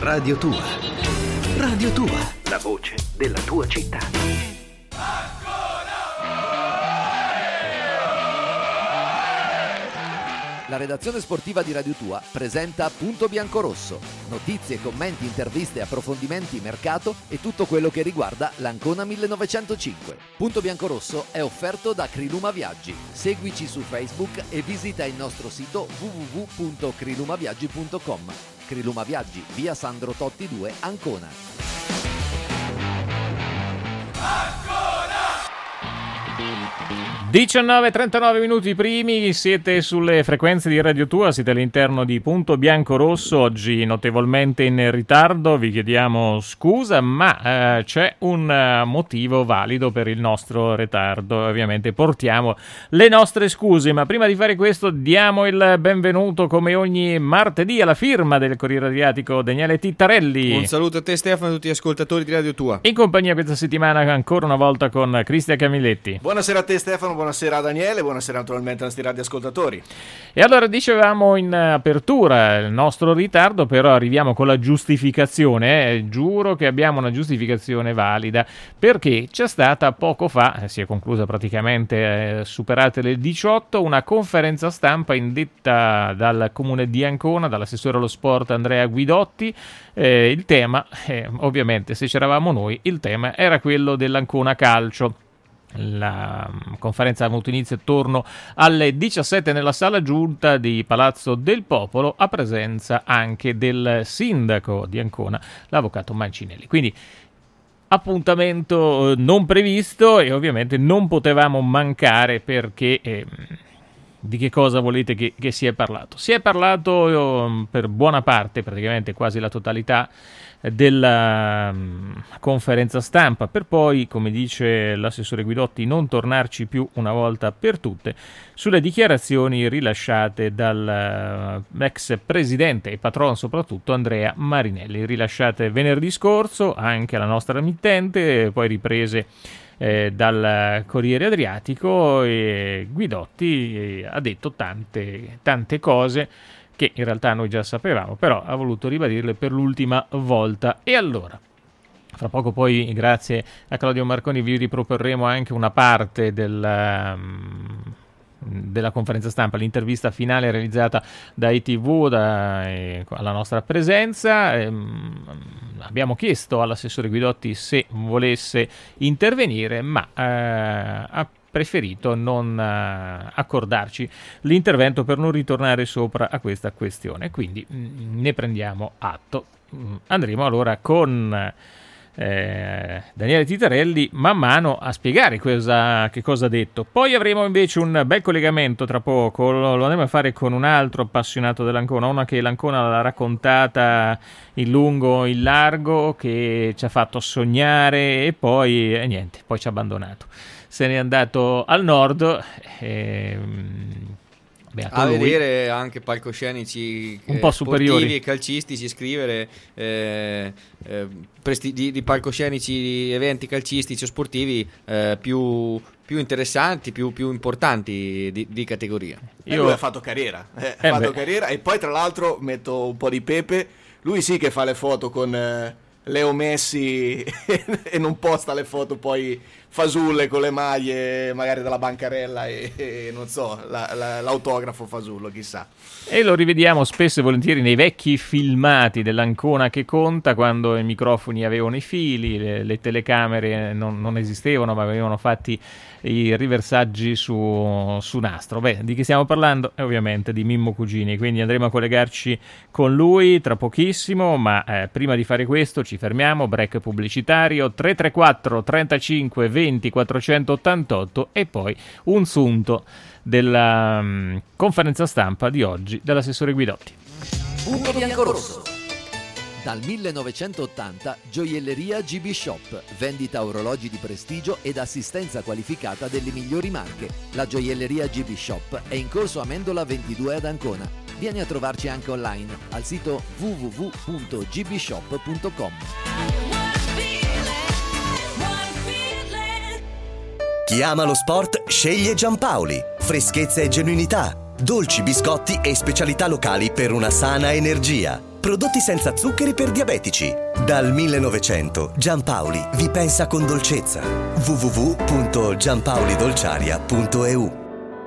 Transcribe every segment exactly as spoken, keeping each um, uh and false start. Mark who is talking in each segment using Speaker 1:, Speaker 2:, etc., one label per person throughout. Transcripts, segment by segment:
Speaker 1: Radio Tua. Radio Tua, la voce della tua città.
Speaker 2: La redazione sportiva di Radio Tua presenta Punto Biancorosso. Notizie, commenti, interviste, approfondimenti, mercato e tutto quello che riguarda l'Ancona millenovecentocinque. Punto Biancorosso è offerto da Criluma Viaggi. Seguici su Facebook e visita il nostro sito w w w punto crilumaviaggi punto com. Criluma Viaggi, via Sandro Totti due, Ancona.
Speaker 3: diciannove e trentanove minuti primi, siete sulle frequenze di Radio Tua, siete all'interno di Punto Biancorosso, oggi notevolmente in ritardo, vi chiediamo scusa, ma eh, c'è un uh, motivo valido per il nostro ritardo, ovviamente portiamo le nostre scuse, ma prima di fare questo diamo il benvenuto come ogni martedì alla firma del Corriere Adriatico Daniele Tittarelli.
Speaker 4: Un saluto a te Stefano e a tutti gli ascoltatori di Radio Tua.
Speaker 3: In compagnia questa settimana ancora una volta con Cristian Camilletti.
Speaker 5: Buonasera a te Stefano, buonasera a Daniele, buonasera naturalmente ai nostri radioascoltatori.
Speaker 3: E allora dicevamo in apertura il nostro ritardo, però arriviamo con la giustificazione, eh, giuro che abbiamo una giustificazione valida, perché c'è stata poco fa, eh, si è conclusa praticamente eh, superate le diciotto, una conferenza stampa indetta dal Comune di Ancona, dall'assessore allo sport Andrea Guidotti. Eh, il tema, eh, ovviamente se c'eravamo noi, il tema era quello dell'Ancona Calcio. La conferenza ha avuto inizio attorno alle diciassette nella sala giunta di Palazzo del Popolo, a presenza anche del sindaco di Ancona, l'avvocato Mancinelli. Quindi appuntamento non previsto e ovviamente non potevamo mancare perché... Eh, di che cosa volete che, che si è parlato? Si è parlato eh, per buona parte, praticamente quasi la totalità, della um, conferenza stampa, per poi, come dice l'assessore Guidotti, non tornarci più una volta per tutte sulle dichiarazioni rilasciate dal uh, ex presidente e patron soprattutto Andrea Marinelli, rilasciate venerdì scorso anche alla nostra emittente, poi riprese Eh, dal Corriere Adriatico, e Guidotti eh, ha detto tante, tante cose che in realtà noi già sapevamo, però ha voluto ribadirle per l'ultima volta. E allora, fra poco poi, grazie a Claudio Marconi, vi riproporremo anche una parte del... Um, della conferenza stampa, l'intervista finale realizzata da I T V da, eh, alla nostra presenza. Ehm, abbiamo chiesto all'assessore Guidotti se volesse intervenire, ma eh, ha preferito non eh, accordarci l'intervento per non ritornare sopra a questa questione, quindi mh, ne prendiamo atto. Mh, andremo allora con Eh, Daniele Tittarelli man mano a spiegare cosa, che cosa ha detto. Poi avremo invece un bel collegamento tra poco, lo, lo andremo a fare con un altro appassionato dell'Ancona, una che l'Ancona l'ha raccontata in lungo, in largo, che ci ha fatto sognare e poi eh, niente, poi ci ha abbandonato, se n'è andato al nord. eh,
Speaker 4: a lui. Vedere anche palcoscenici
Speaker 3: un po' superiori
Speaker 4: e calcistici, scrivere eh, eh, presti- di, di palcoscenici, di eventi calcistici o sportivi eh, più, più interessanti, più, più importanti di, di categoria.
Speaker 5: Io... E lui ha fatto carriera, eh,
Speaker 3: eh
Speaker 5: ha fatto
Speaker 3: beh.
Speaker 5: carriera e poi tra l'altro metto un po' di pepe, lui sì che fa le foto con eh, Leo Messi e non posta le foto poi fasulle con le maglie magari della bancarella e, e non so, la, la, l'autografo fasullo, chissà.
Speaker 3: E lo rivediamo spesso e volentieri nei vecchi filmati dell'Ancona che conta, quando i microfoni avevano i fili, le, le telecamere non, non esistevano, ma avevano fatti i riversaggi su, su nastro. Beh, di chi stiamo parlando? Eh, ovviamente di Mimmo Cugini, quindi andremo a collegarci con lui tra pochissimo, ma eh, prima di fare questo ci fermiamo, break pubblicitario, tre tre quattro trentacinque venti quattrocentottantotto e poi un sunto della um, conferenza stampa di oggi dell'assessore Guidotti.
Speaker 2: Punto Biancorosso. Dal millenovecentottanta Gioielleria G B Shop, vendita orologi di prestigio ed assistenza qualificata delle migliori marche. La Gioielleria G B Shop è in corso Amendola ventidue ad Ancona. Vieni a trovarci anche online al sito w w w punto g b shop punto com.
Speaker 6: Chi ama lo sport sceglie Giampaoli. Freschezza e genuinità. dolci, biscotti e specialità locali per una sana energia. Prodotti senza zuccheri per diabetici. Dal millenovecento Giampaoli vi pensa con dolcezza. w w w punto giampaolidolciaria punto e u.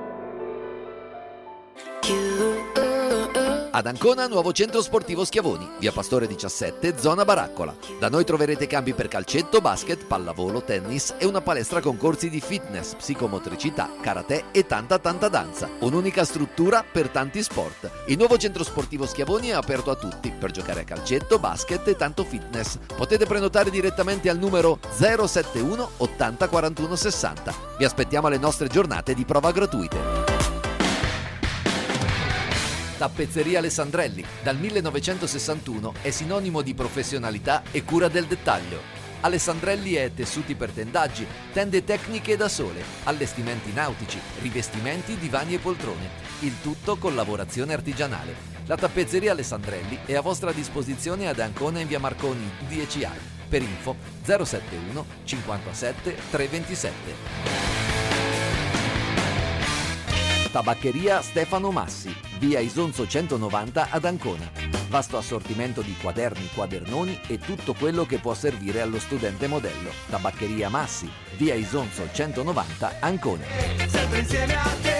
Speaker 2: Ad Ancona, nuovo centro sportivo Schiavoni, via Pastore diciassette, zona Baraccola. Da noi troverete campi per calcetto, basket, pallavolo, tennis e una palestra con corsi di fitness, psicomotricità, karate e tanta tanta danza. Un'unica struttura per tanti sport. Il nuovo centro sportivo Schiavoni è aperto a tutti per giocare a calcetto, basket e tanto fitness. Potete prenotare direttamente al numero zero sette uno ottanta quarantuno sessanta. Vi aspettiamo alle nostre giornate di prova gratuite. Tappezzeria Alessandrelli, dal millenovecentosessantuno è sinonimo di professionalità e cura del dettaglio. Alessandrelli è tessuti per tendaggi, tende tecniche da sole, allestimenti nautici, rivestimenti, divani e poltrone. Il tutto con lavorazione artigianale. La tappezzeria Alessandrelli è a vostra disposizione ad Ancona in via Marconi dieci A. Per info zero sette uno cinquantasette trecentoventisette. Tabaccheria Stefano Massi, via Isonzo centonovanta ad Ancona. Vasto assortimento di quaderni, quadernoni e tutto quello che può servire allo studente modello. Tabaccheria Massi, via Isonzo centonovanta, Ancona. Sempre insieme a te.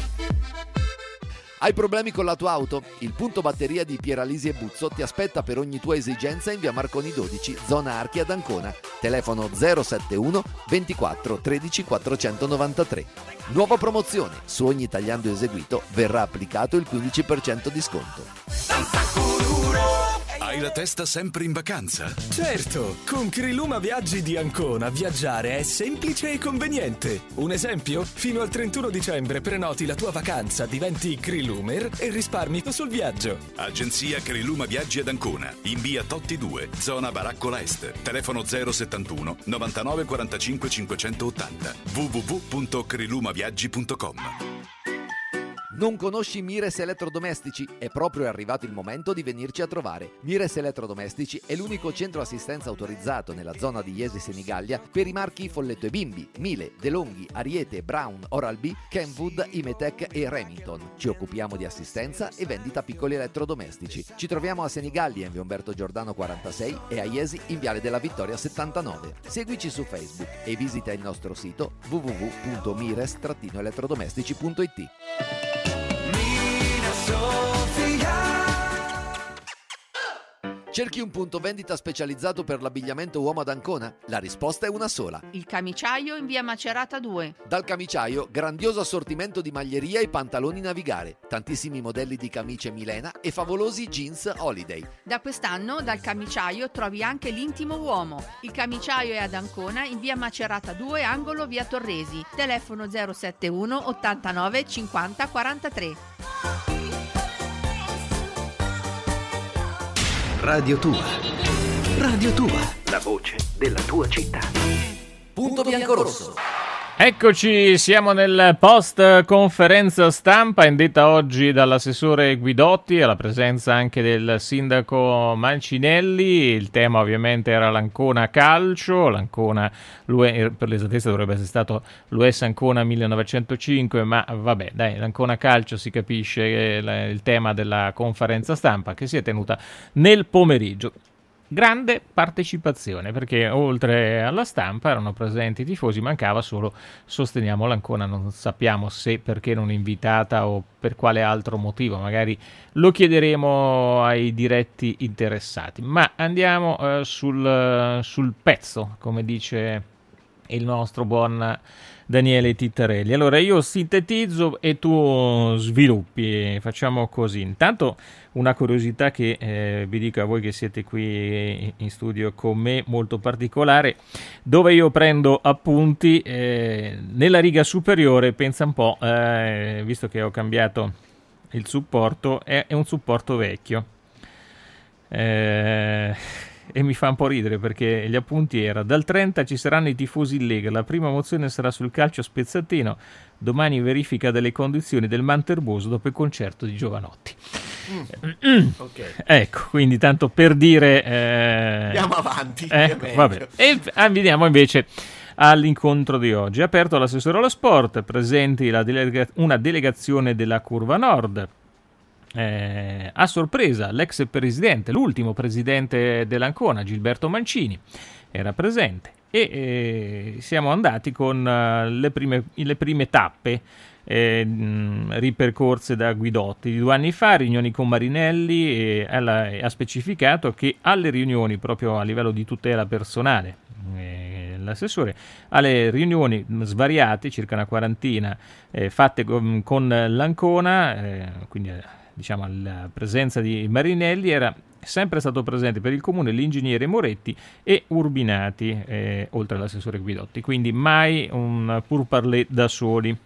Speaker 2: Hai problemi con la tua auto? Il punto batteria di Pieralisi e Buzzo ti aspetta per ogni tua esigenza in via Marconi dodici, zona Archi ad Ancona. Telefono zero sette uno ventiquattro tredici quattrocentonovantatré. Nuova promozione: su ogni tagliando eseguito verrà applicato il quindici per cento di sconto.
Speaker 7: Hai la testa sempre in vacanza?
Speaker 8: Certo, con Criluma Viaggi di Ancona viaggiare è semplice e conveniente. Un esempio? Fino al trentuno dicembre prenoti la tua vacanza, diventi Crilumer e risparmi sul viaggio.
Speaker 7: Agenzia Criluma Viaggi ad Ancona, in via Totti due, zona Baraccola Est. Telefono zero settantuno novantanove quarantacinque cinquecentottanta. w w w punto crilumaviaggi punto com.
Speaker 2: Non conosci Mires Elettrodomestici? È proprio arrivato il momento di venirci a trovare. Mires Elettrodomestici è l'unico centro assistenza autorizzato nella zona di Iesi Senigallia per i marchi Folletto e Bimbi, Miele, DeLonghi, Ariete, Brown, Oral-B, Kenwood, Imetec e Remington. Ci occupiamo di assistenza e vendita piccoli elettrodomestici. Ci troviamo a Senigallia in via Umberto Giordano quarantasei e a Iesi in viale della Vittoria settantanove. Seguici su Facebook e visita il nostro sito w w w punto mires elettrodomestici punto i t. Cerchi un punto vendita specializzato per l'abbigliamento uomo ad Ancona? La risposta è una sola.
Speaker 9: Il Camiciaio in via Macerata due.
Speaker 2: Dal Camiciaio, grandioso assortimento di maglieria e pantaloni navigare, tantissimi modelli di camicie Milena e favolosi jeans Holiday.
Speaker 9: Da quest'anno dal Camiciaio trovi anche l'intimo uomo. Il Camiciaio è ad Ancona in via Macerata due, angolo via Torresi. Telefono zero sette uno ottantanove cinquanta quarantatré.
Speaker 1: Radio Tua. Radio Tua, la voce della tua città.
Speaker 2: Punto biancorosso.
Speaker 3: Eccoci, siamo nel post conferenza stampa indetta oggi dall'assessore Guidotti, alla presenza anche del sindaco Mancinelli. Il tema ovviamente era l'Ancona Calcio, l'Ancona, l'U E, per l'esattezza dovrebbe essere stato l'U E S Ancona millenovecentocinque, ma vabbè, dai, l'Ancona Calcio si capisce il tema della conferenza stampa che si è tenuta nel pomeriggio. Grande partecipazione, perché oltre alla stampa erano presenti i tifosi, mancava solo Sosteniamo l'Ancona. Non sappiamo se perché non invitata o per quale altro motivo, magari lo chiederemo ai diretti interessati. Ma andiamo eh, sul, sul pezzo, come dice il nostro buon Daniele Tittarelli. Allora io sintetizzo e tu sviluppi, facciamo così. Intanto una curiosità che eh, vi dico a voi che siete qui in studio con me, molto particolare, dove io prendo appunti eh, nella riga superiore, pensa un po', eh, visto che ho cambiato il supporto, è, è un supporto vecchio. Eh... E mi fa un po' ridere perché gli appunti era: dal trenta ci saranno i tifosi in Lega, la prima mozione sarà sul calcio spezzatino, domani verifica delle condizioni del Manterboso dopo il concerto di Giovanotti. Mm. Mm. Okay. Ecco, quindi tanto per dire eh...
Speaker 5: andiamo avanti,
Speaker 3: ecco, vabbè. E vediamo invece all'incontro di oggi. Ha aperto l'assessore allo sport, presenti la delega- una delegazione della Curva Nord. Eh, a sorpresa l'ex presidente, l'ultimo presidente dell'Ancona, Gilberto Mancini, era presente e eh, siamo andati con uh, le, prime, le prime tappe eh, mh, ripercorse da Guidotti. Due anni fa, riunioni con Marinelli, e alla, ha specificato che alle riunioni, proprio a livello di tutela personale, eh, l'assessore, alle riunioni svariate, circa una quarantina, eh, fatte con, con l'Ancona, eh, quindi diciamo alla presenza di Marinelli, era sempre stato presente per il comune l'ingegnere Moretti e Urbinati, eh, oltre all'assessore Guidotti, quindi mai un pourparlers da soli.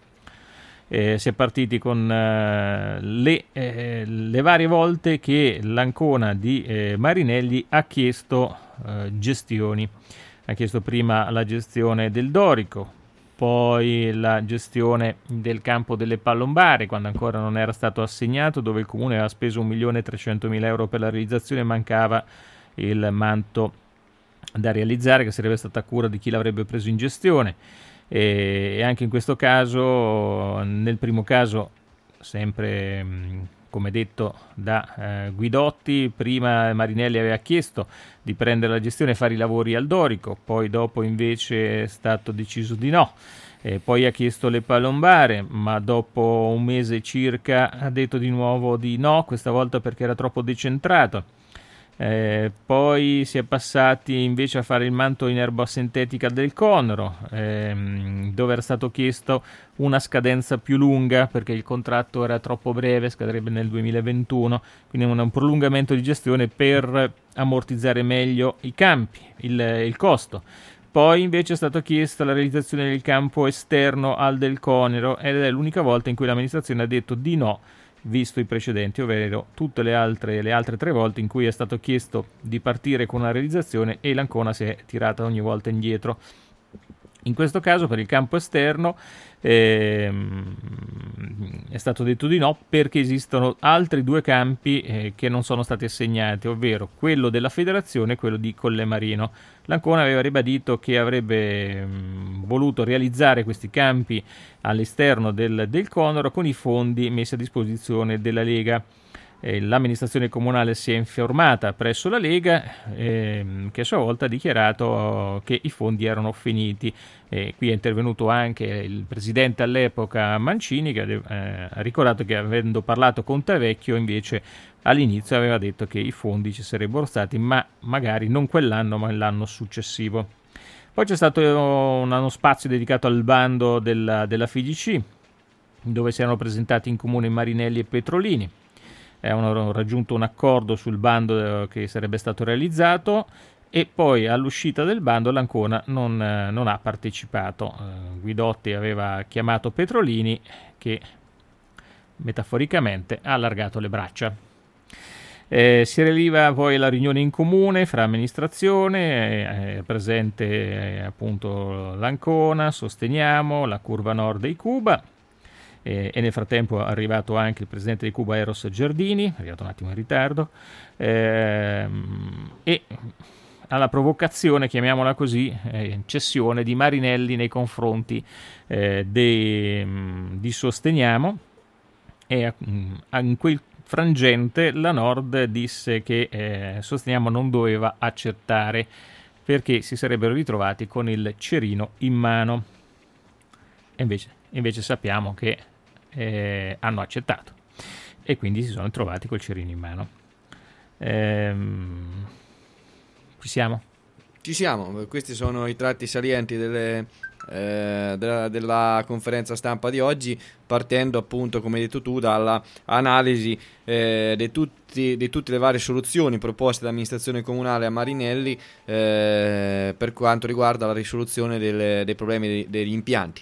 Speaker 3: Eh, si è partiti con eh, le, eh, le varie volte che l'Ancona di eh, Marinelli ha chiesto eh, gestioni. Ha chiesto prima la gestione del Dorico, poi la gestione del campo delle Pallombare, quando ancora non era stato assegnato, dove il comune aveva speso un milione e trecentomila euro per la realizzazione, mancava il manto da realizzare, che sarebbe stata a cura di chi l'avrebbe preso in gestione. E anche in questo caso, nel primo caso, sempre come detto da eh, Guidotti, prima Marinelli aveva chiesto di prendere la gestione e fare i lavori al Dorico, poi dopo invece è stato deciso di no. E poi ha chiesto le Pallombare, ma dopo un mese circa ha detto di nuovo di no, questa volta perché era troppo decentrato. Eh, poi si è passati invece a fare il manto in erba sintetica del Conero, ehm, dove era stato chiesto una scadenza più lunga perché il contratto era troppo breve, scaderebbe nel duemilaventuno, quindi un, un prolungamento di gestione per ammortizzare meglio i campi, il, il costo. Poi invece è stata chiesta la realizzazione del campo esterno al del Conero ed è l'unica volta in cui l'amministrazione ha detto di no, visto i precedenti, ovvero tutte le altre, le altre tre volte in cui è stato chiesto di partire con una realizzazione e l'Ancona si è tirata ogni volta indietro. In questo caso per il campo esterno ehm, è stato detto di no perché esistono altri due campi eh, che non sono stati assegnati, ovvero quello della federazione e quello di Collemarino. L'Ancona aveva ribadito che avrebbe mh, voluto realizzare questi campi all'esterno del, del Conero con i fondi messi a disposizione della Lega. Eh, l'amministrazione comunale si è informata presso la Lega, ehm, che a sua volta ha dichiarato che i fondi erano finiti. Eh, qui è intervenuto anche il presidente all'epoca Mancini, che eh, ha ricordato che avendo parlato con Tavecchio invece all'inizio aveva detto che i fondi ci sarebbero stati, ma magari non quell'anno ma l'anno successivo. Poi c'è stato un, uno spazio dedicato al bando della, della F I G C, dove si erano presentati in comune Marinelli e Petrolini. Hanno raggiunto un accordo sul bando che sarebbe stato realizzato e poi all'uscita del bando l'Ancona non, non ha partecipato. Guidotti aveva chiamato Petrolini, che metaforicamente ha allargato le braccia. Eh, si rileva poi la riunione in comune fra amministrazione, eh, presente eh, appunto l'Ancona, Sosteniamo, la Curva Nord e Cuba. Eh, e nel frattempo è arrivato anche il presidente di Cuba Eros Giardini, è arrivato un attimo in ritardo, ehm, e alla provocazione, chiamiamola così, eh, cessione di Marinelli nei confronti eh, de, mh, di Sosteniamo, e mh, in quel frangente la Nord disse che eh, Sosteniamo non doveva accettare perché si sarebbero ritrovati con il cerino in mano, e invece Invece sappiamo che eh, hanno accettato e quindi si sono trovati col cerino in mano. Ehm, ci siamo?
Speaker 4: Ci siamo, questi sono i tratti salienti delle, eh, della, della conferenza stampa di oggi, partendo appunto, come hai detto tu, dalla analisi eh, di, tutti, di tutte le varie soluzioni proposte dall'amministrazione comunale a Marinelli eh, per quanto riguarda la risoluzione delle, dei problemi dei, degli impianti.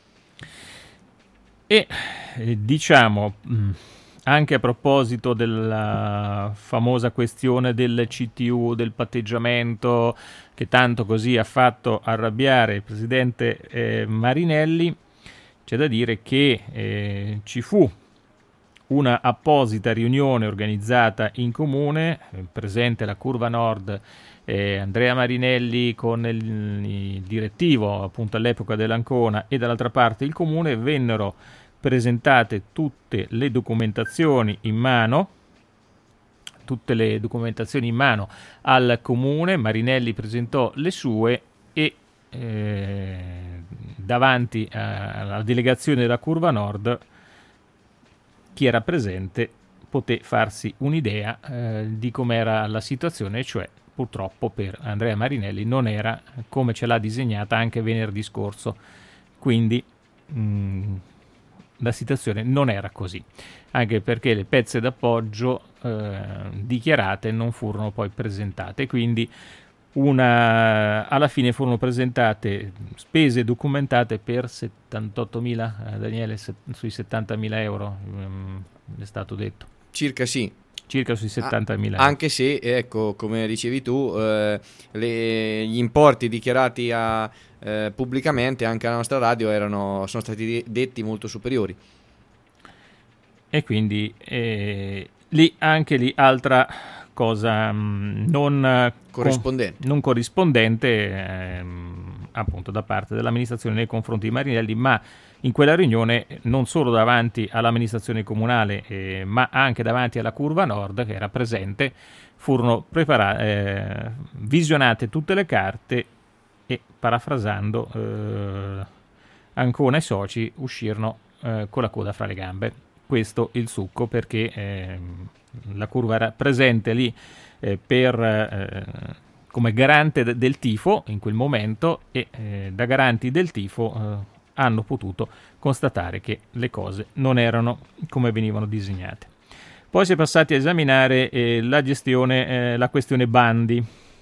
Speaker 3: E eh, diciamo mh, anche a proposito della famosa questione del C T U, del patteggiamento, che tanto così ha fatto arrabbiare il presidente eh, Marinelli, c'è da dire che eh, ci fu una apposita riunione organizzata in comune, eh, presente la Curva Nord, eh, Andrea Marinelli con il, il direttivo appunto all'epoca dell'Ancona e dall'altra parte il comune, vennero presentate tutte le documentazioni in mano, tutte le documentazioni in mano al comune. Marinelli presentò le sue e eh, davanti alla delegazione della Curva Nord chi era presente poté farsi un'idea eh, di com'era la situazione, cioè purtroppo per Andrea Marinelli non era come ce l'ha disegnata anche venerdì scorso, quindi mh, la situazione non era così, anche perché le pezze d'appoggio eh, dichiarate non furono poi presentate, quindi una, alla fine furono presentate spese documentate per settantottomila, eh, Daniele, se, sui settantamila euro, um, è stato detto.
Speaker 4: Circa sì.
Speaker 3: Circa sui settantamila
Speaker 4: ah,
Speaker 3: euro.
Speaker 4: Anche se, ecco, come dicevi tu, eh, le, gli importi dichiarati a, eh, pubblicamente anche alla nostra radio erano, sono stati detti molto superiori.
Speaker 3: E quindi eh, lì, anche lì, altra cosa mh, non
Speaker 4: corrispondente,
Speaker 3: con, non corrispondente ehm, appunto da parte dell'amministrazione nei confronti di Marinelli, ma in quella riunione non solo davanti all'amministrazione comunale eh, ma anche davanti alla Curva Nord che era presente, furono preparate, eh, visionate tutte le carte e, parafrasando, eh, Ancona e soci uscirono eh, con la coda fra le gambe. Questo il succo, perché eh, la Curva era presente lì eh, per, eh, come garante de- del tifo in quel momento e eh, da garanti del tifo eh, hanno potuto constatare che le cose non erano come venivano disegnate. Poi si è passati a esaminare eh, la gestione, eh, la questione bandi.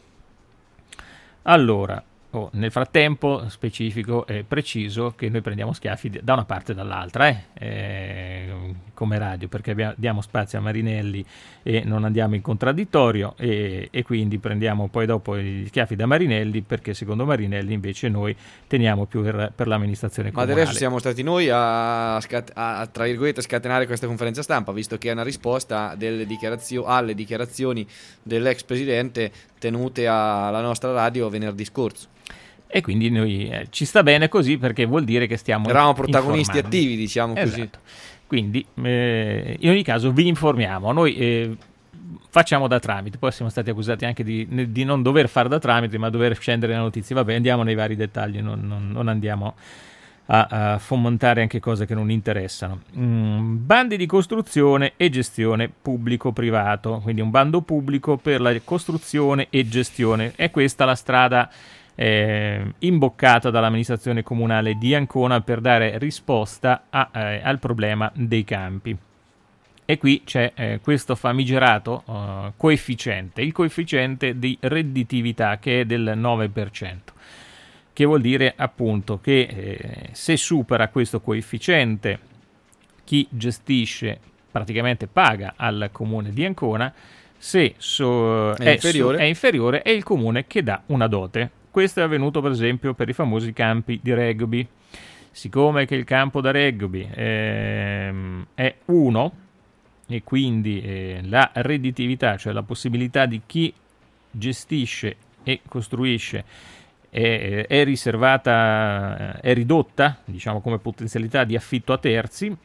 Speaker 3: Allora, oh, nel frattempo specifico e preciso che noi prendiamo schiaffi da una parte e dall'altra, eh? Eh, come radio, perché abbiamo, diamo spazio a Marinelli e non andiamo in contraddittorio e, e quindi prendiamo poi dopo gli schiaffi da Marinelli, perché secondo Marinelli invece noi teniamo più per, per l'amministrazione
Speaker 4: Ma
Speaker 3: comunale.
Speaker 4: adesso siamo stati noi a, scat- a tra virgolette scatenare questa conferenza stampa, visto che è una risposta delle dichiarazio- alle dichiarazioni dell'ex presidente tenute alla nostra radio venerdì scorso.
Speaker 3: E quindi noi eh, ci sta bene così, perché vuol dire che stiamo
Speaker 4: eravamo protagonisti
Speaker 3: informando.
Speaker 4: attivi, diciamo così.
Speaker 3: Esatto. Quindi eh, in ogni caso vi informiamo, noi eh, facciamo da tramite, poi siamo stati accusati anche di, di non dover fare da tramite ma dover scendere le notizie. Vabbè, andiamo nei vari dettagli, non, non, non andiamo a, a fomentare anche cose che non interessano. Mm, bandi di costruzione e gestione pubblico-privato, quindi un bando pubblico per la costruzione e gestione. È questa la strada Eh, imboccata dall'amministrazione comunale di Ancona per dare risposta a, eh, al problema dei campi. E qui c'è eh, questo famigerato uh, coefficiente, il coefficiente di redditività, che è del nove per cento, che vuol dire appunto che eh, se supera questo coefficiente chi gestisce praticamente paga al comune di Ancona, se so,
Speaker 4: è,
Speaker 3: è,
Speaker 4: inferiore.
Speaker 3: So, è inferiore è il comune che dà una dote. Questo è avvenuto per esempio per i famosi campi di rugby. Siccome che il campo da rugby ehm, è uno e quindi eh, la redditività, cioè la possibilità di chi gestisce e costruisce è, è riservata, è ridotta, diciamo, come potenzialità di affitto a terzi,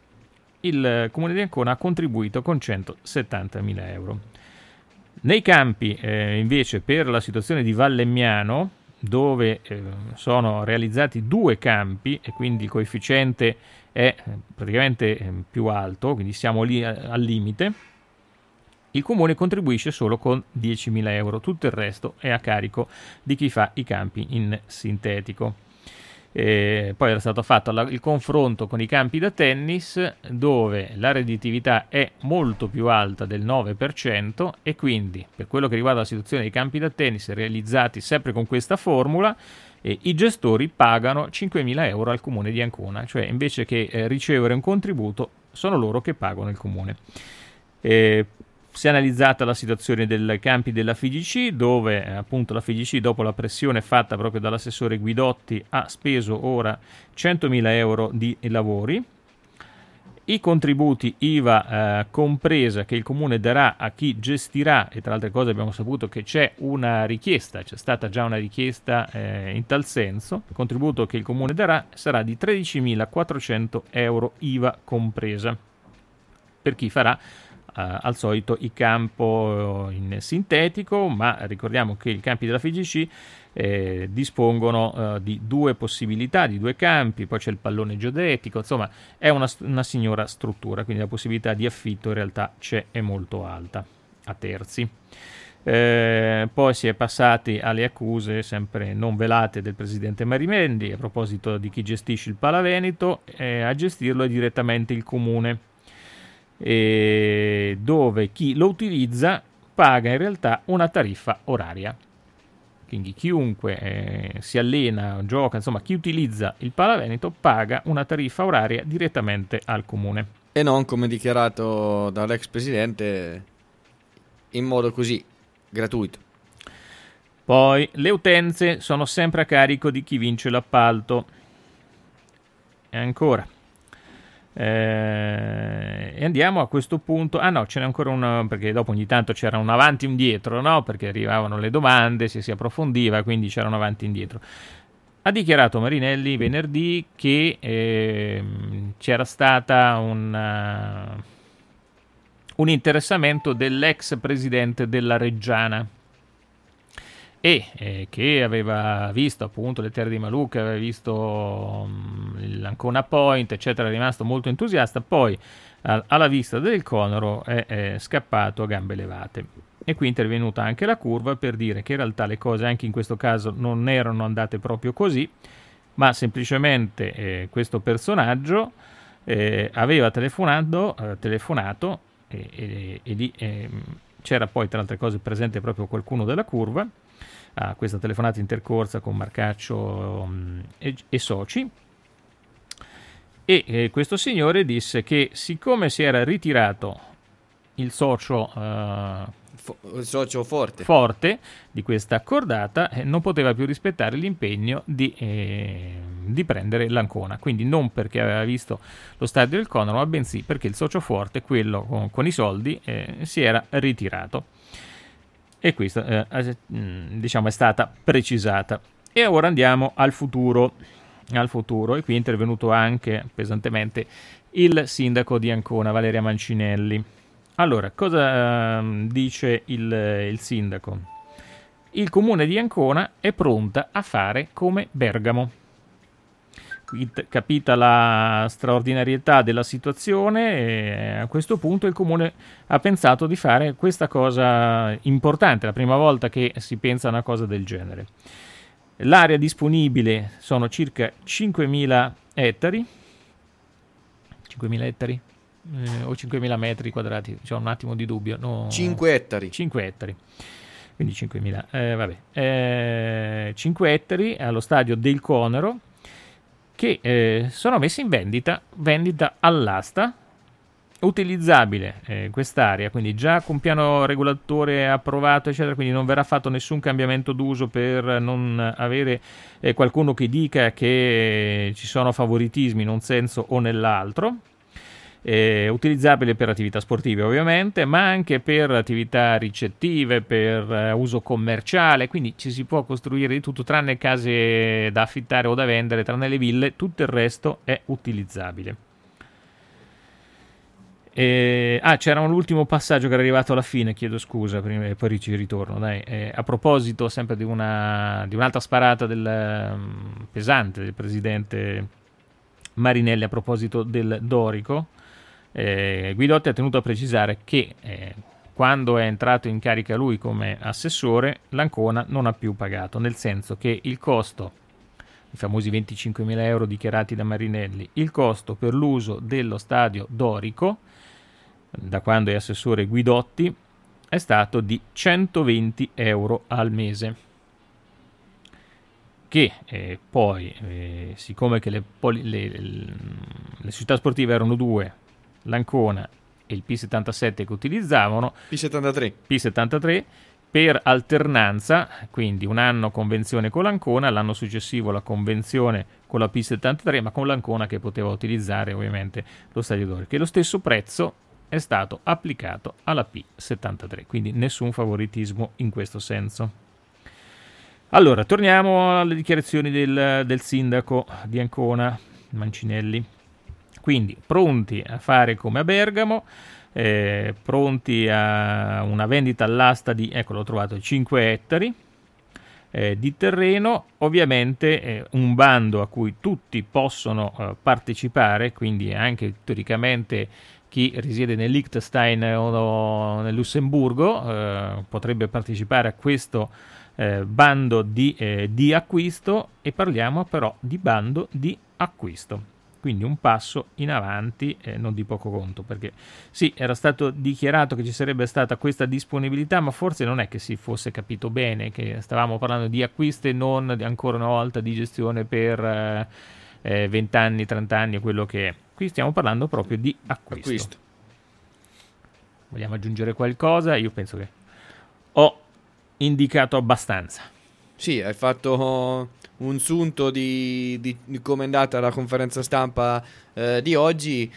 Speaker 3: il comune di Ancona ha contribuito con centosettantamila euro. Nei campi eh, invece per la situazione di Vallemmiano, dove eh, sono realizzati due campi e quindi il coefficiente è praticamente eh, più alto, quindi siamo lì a, al limite, il comune contribuisce solo con diecimila euro, tutto il resto è a carico di chi fa i campi in sintetico. E poi era stato fatto la, il confronto con i campi da tennis, dove la redditività è molto più alta del nove per cento e quindi per quello che riguarda la situazione dei campi da tennis realizzati sempre con questa formula, eh, i gestori pagano cinquemila euro al comune di Ancona, cioè invece che eh, ricevere un contributo sono loro che pagano il comune. E si è analizzata la situazione dei campi della F I G C, dove eh, appunto la F I G C, dopo la pressione fatta proprio dall'assessore Guidotti, ha speso ora centomila euro di lavori i contributi I V A eh, compresa che il comune darà a chi gestirà, e tra le altre cose abbiamo saputo che c'è una richiesta, c'è stata già una richiesta eh, in tal senso, il contributo che il comune darà sarà di tredicimilaquattrocento euro I V A compresa, per chi farà Uh, al solito il campo in sintetico, ma ricordiamo che i campi della F I G C eh, dispongono uh, di due possibilità, di due campi, poi c'è il pallone geodetico, insomma è una, una signora struttura, quindi la possibilità di affitto in realtà c'è, è molto alta, a terzi. Eh, poi si è passati alle accuse sempre non velate del presidente Marinendi a proposito di chi gestisce il Palaveneto, eh, a gestirlo è direttamente il comune, e dove chi lo utilizza paga in realtà una tariffa oraria. Quindi chiunque eh, si allena, gioca, insomma chi utilizza il Palaveneto paga una tariffa oraria direttamente al comune.
Speaker 4: E non come dichiarato dall'ex presidente in modo così gratuito.
Speaker 3: Poi le utenze sono sempre a carico di chi vince l'appalto. E ancora. Eh, e andiamo a questo punto. Ah no, ce n'è ancora una, perché dopo ogni tanto c'era un avanti e un dietro, no? Perché arrivavano le domande, si, si approfondiva, quindi c'era un avanti e un dietro. Ha dichiarato Marinelli venerdì che eh, c'era stata una, un interessamento dell'ex presidente della Reggiana e eh, che aveva visto appunto le terre di Malucca, aveva visto um, l'Ancona Point, eccetera, è rimasto molto entusiasta, poi a, alla vista del Conoro è, è scappato a gambe levate. E qui è intervenuta anche la curva per dire che in realtà le cose anche in questo caso non erano andate proprio così, ma semplicemente eh, questo personaggio eh, aveva telefonato, eh, telefonato e, e, e lì eh, c'era poi tra altre cose presente proprio qualcuno della curva a questa telefonata intercorsa con Marcaccio um, e, e soci, e eh, questo signore disse che siccome si era ritirato il socio uh,
Speaker 4: il socio forte.
Speaker 3: forte di questa accordata, eh, non poteva più rispettare l'impegno di, eh, di prendere l'Ancona, quindi non perché aveva visto lo stadio del Conoro, ma bensì perché il socio forte, quello con, con i soldi, eh, si era ritirato. E questa eh, diciamo è stata precisata. E ora andiamo al futuro al futuro e qui è intervenuto anche pesantemente il sindaco di Ancona, Valeria Mancinelli. Allora, cosa eh, dice il, il sindaco? Il comune di Ancona è pronta a fare come Bergamo. Capita la straordinarietà della situazione, e a questo punto il comune ha pensato di fare questa cosa importante, la prima volta che si pensa a una cosa del genere. L'area disponibile sono circa cinquemila ettari, cinquemila ettari eh, o cinquemila metri quadrati, c'è un attimo di dubbio. No,
Speaker 4: cinque ettari.
Speaker 3: cinque ettari. Quindi cinquemila, eh, vabbè. Eh, cinque ettari allo stadio del Conero, che eh, sono messi in vendita, vendita all'asta, utilizzabile eh, quest'area, quindi già con piano regolatore approvato, eccetera, quindi non verrà fatto nessun cambiamento d'uso per non avere eh, qualcuno che dica che ci sono favoritismi in un senso o nell'altro. Eh, utilizzabile per attività sportive ovviamente, ma anche per attività ricettive, per eh, uso commerciale, quindi ci si può costruire di tutto tranne case da affittare o da vendere, tranne le ville, tutto il resto è utilizzabile. Eh, ah, c'era un ultimo passaggio che era arrivato alla fine, chiedo scusa, prima, e poi ci ritorno. Dai. Eh, a proposito sempre di, una, di un'altra sparata del, um, pesante del presidente Marinelli a proposito del Dorico, Eh, Guidotti ha tenuto a precisare che eh, quando è entrato in carica lui come assessore, l'Ancona non ha più pagato, nel senso che il costo, i famosi venticinquemila euro dichiarati da Marinelli, il costo per l'uso dello stadio Dorico, da quando è assessore Guidotti, è stato di centoventi euro al mese. Che eh, poi, eh, siccome che le, poli- le, le, le società sportive erano due, l'Ancona e il P settantasette che utilizzavano,
Speaker 4: P settantatré
Speaker 3: P settantatré per alternanza, quindi un anno convenzione con l'Ancona, l'anno successivo la convenzione con la P settantatré, ma con l'Ancona che poteva utilizzare ovviamente lo Stadio d'Oro, che lo stesso prezzo è stato applicato alla P settantatré, quindi nessun favoritismo in questo senso. Allora, torniamo alle dichiarazioni del, del sindaco di Ancona, Mancinelli. Quindi, pronti a fare come a Bergamo, eh, pronti a una vendita all'asta di, ecco l'ho trovato, cinque ettari eh, di terreno, ovviamente eh, un bando a cui tutti possono eh, partecipare, quindi anche teoricamente chi risiede nel Liechtenstein o nel Lussemburgo eh, potrebbe partecipare a questo eh, bando di, eh, di acquisto, e parliamo però di bando di acquisto. Quindi un passo in avanti, eh, non di poco conto, perché sì, era stato dichiarato che ci sarebbe stata questa disponibilità, ma forse non è che si fosse capito bene, che stavamo parlando di acquisto e non di, ancora una volta di gestione per eh, venti anni, trenta anni, quello che è. Qui stiamo parlando proprio di acquisto. acquisto. Vogliamo aggiungere qualcosa? Io penso che ho indicato abbastanza.
Speaker 4: Sì, hai fatto un sunto di, di, di come è andata la conferenza stampa eh, di oggi,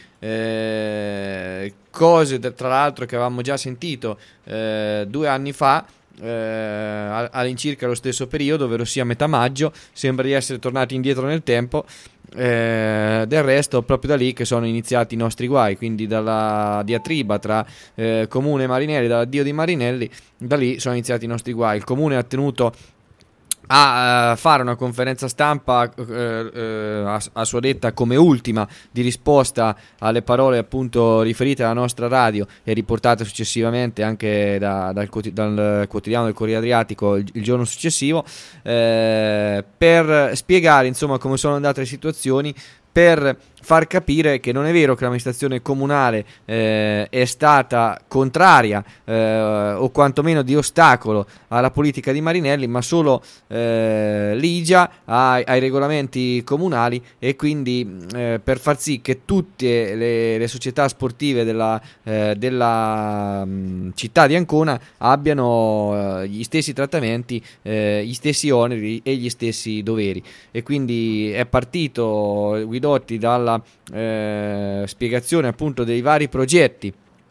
Speaker 4: eh, cose tra l'altro che avevamo già sentito eh, due anni fa, eh, all'incirca lo stesso periodo, ovvero sia metà maggio. Sembra di essere tornati indietro nel tempo. Eh, del resto proprio da lì che sono iniziati i nostri guai, quindi dalla diatriba tra eh, Comune e Marinelli, dall'addio di Marinelli, da lì sono iniziati i nostri guai. Il Comune ha tenuto a uh, fare una conferenza stampa uh, uh, a, a sua detta come ultima di risposta alle parole appunto riferite alla nostra radio e riportate successivamente anche da, dal, dal quotidiano del Corriere Adriatico il, il giorno successivo, eh, per spiegare insomma come sono andate le situazioni, per far capire che non è vero che l'amministrazione comunale eh, è stata contraria eh, o quantomeno di ostacolo alla politica di Marinelli, ma solo eh, ligia ai, ai regolamenti comunali, e quindi eh, per far sì che tutte le, le società sportive della, eh, della mh, città di Ancona abbiano eh, gli stessi trattamenti, eh, gli stessi oneri e gli stessi doveri. E quindi è partito Guidotti dalla Eh, spiegazione appunto dei vari progetti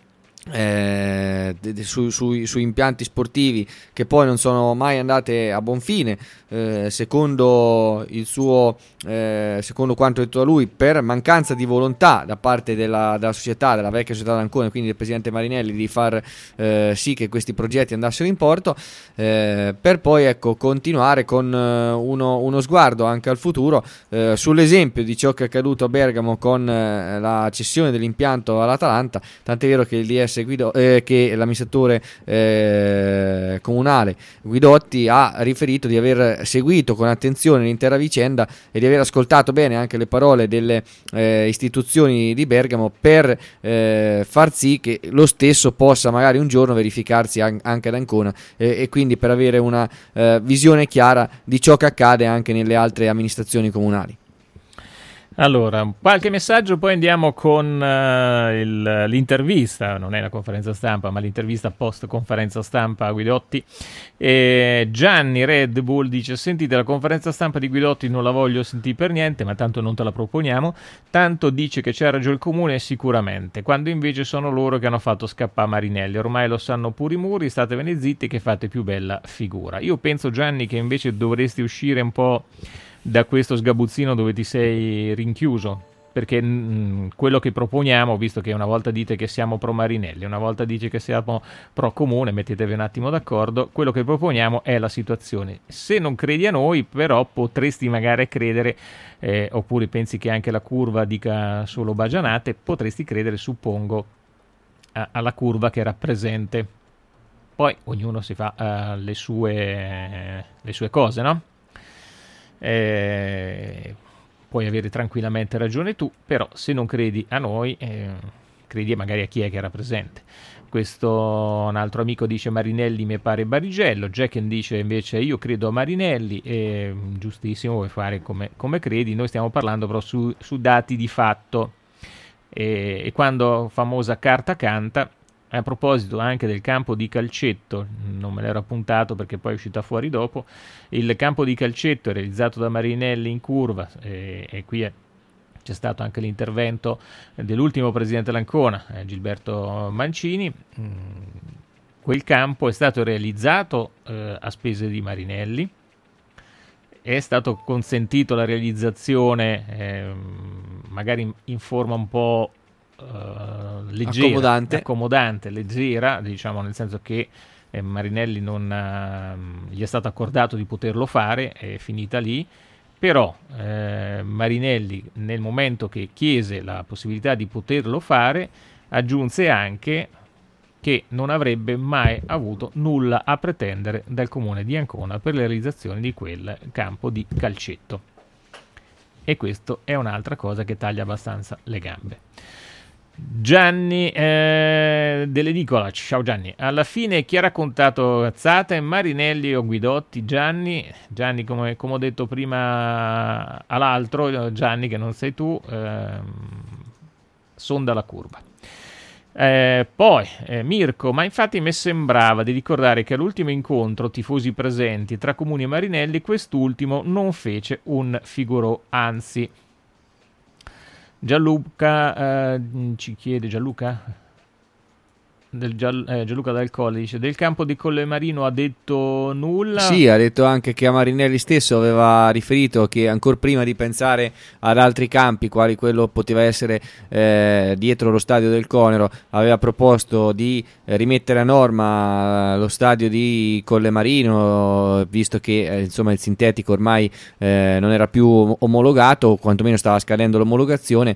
Speaker 4: eh, de, de, su, su, su impianti sportivi che poi non sono mai andate a buon fine, eh, secondo il suo eh, secondo quanto detto da lui, per mancanza di volontà da parte della, della società, della vecchia società d'Ancona, quindi del presidente Marinelli, di far eh, sì che questi progetti andassero in porto, eh, per poi ecco continuare con eh, uno, uno sguardo anche al futuro, eh, sull'esempio di ciò che è accaduto a Bergamo con eh, la cessione dell'impianto all'Atalanta, tant'è vero che il D S Guido, eh, che l'amministratore eh, comunale Guidotti ha riferito di aver seguito con attenzione l'intera vicenda e di aver ascoltato bene anche le parole delle eh, istituzioni di Bergamo, per eh, far sì che lo stesso possa magari un giorno verificarsi an- anche ad Ancona, eh, e quindi per avere una eh, visione chiara di ciò che accade anche nelle altre amministrazioni comunali.
Speaker 3: Allora, qualche messaggio, poi andiamo con uh, il, l'intervista, non è la conferenza stampa, ma l'intervista post conferenza stampa a Guidotti. E Gianni Red Bull dice: sentite, la conferenza stampa di Guidotti non la voglio sentire per niente, ma tanto non te la proponiamo, tanto dice che c'ha ragione il comune sicuramente, quando invece sono loro che hanno fatto scappare Marinelli, ormai lo sanno pure i muri, statevene zitti che fate più bella figura. Io penso, Gianni, che invece dovresti uscire un po' da questo sgabuzzino dove ti sei rinchiuso, perché mh, quello che proponiamo, visto che una volta dite che siamo pro Marinelli, una volta dice che siamo pro comune, mettetevi un attimo d'accordo, quello che proponiamo è la situazione. Se non credi a noi, però potresti magari credere, eh, oppure pensi che anche la curva dica solo bagianate, potresti credere, suppongo, a, alla curva che rappresente. Poi ognuno si fa uh, le sue, le sue cose, no? Eh, puoi avere tranquillamente ragione tu, però se non credi a noi, eh, credi magari a chi è che rappresenta. Questo un altro amico dice: Marinelli mi pare Barigello. Jacken dice invece: io credo a Marinelli. E, giustissimo, vuoi fare come, come credi. Noi stiamo parlando però su, su dati di fatto, e, e quando famosa carta canta, a proposito anche del campo di calcetto, non me l'ero appuntato perché poi è uscita fuori dopo, il campo di calcetto è realizzato da Marinelli in curva, e, e qui è, c'è stato anche l'intervento dell'ultimo presidente dell'Ancona, eh, Gilberto Mancini. Mm, quel campo è stato realizzato eh, a spese di Marinelli, è stato consentito la realizzazione eh, magari in, in forma un po' Uh, leggera,
Speaker 4: accomodante.
Speaker 3: accomodante, leggera, diciamo, nel senso che eh, Marinelli non ha, gli è stato accordato di poterlo fare, è finita lì, però eh, Marinelli nel momento che chiese la possibilità di poterlo fare aggiunse anche che non avrebbe mai avuto nulla a pretendere dal comune di Ancona per la realizzazione di quel campo di calcetto, e questo è un'altra cosa che taglia abbastanza le gambe. Gianni eh, dell'Edicola, ciao Gianni. Alla fine chi ha raccontato cazzate? Marinelli o Guidotti? Gianni, Gianni come, come ho detto prima all'altro, Gianni che non sei tu, ehm, sonda la curva. Eh, poi eh, Mirko, ma infatti mi sembrava di ricordare che all'ultimo incontro tifosi presenti tra Comuni e Marinelli quest'ultimo non fece un figurò, anzi. Gianluca eh, ci chiede, Gianluca? Del Gial, eh, Gianluca Dal Colle dice: del campo di Collemarino ha detto nulla?
Speaker 4: Sì, ha detto anche che a Marinelli stesso aveva riferito che ancora prima di pensare ad altri campi, quali quello poteva essere eh, dietro lo stadio del Conero, aveva proposto di eh, rimettere a norma lo stadio di Collemarino, visto che eh, insomma il sintetico ormai eh, non era più omologato, o quantomeno stava scadendo l'omologazione,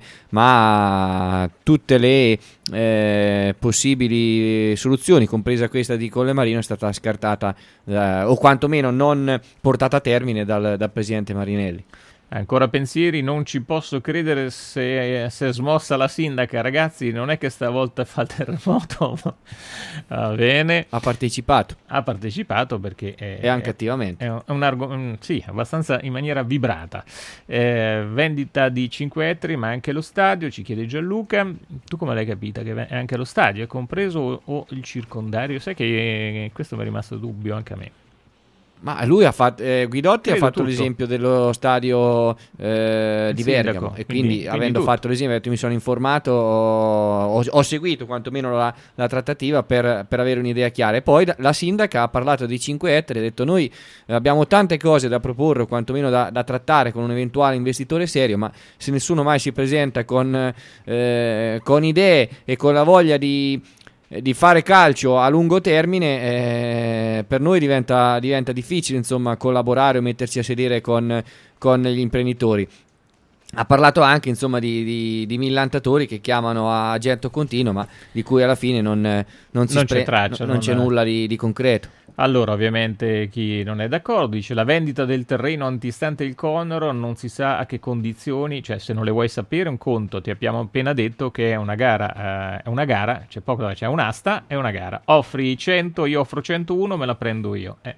Speaker 4: ma tutte le eh, possibili soluzioni, compresa questa di Collemarino, è stata scartata eh, o quantomeno non portata a termine dal, dal presidente Marinelli.
Speaker 3: Ancora pensieri, non ci posso credere se, se è smossa la sindaca, ragazzi, non è che stavolta fa terremoto. Va bene,
Speaker 4: ha partecipato
Speaker 3: ha partecipato perché è,
Speaker 4: e anche attivamente
Speaker 3: è un, un argomento, sì, abbastanza in maniera vibrata. Eh, vendita di cinque ettari, ma anche lo stadio, ci chiede Gianluca. Tu come l'hai capita che è anche lo stadio è compreso o, o il circondario? Sai che questo mi è rimasto dubbio anche a me.
Speaker 4: Ma lui ha fatto, eh, Guidotti
Speaker 3: Credo
Speaker 4: ha fatto
Speaker 3: tutto.
Speaker 4: l'esempio dello stadio eh, di
Speaker 3: Sindaco,
Speaker 4: Bergamo, e
Speaker 3: quindi-
Speaker 4: quindi,
Speaker 3: quindi
Speaker 4: avendo
Speaker 3: tutto.
Speaker 4: fatto l'esempio, mi sono informato, ho, ho seguito quantomeno la, la trattativa per, per avere un'idea chiara, e poi la sindaca ha parlato di cinque ettari, ha detto: noi abbiamo tante cose da proporre, o quantomeno da, da trattare con un eventuale investitore serio, ma se nessuno mai si presenta con, eh, con idee e con la voglia di di fare calcio a lungo termine, eh, per noi diventa, diventa difficile insomma collaborare o mettersi a sedere con, con gli imprenditori. Ha parlato anche insomma di, di, di millantatori che chiamano a getto continuo, ma di cui alla fine non, non, si
Speaker 3: Non
Speaker 4: spre-
Speaker 3: c'è traccia,
Speaker 4: non, non c'è
Speaker 3: non-
Speaker 4: nulla di, di concreto.
Speaker 3: Allora, ovviamente chi non è d'accordo dice: la vendita del terreno antistante il Conero non si sa a che condizioni, cioè se non le vuoi sapere un conto, ti abbiamo appena detto che è una gara, eh, è una gara, c'è poco da c'è un'asta, è una gara, offri cento, io offro centouno, me la prendo io. Eh.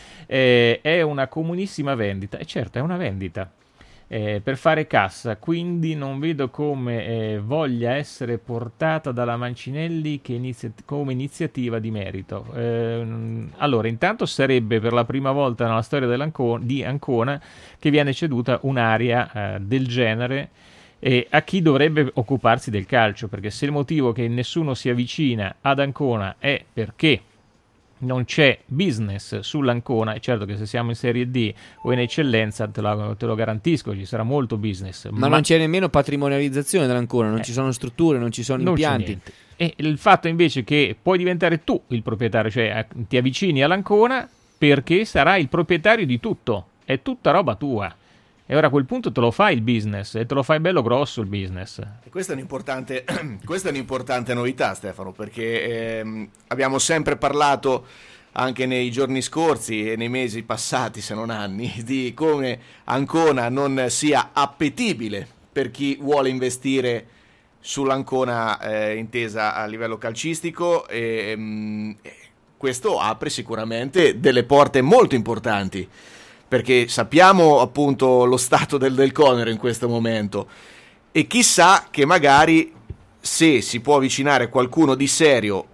Speaker 3: Eh, è una comunissima vendita, e certo è una vendita. Eh, per fare cassa, quindi non vedo come eh, voglia essere portata dalla Mancinelli che inizia- come iniziativa di merito. Eh, allora, intanto sarebbe per la prima volta nella storia dell'Anco- di Ancona che viene ceduta un'area eh, del genere e a chi dovrebbe occuparsi del calcio, perché se il motivo che nessuno si avvicina ad Ancona è perché non c'è business sull'Ancona, è certo che se siamo in Serie D o in eccellenza te lo, te lo garantisco, ci sarà molto business,
Speaker 4: Ma, non c'è nemmeno patrimonializzazione dell'Ancona, non
Speaker 3: Eh.
Speaker 4: ci sono strutture, non ci sono
Speaker 3: non c'è
Speaker 4: impianti.
Speaker 3: niente. E il fatto invece che puoi diventare tu il proprietario, cioè eh, ti avvicini all'Ancona perché sarai il proprietario di tutto, è tutta roba tua. E ora a quel punto te lo fai il business, e te lo fai bello grosso il business.
Speaker 5: E questa è un'importante, questa è un'importante novità, Stefano, perché ehm, abbiamo sempre parlato anche nei giorni scorsi e nei mesi passati, se non anni, di come Ancona non sia appetibile per chi vuole investire sull'Ancona eh, intesa a livello calcistico, e ehm, questo apre sicuramente delle porte molto importanti, perché sappiamo appunto lo stato del, del Conero in questo momento, e chissà che magari se si può avvicinare qualcuno di serio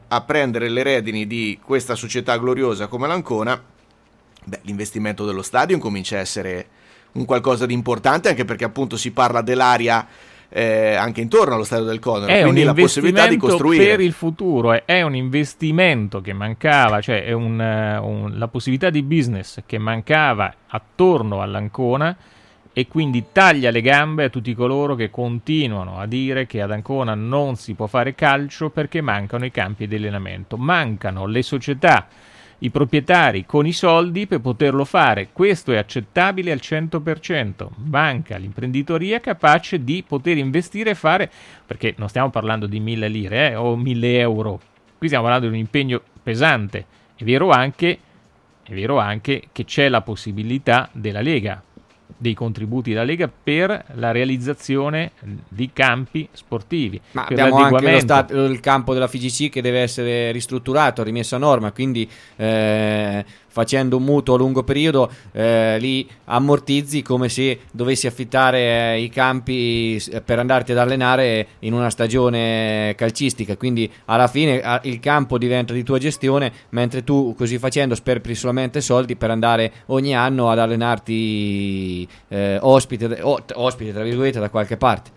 Speaker 5: a prendere le redini di questa società gloriosa come l'Ancona, beh, l'investimento dello stadio comincia a essere un qualcosa di importante, anche perché appunto si parla dell'area eh, anche intorno allo stadio del Conero,
Speaker 3: è
Speaker 5: quindi
Speaker 3: un
Speaker 5: la possibilità di costruire
Speaker 3: per il futuro, è, è un investimento che mancava, cioè è un, un, la possibilità di business che mancava attorno all'Ancona, e quindi taglia le gambe a tutti coloro che continuano a dire che ad Ancona non si può fare calcio perché mancano i campi di allenamento, mancano le società, i proprietari con i soldi per poterlo fare. Questo è accettabile al cento per cento. Manca l'imprenditoria capace di poter investire e fare, perché non stiamo parlando di mille lire eh, o mille euro, qui stiamo parlando di un impegno pesante. È vero anche, è vero anche che c'è la possibilità della Lega, dei contributi della Lega per la realizzazione di campi sportivi.
Speaker 4: Ma
Speaker 3: per
Speaker 4: abbiamo anche lo stat- il campo della F I G C che deve essere ristrutturato, rimesso a norma, quindi eh, facendo un mutuo a lungo periodo eh, li ammortizzi come se dovessi affittare eh, i campi per andarti ad allenare in una stagione calcistica, quindi alla fine a- il campo diventa di tua gestione, mentre tu così facendo sperperi solamente soldi per andare ogni anno ad allenarti eh, ospite, o, ospite tra virgolette da qualche parte.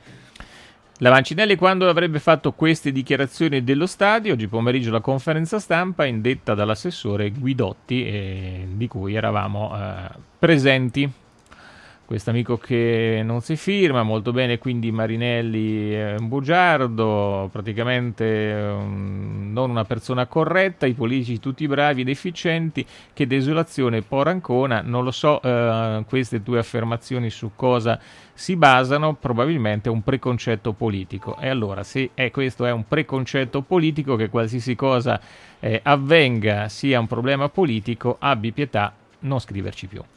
Speaker 3: La Vancinelli, quando avrebbe fatto queste dichiarazioni dello stadio, oggi pomeriggio la conferenza stampa indetta dall'assessore Guidotti, eh, di cui eravamo eh, presenti. Questo amico che non si firma, molto bene, quindi Marinelli è un bugiardo, praticamente um, non una persona corretta, i politici tutti bravi ed efficienti, che desolazione por Ancona, non lo so uh, queste tue affermazioni su cosa si basano, probabilmente un preconcetto politico. E allora se è, questo è un preconcetto politico, che qualsiasi cosa eh, avvenga sia un problema politico, abbi pietà, non scriverci più.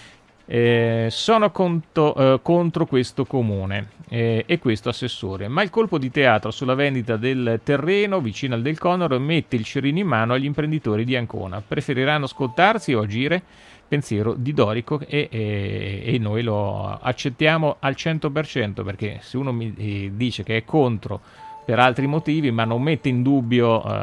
Speaker 3: Eh, sono conto, eh, contro questo comune eh, e questo assessore, ma il colpo di teatro sulla vendita del terreno vicino al Del Conero mette il cerino in mano agli imprenditori di Ancona. Preferiranno scottarsi o agire? Pensiero di Dorico e, e, e noi lo accettiamo al cento per cento, perché se uno mi eh, dice che è contro per altri motivi, ma non mette in dubbio uh,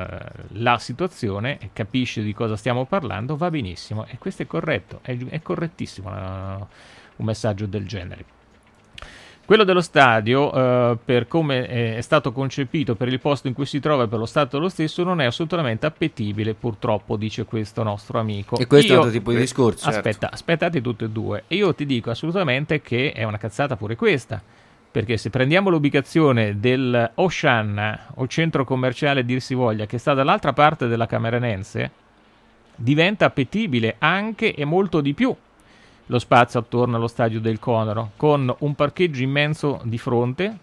Speaker 3: la situazione e capisce di cosa stiamo parlando, va benissimo. E questo è corretto, è, è correttissimo uh, un messaggio del genere. Quello dello stadio, uh, per come è stato concepito, per il posto in cui si trova e per lo stato dello stesso, non è assolutamente appetibile, purtroppo, dice questo nostro amico.
Speaker 4: E questo
Speaker 3: Io,
Speaker 4: è un altro tipo di discorso.
Speaker 3: Aspetta,
Speaker 4: certo.
Speaker 3: aspettate tutte e due. E io ti dico assolutamente che è una cazzata pure questa. Perché se prendiamo l'ubicazione del Ocean o centro commerciale dir si voglia, che sta dall'altra parte della Cameranense, diventa appetibile anche e molto di più lo spazio attorno allo stadio del Conero, con un parcheggio immenso di fronte,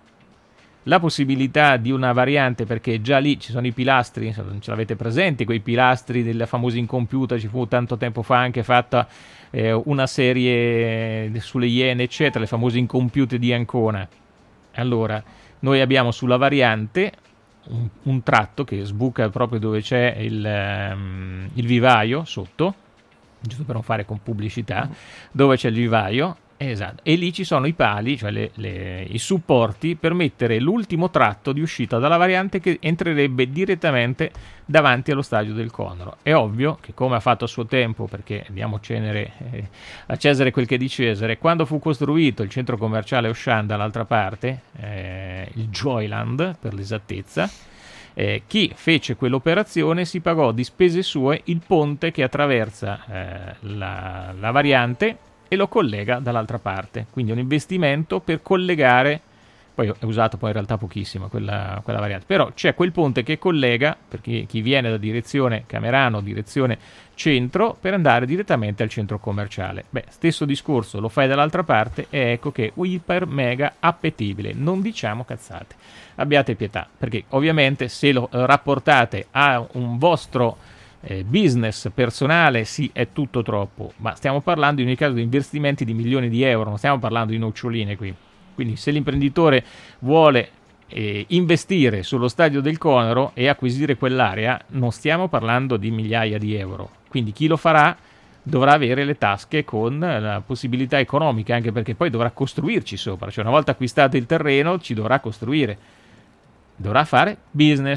Speaker 3: la possibilità di una variante, perché già lì ci sono i pilastri, ce l'avete presenti, quei pilastri della famosa incompiuta, ci fu tanto tempo fa anche fatta eh, una serie sulle Iene, eccetera, le famose incompiute di Ancona. Allora, noi abbiamo sulla variante un, un tratto che sbuca proprio dove c'è il, um, il vivaio sotto, giusto per non fare con pubblicità, dove c'è il vivaio. Esatto, e lì ci sono i pali, cioè le, le, i supporti per mettere l'ultimo tratto di uscita dalla variante che entrerebbe direttamente davanti allo stadio del Conero. È ovvio che, come ha fatto a suo tempo, perché diamo cenere eh, a Cesare quel che è di Cesare, quando fu costruito il centro commerciale Auchan dall'altra parte, eh, il Joyland per l'esattezza, eh, chi fece quell'operazione si pagò di spese sue il ponte che attraversa eh, la, la variante e lo collega dall'altra parte, quindi un investimento per collegare, poi è usato poi in realtà pochissimo quella, quella variante, però c'è quel ponte che collega, per chi, chi viene da direzione Camerano, direzione centro, per andare direttamente al centro commerciale. Beh, stesso discorso, lo fai dall'altra parte e ecco che iper mega appetibile, non diciamo cazzate, abbiate pietà, perché ovviamente se lo rapportate a un vostro Eh, business personale, sì, è tutto troppo, ma stiamo parlando in ogni caso di investimenti di milioni di euro, non stiamo parlando di noccioline qui. Quindi se l'imprenditore vuole eh, investire sullo stadio del Conero e acquisire quell'area, non stiamo parlando di migliaia di euro, quindi chi lo farà dovrà avere le tasche con la possibilità economica, anche perché poi dovrà costruirci sopra, cioè una volta acquistato il terreno ci dovrà costruire, dovrà fare business.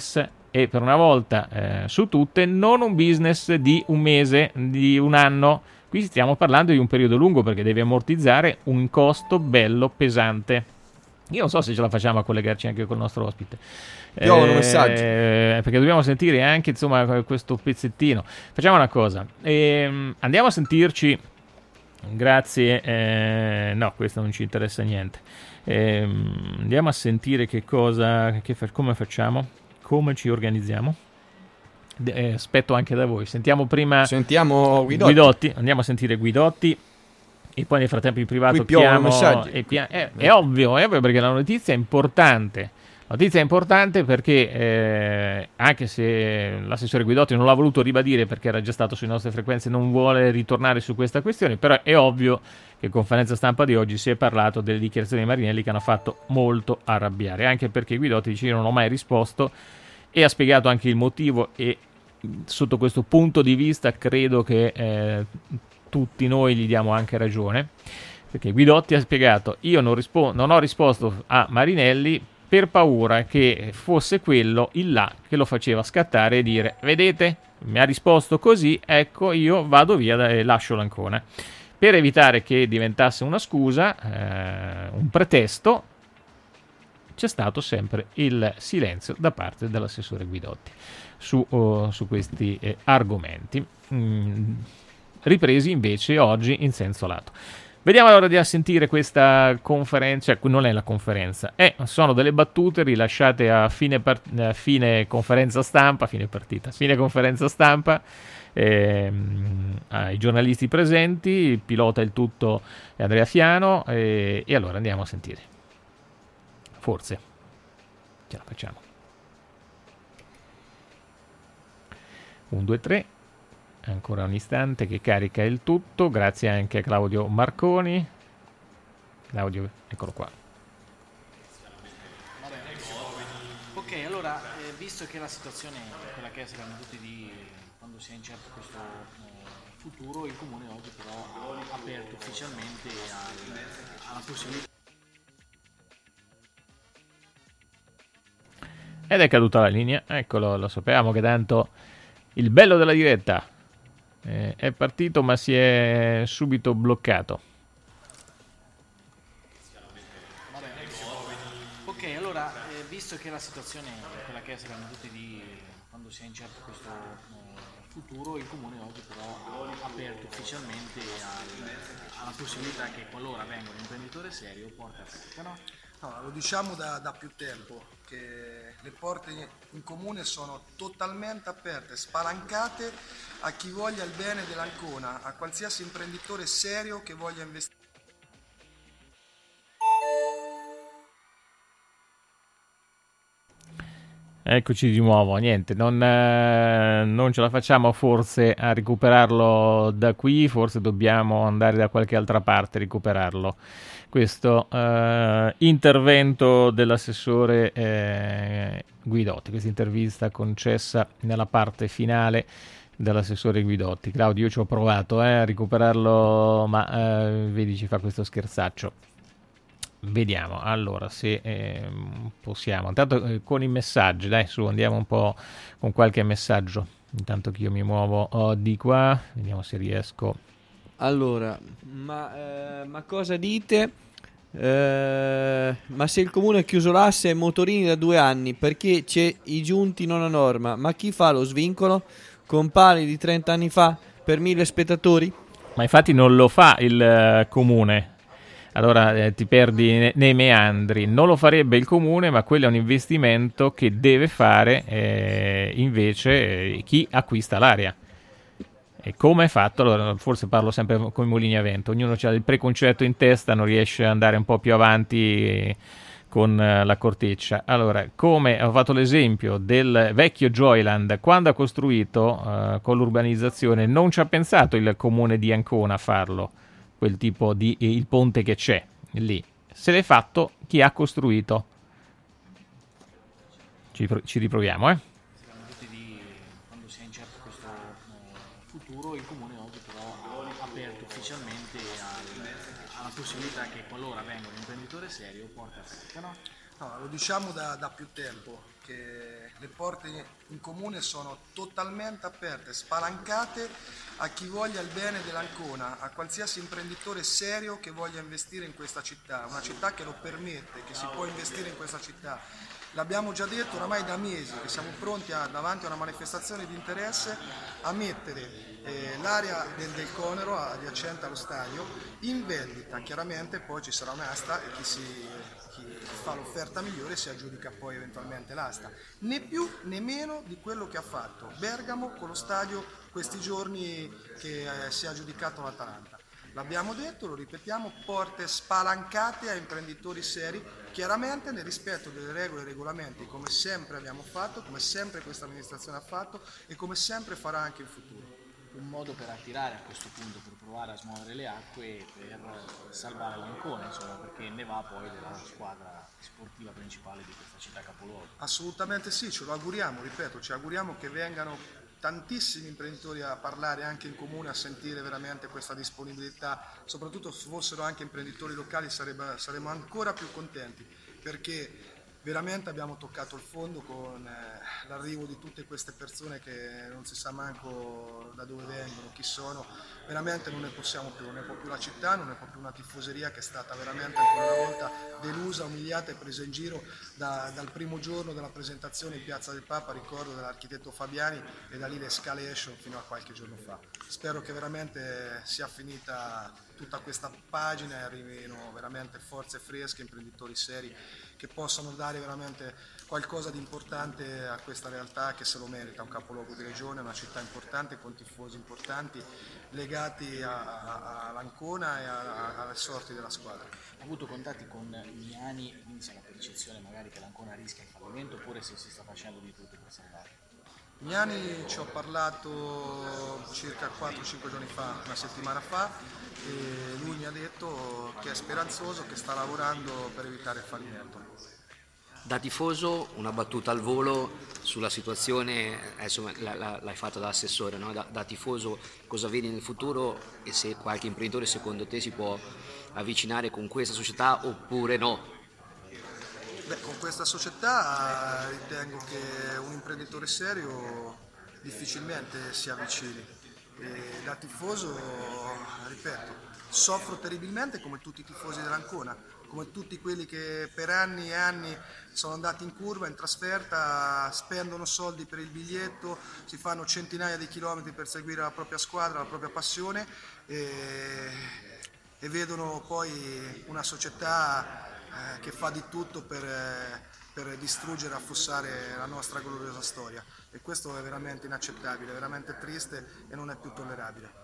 Speaker 3: e per una volta eh, su tutte non un business di un mese, di un anno. Qui stiamo parlando di un periodo lungo perché devi ammortizzare un costo bello pesante. Io non so se ce la facciamo a collegarci anche col nostro ospite.
Speaker 4: Piovono
Speaker 3: eh,
Speaker 4: messaggi.
Speaker 3: Perché dobbiamo sentire anche insomma questo pezzettino. Facciamo una cosa, ehm, andiamo a sentirci. Grazie. Eh, no, questo non ci interessa niente. Ehm, andiamo a sentire che cosa, che fa, come facciamo, come ci organizziamo. Eh, aspetto anche da voi. Sentiamo prima.
Speaker 4: Sentiamo Guidotti.
Speaker 3: Guidotti. Andiamo a sentire Guidotti. E poi nel frattempo in privato
Speaker 4: Qui piovono
Speaker 3: chiamo
Speaker 4: messaggi.
Speaker 3: e pia- è, è ovvio, è ovvio perché la notizia è importante. La notizia è importante perché eh, anche se l'assessore Guidotti non l'ha voluto ribadire perché era già stato sulle nostre frequenze, non vuole ritornare su questa questione, però è ovvio che in conferenza stampa di oggi si è parlato delle dichiarazioni di Marinelli che hanno fatto molto arrabbiare, anche perché Guidotti dice: io non ho mai risposto, e ha spiegato anche il motivo, e sotto questo punto di vista credo che eh, tutti noi gli diamo anche ragione, perché Guidotti ha spiegato: io non, rispo- non ho risposto a Marinelli per paura che fosse quello il là che lo faceva scattare e dire: vedete, mi ha risposto così, ecco, io vado via e lascio l'Ancona. Per evitare che diventasse una scusa, eh, un pretesto, c'è stato sempre il silenzio da parte dell'assessore Guidotti su, oh, su questi eh, argomenti, mm, ripresi invece oggi in senso lato. Vediamo allora di sentire questa conferenza, cioè non è la conferenza, eh, sono delle battute rilasciate a fine, part- a fine conferenza stampa, fine partita, fine conferenza stampa, ehm, ai giornalisti presenti, il pilota il tutto è Andrea Fiano, eh, e allora andiamo a sentire. Forse ce la facciamo. uno, due, tre. Ancora un istante che carica il tutto, grazie anche a Claudio Marconi. Claudio, eccolo qua.
Speaker 10: Ok, allora, eh, visto che la situazione è quella che è, sappiamo tutti di quando si è incerto questo eh, futuro, il Comune oggi però ha aperto ufficialmente al, alla possibilità.
Speaker 3: Ed è caduta la linea, eccolo, lo sapevamo che tanto il bello della diretta eh, è partito ma si è subito bloccato.
Speaker 10: Ok, allora, eh, visto che la situazione è quella che è, sappiamo tutti di quando si è incerto questo eh, futuro, il Comune oggi però ha aperto ufficialmente al, alla possibilità che qualora venga un imprenditore serio porta aperta, no?
Speaker 11: No, lo diciamo da, da più tempo, che le porte in comune sono totalmente aperte, spalancate a chi voglia il bene dell'Ancona, a qualsiasi imprenditore serio che voglia investire.
Speaker 3: Eccoci di nuovo, niente, non, eh, non ce la facciamo forse a recuperarlo da qui, forse dobbiamo andare da qualche altra parte a recuperarlo. Questo eh, intervento dell'assessore eh, Guidotti, questa intervista concessa nella parte finale dell'assessore Guidotti. Claudio, io ci ho provato eh, a recuperarlo, ma eh, vedi, ci fa questo scherzaccio. Vediamo allora se eh, possiamo. Intanto eh, con i messaggi, dai, su, andiamo un po' con qualche messaggio. Intanto che io mi muovo oh, di qua, vediamo se riesco.
Speaker 4: Allora, ma, eh, ma cosa dite? Eh, ma se il comune ha chiuso l'asse ai motorini da due anni, perché c'è i giunti non a norma? Ma chi fa lo svincolo? Con pali di trenta anni fa per mille spettatori?
Speaker 3: Ma infatti non lo fa il uh, comune. Allora eh, ti perdi ne- nei meandri. Non lo farebbe il comune, ma quello è un investimento che deve fare eh, invece eh, chi acquista l'area. E come è fatto? Allora, forse parlo sempre come mulini a vento. Ognuno ha il preconcetto in testa, non riesce ad andare un po' più avanti con uh, la corteccia. Allora, come ho fatto l'esempio del vecchio Joyland, quando ha costruito uh, con l'urbanizzazione, non ci ha pensato il comune di Ancona a farlo, quel tipo di il ponte che c'è lì. Se l'è fatto chi ha costruito. Ci, ci riproviamo, eh.
Speaker 10: Quando si è incerto questo eh, futuro, il Comune oggi però ha aperto ufficialmente al, alla possibilità che qualora venga un imprenditore serio porta aperta, no?
Speaker 11: No, lo diciamo da, da più tempo, che le porte in comune sono totalmente aperte, spalancate a chi voglia il bene dell'Ancona, a qualsiasi imprenditore serio che voglia investire in questa città, una città che lo permette, che si può investire in questa città. L'abbiamo già detto oramai da mesi che siamo pronti a, davanti a una manifestazione di interesse a mettere eh, l'area del, del Conero adiacente allo stadio in vendita. Chiaramente poi ci sarà un'asta e chi, si, chi fa l'offerta migliore si aggiudica poi eventualmente l'asta. Né più né meno di quello che ha fatto Bergamo con lo stadio questi giorni che eh, si è aggiudicato l'Atalanta. L'abbiamo detto, lo ripetiamo, porte spalancate a imprenditori seri, chiaramente nel rispetto delle regole e regolamenti, come sempre abbiamo fatto, come sempre questa amministrazione ha fatto e come sempre farà anche in futuro.
Speaker 10: Un modo per attirare a questo punto, per provare a smuovere le acque e per salvare l'Ancona, insomma, perché ne va poi della squadra sportiva principale di questa città capoluogo.
Speaker 11: Assolutamente sì, ce lo auguriamo, ripeto, ci auguriamo che vengano tantissimi imprenditori a parlare anche in comune, a sentire veramente questa disponibilità, soprattutto se fossero anche imprenditori locali sarebbe, saremmo ancora più contenti, perché veramente abbiamo toccato il fondo con eh, l'arrivo di tutte queste persone che non si sa manco da dove vengono, chi sono, veramente non ne possiamo più, non ne può più la città, non ne può più una tifoseria che è stata veramente ancora una volta delusa, umiliata e presa in giro da, dal primo giorno della presentazione in Piazza del Papa, ricordo dell'architetto Fabiani, e da lì l'escalation fino a qualche giorno fa. Spero che veramente sia finita tutta questa pagina e arrivino veramente forze fresche, imprenditori seri che possano dare veramente qualcosa di importante a questa realtà che se lo merita, un capoluogo di regione, una città importante con tifosi importanti legati all'Ancona e alle sorti della squadra.
Speaker 10: Ha avuto contatti con Miani, quindi c'è la percezione magari che l'Ancona rischia il fallimento, oppure se si sta facendo di tutto per salvare?
Speaker 11: Miani ci ho parlato circa quattro cinque giorni fa, una settimana fa, e lui mi ha detto che è speranzoso, che sta lavorando per evitare il fallimento.
Speaker 12: Da tifoso, una battuta al volo sulla situazione, insomma, la, la, l'hai fatta da assessore, no? da, da tifoso cosa vedi nel futuro e se qualche imprenditore secondo te si può avvicinare con questa società oppure no?
Speaker 11: Beh, con questa società ritengo che un imprenditore serio difficilmente si avvicini. E da tifoso, ripeto, soffro terribilmente come tutti i tifosi dell'Ancona, come tutti quelli che per anni e anni sono andati in curva, in trasferta, spendono soldi per il biglietto, si fanno centinaia di chilometri per seguire la propria squadra, la propria passione e, e vedono poi una società eh, che fa di tutto per, eh, per distruggere, affossare la nostra gloriosa storia. E questo è veramente inaccettabile, veramente triste e non è più tollerabile.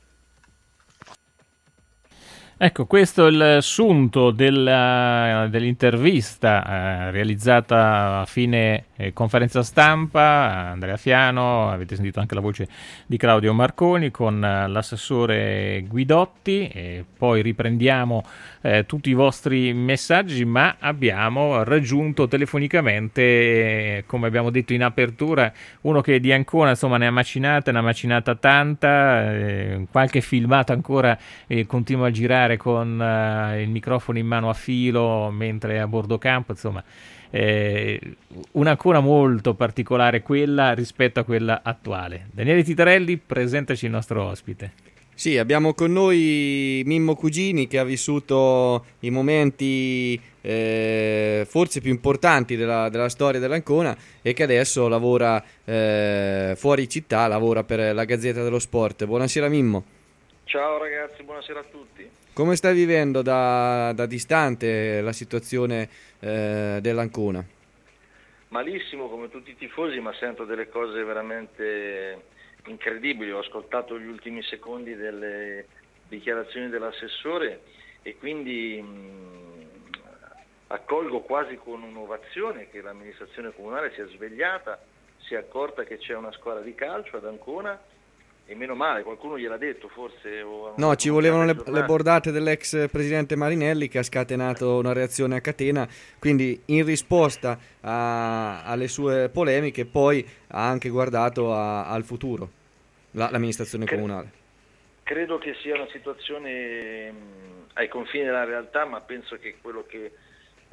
Speaker 3: Ecco, questo è il sunto della, dell'intervista eh, realizzata a fine eh, conferenza stampa. Andrea Fiano, avete sentito anche la voce di Claudio Marconi con eh, l'assessore Guidotti, e poi riprendiamo eh, tutti i vostri messaggi, ma abbiamo raggiunto telefonicamente, eh, come abbiamo detto in apertura, uno che di Ancona insomma ne ha macinata, ne ha macinata tanta, eh, qualche filmato ancora eh, continua a girare con uh, il microfono in mano a filo mentre è a bordo campo, insomma eh, un'Ancona molto particolare quella rispetto a quella attuale. Daniele Titarelli, presentaci il nostro ospite.
Speaker 4: Sì, abbiamo con noi Mimmo Cugini, che ha vissuto i momenti eh, forse più importanti della, della storia dell'Ancona e che adesso lavora eh, fuori città, lavora per la Gazzetta dello Sport. Buonasera Mimmo.
Speaker 13: Ciao ragazzi, buonasera a tutti.
Speaker 4: Come stai vivendo da, da distante la situazione eh, dell'Ancona?
Speaker 13: Malissimo, come tutti i tifosi, ma sento delle cose veramente incredibili. Ho ascoltato gli ultimi secondi delle dichiarazioni dell'assessore e quindi mh, accolgo quasi con un'ovazione che l'amministrazione comunale si è svegliata, si è accorta che c'è una squadra di calcio ad Ancona. E meno male, qualcuno gliel'ha detto forse. O
Speaker 4: no, ci volevano le, le bordate dell'ex presidente Marinelli, che ha scatenato una reazione a catena, quindi in risposta a, alle sue polemiche poi ha anche guardato a, al futuro la, l'amministrazione Cre- comunale.
Speaker 13: Credo che sia una situazione mh, ai confini della realtà, ma penso che quello che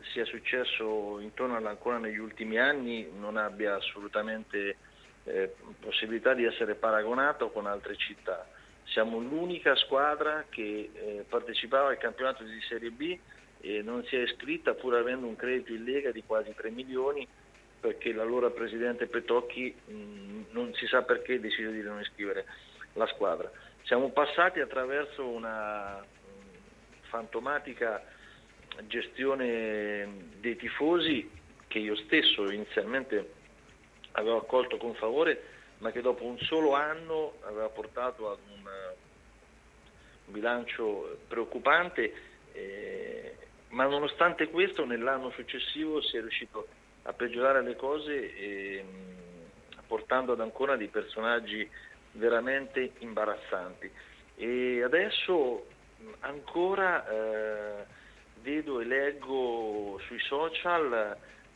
Speaker 13: sia successo intorno all'Ancona negli ultimi anni non abbia assolutamente eh, possibilità di essere paragonato con altre città. Siamo l'unica squadra che eh, partecipava al campionato di Serie B e non si è iscritta pur avendo un credito in Lega di quasi tre milioni, perché l'allora presidente Petocchi mh, non si sa perché decise di non iscrivere la squadra. Siamo passati attraverso una mh, fantomatica gestione dei tifosi che io stesso inizialmente avevo accolto con favore, ma che dopo un solo anno aveva portato ad un, un bilancio preoccupante, eh, ma nonostante questo nell'anno successivo si è riuscito a peggiorare le cose, eh, portando ad Ancona dei personaggi veramente imbarazzanti. E adesso ancora eh, vedo e leggo sui social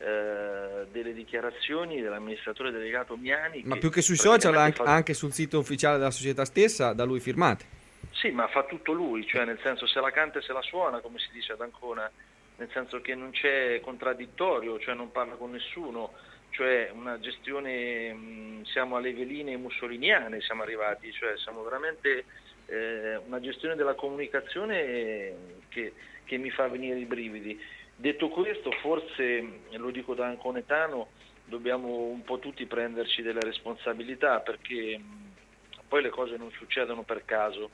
Speaker 13: eh, delle dichiarazioni dell'amministratore delegato Miani.
Speaker 4: Ma
Speaker 13: che
Speaker 4: più che sui social, anche,
Speaker 13: fa...
Speaker 4: anche sul sito ufficiale della società stessa, da lui firmate.
Speaker 13: Sì, ma fa tutto lui, cioè nel senso se la canta e se la suona, come si dice ad Ancona, nel senso che non c'è contraddittorio, cioè non parla con nessuno, cioè una gestione, mh, siamo alle veline mussoliniane, siamo arrivati, cioè siamo veramente eh, una gestione della comunicazione che, che mi fa venire i brividi. Detto questo, forse, lo dico da anconetano, dobbiamo un po' tutti prenderci delle responsabilità, perché mh, poi le cose non succedono per caso.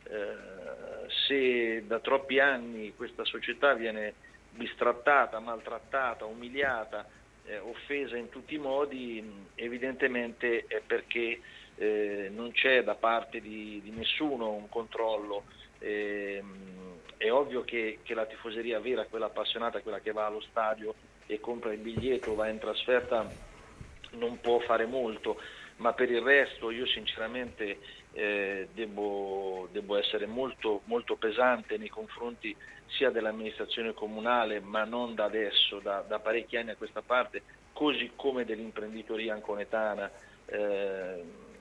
Speaker 13: Eh, se da troppi anni questa società viene bistrattata, maltrattata, umiliata, eh, offesa in tutti i modi, mh, evidentemente è perché eh, non c'è da parte di, di nessuno un controllo. Eh, mh, è ovvio che, che la tifoseria vera, quella appassionata, quella che va allo stadio e compra il biglietto, va in trasferta, non può fare molto, ma per il resto io sinceramente eh, devo, devo essere molto, molto pesante nei confronti sia dell'amministrazione comunale, ma non da adesso, da, da parecchi anni a questa parte, così come dell'imprenditoria anconetana. Eh,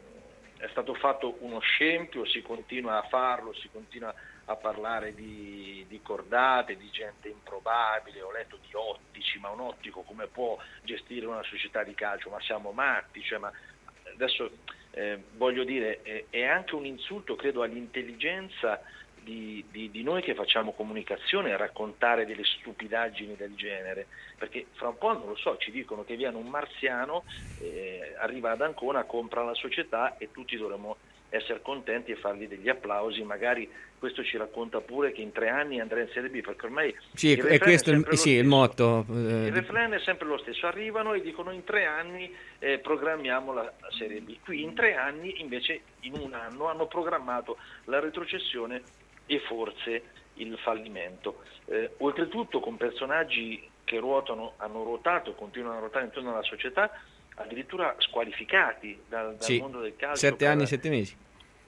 Speaker 13: è stato fatto uno scempio, si continua a farlo, si continua a parlare di, di cordate, di gente improbabile, ho letto di ottici, ma un ottico come può gestire una società di calcio? Ma siamo matti, cioè, ma adesso eh, voglio dire, eh, è anche un insulto, credo, all'intelligenza di, di, di noi che facciamo comunicazione, raccontare delle stupidaggini del genere, perché fra un po', non lo so, ci dicono che viene un marziano, eh, arriva ad Ancona, compra la società e tutti dovremmo essere contenti e fargli degli applausi. Magari questo ci racconta pure che in tre anni andrà in Serie B, perché ormai
Speaker 4: sì, è questo il, sì, il motto.
Speaker 13: Il refrain è sempre lo stesso, arrivano e dicono in tre anni eh, programmiamo la Serie B. Qui in tre anni invece in un anno hanno programmato la retrocessione e forse il fallimento. Eh, oltretutto con personaggi che ruotano, hanno ruotato e continuano a ruotare intorno alla società, addirittura squalificati dal, dal
Speaker 4: sì,
Speaker 13: mondo del calcio.
Speaker 4: Sette
Speaker 13: per,
Speaker 4: anni, sette mesi.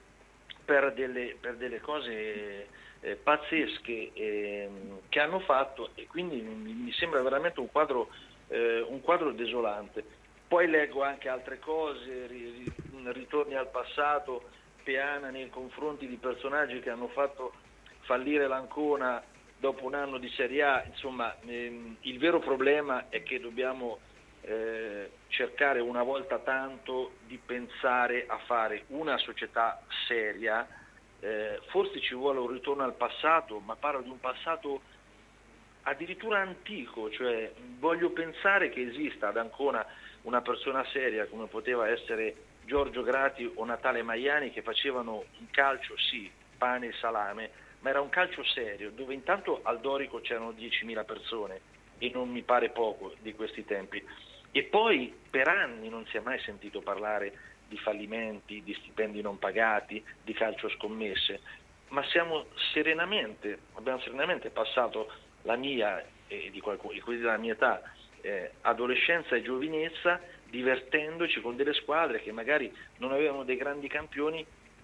Speaker 13: Per delle, per delle cose eh, pazzesche eh, che hanno fatto, e quindi mi, mi sembra veramente un quadro, eh, un quadro desolante. Poi leggo anche altre cose, ri, ritorni al passato, peana nei confronti di personaggi che hanno fatto fallire l'Ancona dopo un anno di Serie A. Insomma, ehm, il vero problema è che dobbiamo eh, cercare una volta tanto di pensare a fare una società seria. Eh, forse ci vuole un ritorno al passato, ma parlo di un passato addirittura antico, cioè voglio pensare che esista ad Ancona una persona seria come poteva essere Giorgio Grati o Natale Maiani, che facevano un calcio, sì, pane e salame, ma era un calcio serio, dove intanto al Dorico c'erano diecimila persone, e non mi pare poco di questi tempi. E poi per anni non si è mai sentito parlare di fallimenti, di stipendi non pagati, di calcio scommesse, ma siamo serenamente, abbiamo serenamente passato la mia e di qualcuno, e quelli della mia età, eh, adolescenza e giovinezza, divertendoci con delle squadre che magari non avevano dei grandi campioni,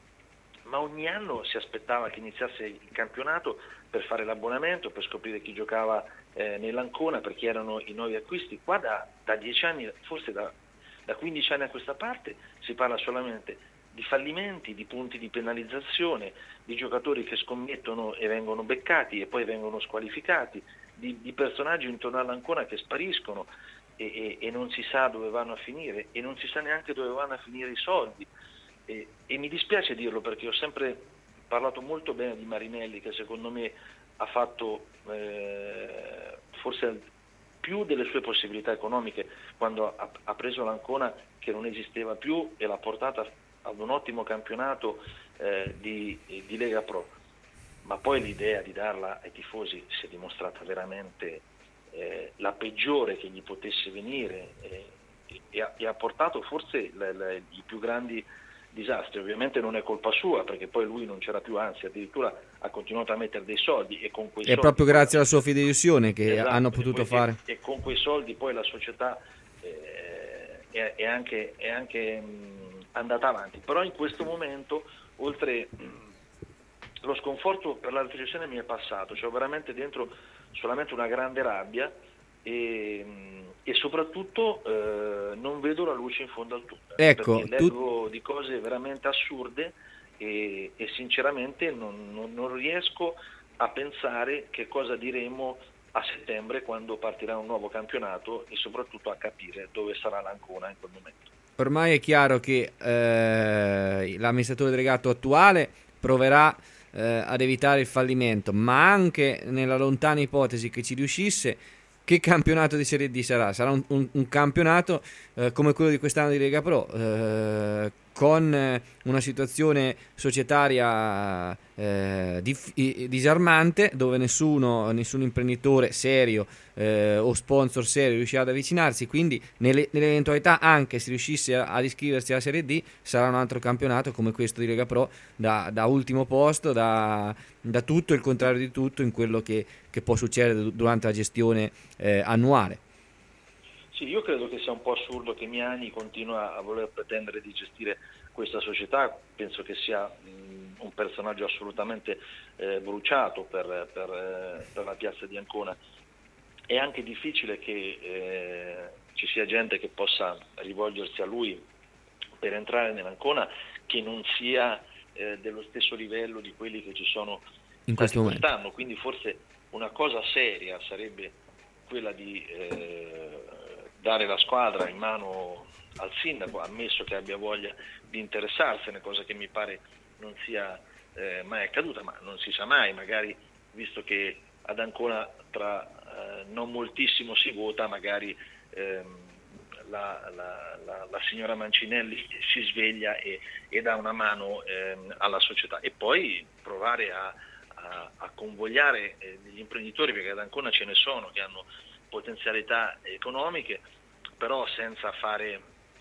Speaker 13: ma ogni anno si aspettava che iniziasse il campionato per fare l'abbonamento, per scoprire chi giocava eh, nell'Ancona, perché erano i nuovi acquisti. Qua da, da dieci anni, forse da, da quindici anni a questa parte, si parla solamente di fallimenti, di punti di penalizzazione, di giocatori che scommettono e vengono beccati e poi vengono squalificati, di, di personaggi intorno all'Ancona che spariscono e, e, e non si sa dove vanno a finire e non si sa neanche dove vanno a finire i soldi. E, e mi dispiace dirlo perché ho sempre parlato molto bene di Marinelli, che secondo me ha fatto eh, forse più delle sue possibilità economiche quando ha, ha preso l'Ancona che non esisteva più e l'ha portata ad un ottimo campionato eh, di, di Lega Pro, ma poi l'idea di darla ai tifosi si è dimostrata veramente eh, la peggiore che gli potesse venire eh, e, ha, e ha portato forse le, le, i più grandi disastri. Ovviamente non è colpa sua perché poi lui non c'era più, anzi addirittura ha continuato a mettere dei soldi e con quei
Speaker 4: È
Speaker 13: soldi
Speaker 4: proprio
Speaker 13: poi
Speaker 4: grazie
Speaker 13: la-
Speaker 4: alla sua fideiussione che
Speaker 13: Esatto,
Speaker 4: hanno
Speaker 13: e
Speaker 4: potuto
Speaker 13: poi-
Speaker 4: fare.
Speaker 13: e, e con quei soldi poi la società eh, è, è anche, è anche mh, andata avanti, però in questo momento oltre mh, lo sconforto per la retrocessione mi è passato, c'ho veramente dentro solamente una grande rabbia e, mh, e soprattutto eh, non vedo la luce in fondo al tunnel,
Speaker 4: Ecco,
Speaker 13: perché
Speaker 4: tu-
Speaker 13: leggo di cose veramente assurde e, e sinceramente non, non- non riesco a pensare che cosa diremo a settembre quando partirà un nuovo campionato e soprattutto a capire dove sarà l'Ancona in quel momento.
Speaker 4: Ormai è chiaro che eh, l'amministratore delegato attuale proverà eh, ad evitare il fallimento, ma anche nella lontana ipotesi che ci riuscisse, che campionato di Serie D sarà? Sarà un, un- un campionato eh, come quello di quest'anno di Lega Pro, eh, con eh, una situazione societaria eh, dif- i- disarmante, dove nessuno, nessun imprenditore serio eh, o sponsor serio riuscirà ad avvicinarsi, quindi nelle- nell'eventualità anche se riuscisse a- ad iscriversi alla Serie D sarà un altro campionato come questo di Lega Pro da, da ultimo posto, da, da tutto il contrario di tutto in quello che, che può succedere du- durante la gestione eh, annuale.
Speaker 13: Sì, io credo che sia un po' assurdo che Miani continua a voler pretendere di gestire questa società, penso che sia mh, un personaggio assolutamente eh, bruciato per, per, eh, per la piazza di Ancona. È anche difficile che eh, ci sia gente che possa rivolgersi a lui per entrare nell'Ancona che non sia eh, dello stesso livello di quelli che ci sono
Speaker 4: In
Speaker 13: stati
Speaker 4: questo momento.
Speaker 13: quest'anno, quindi forse una cosa seria sarebbe quella di eh, dare la squadra in mano al sindaco, ammesso che abbia voglia di interessarsene, cosa che mi pare non sia eh, mai accaduta, ma non si sa mai, magari visto che ad Ancona tra eh, non moltissimo si vota, magari ehm, la, la, la, la signora Mancinelli si sveglia e, e dà una mano ehm, alla società e poi provare a, a, a convogliare eh, gli imprenditori, perché ad Ancona ce ne sono che hanno potenzialità economiche, però senza fare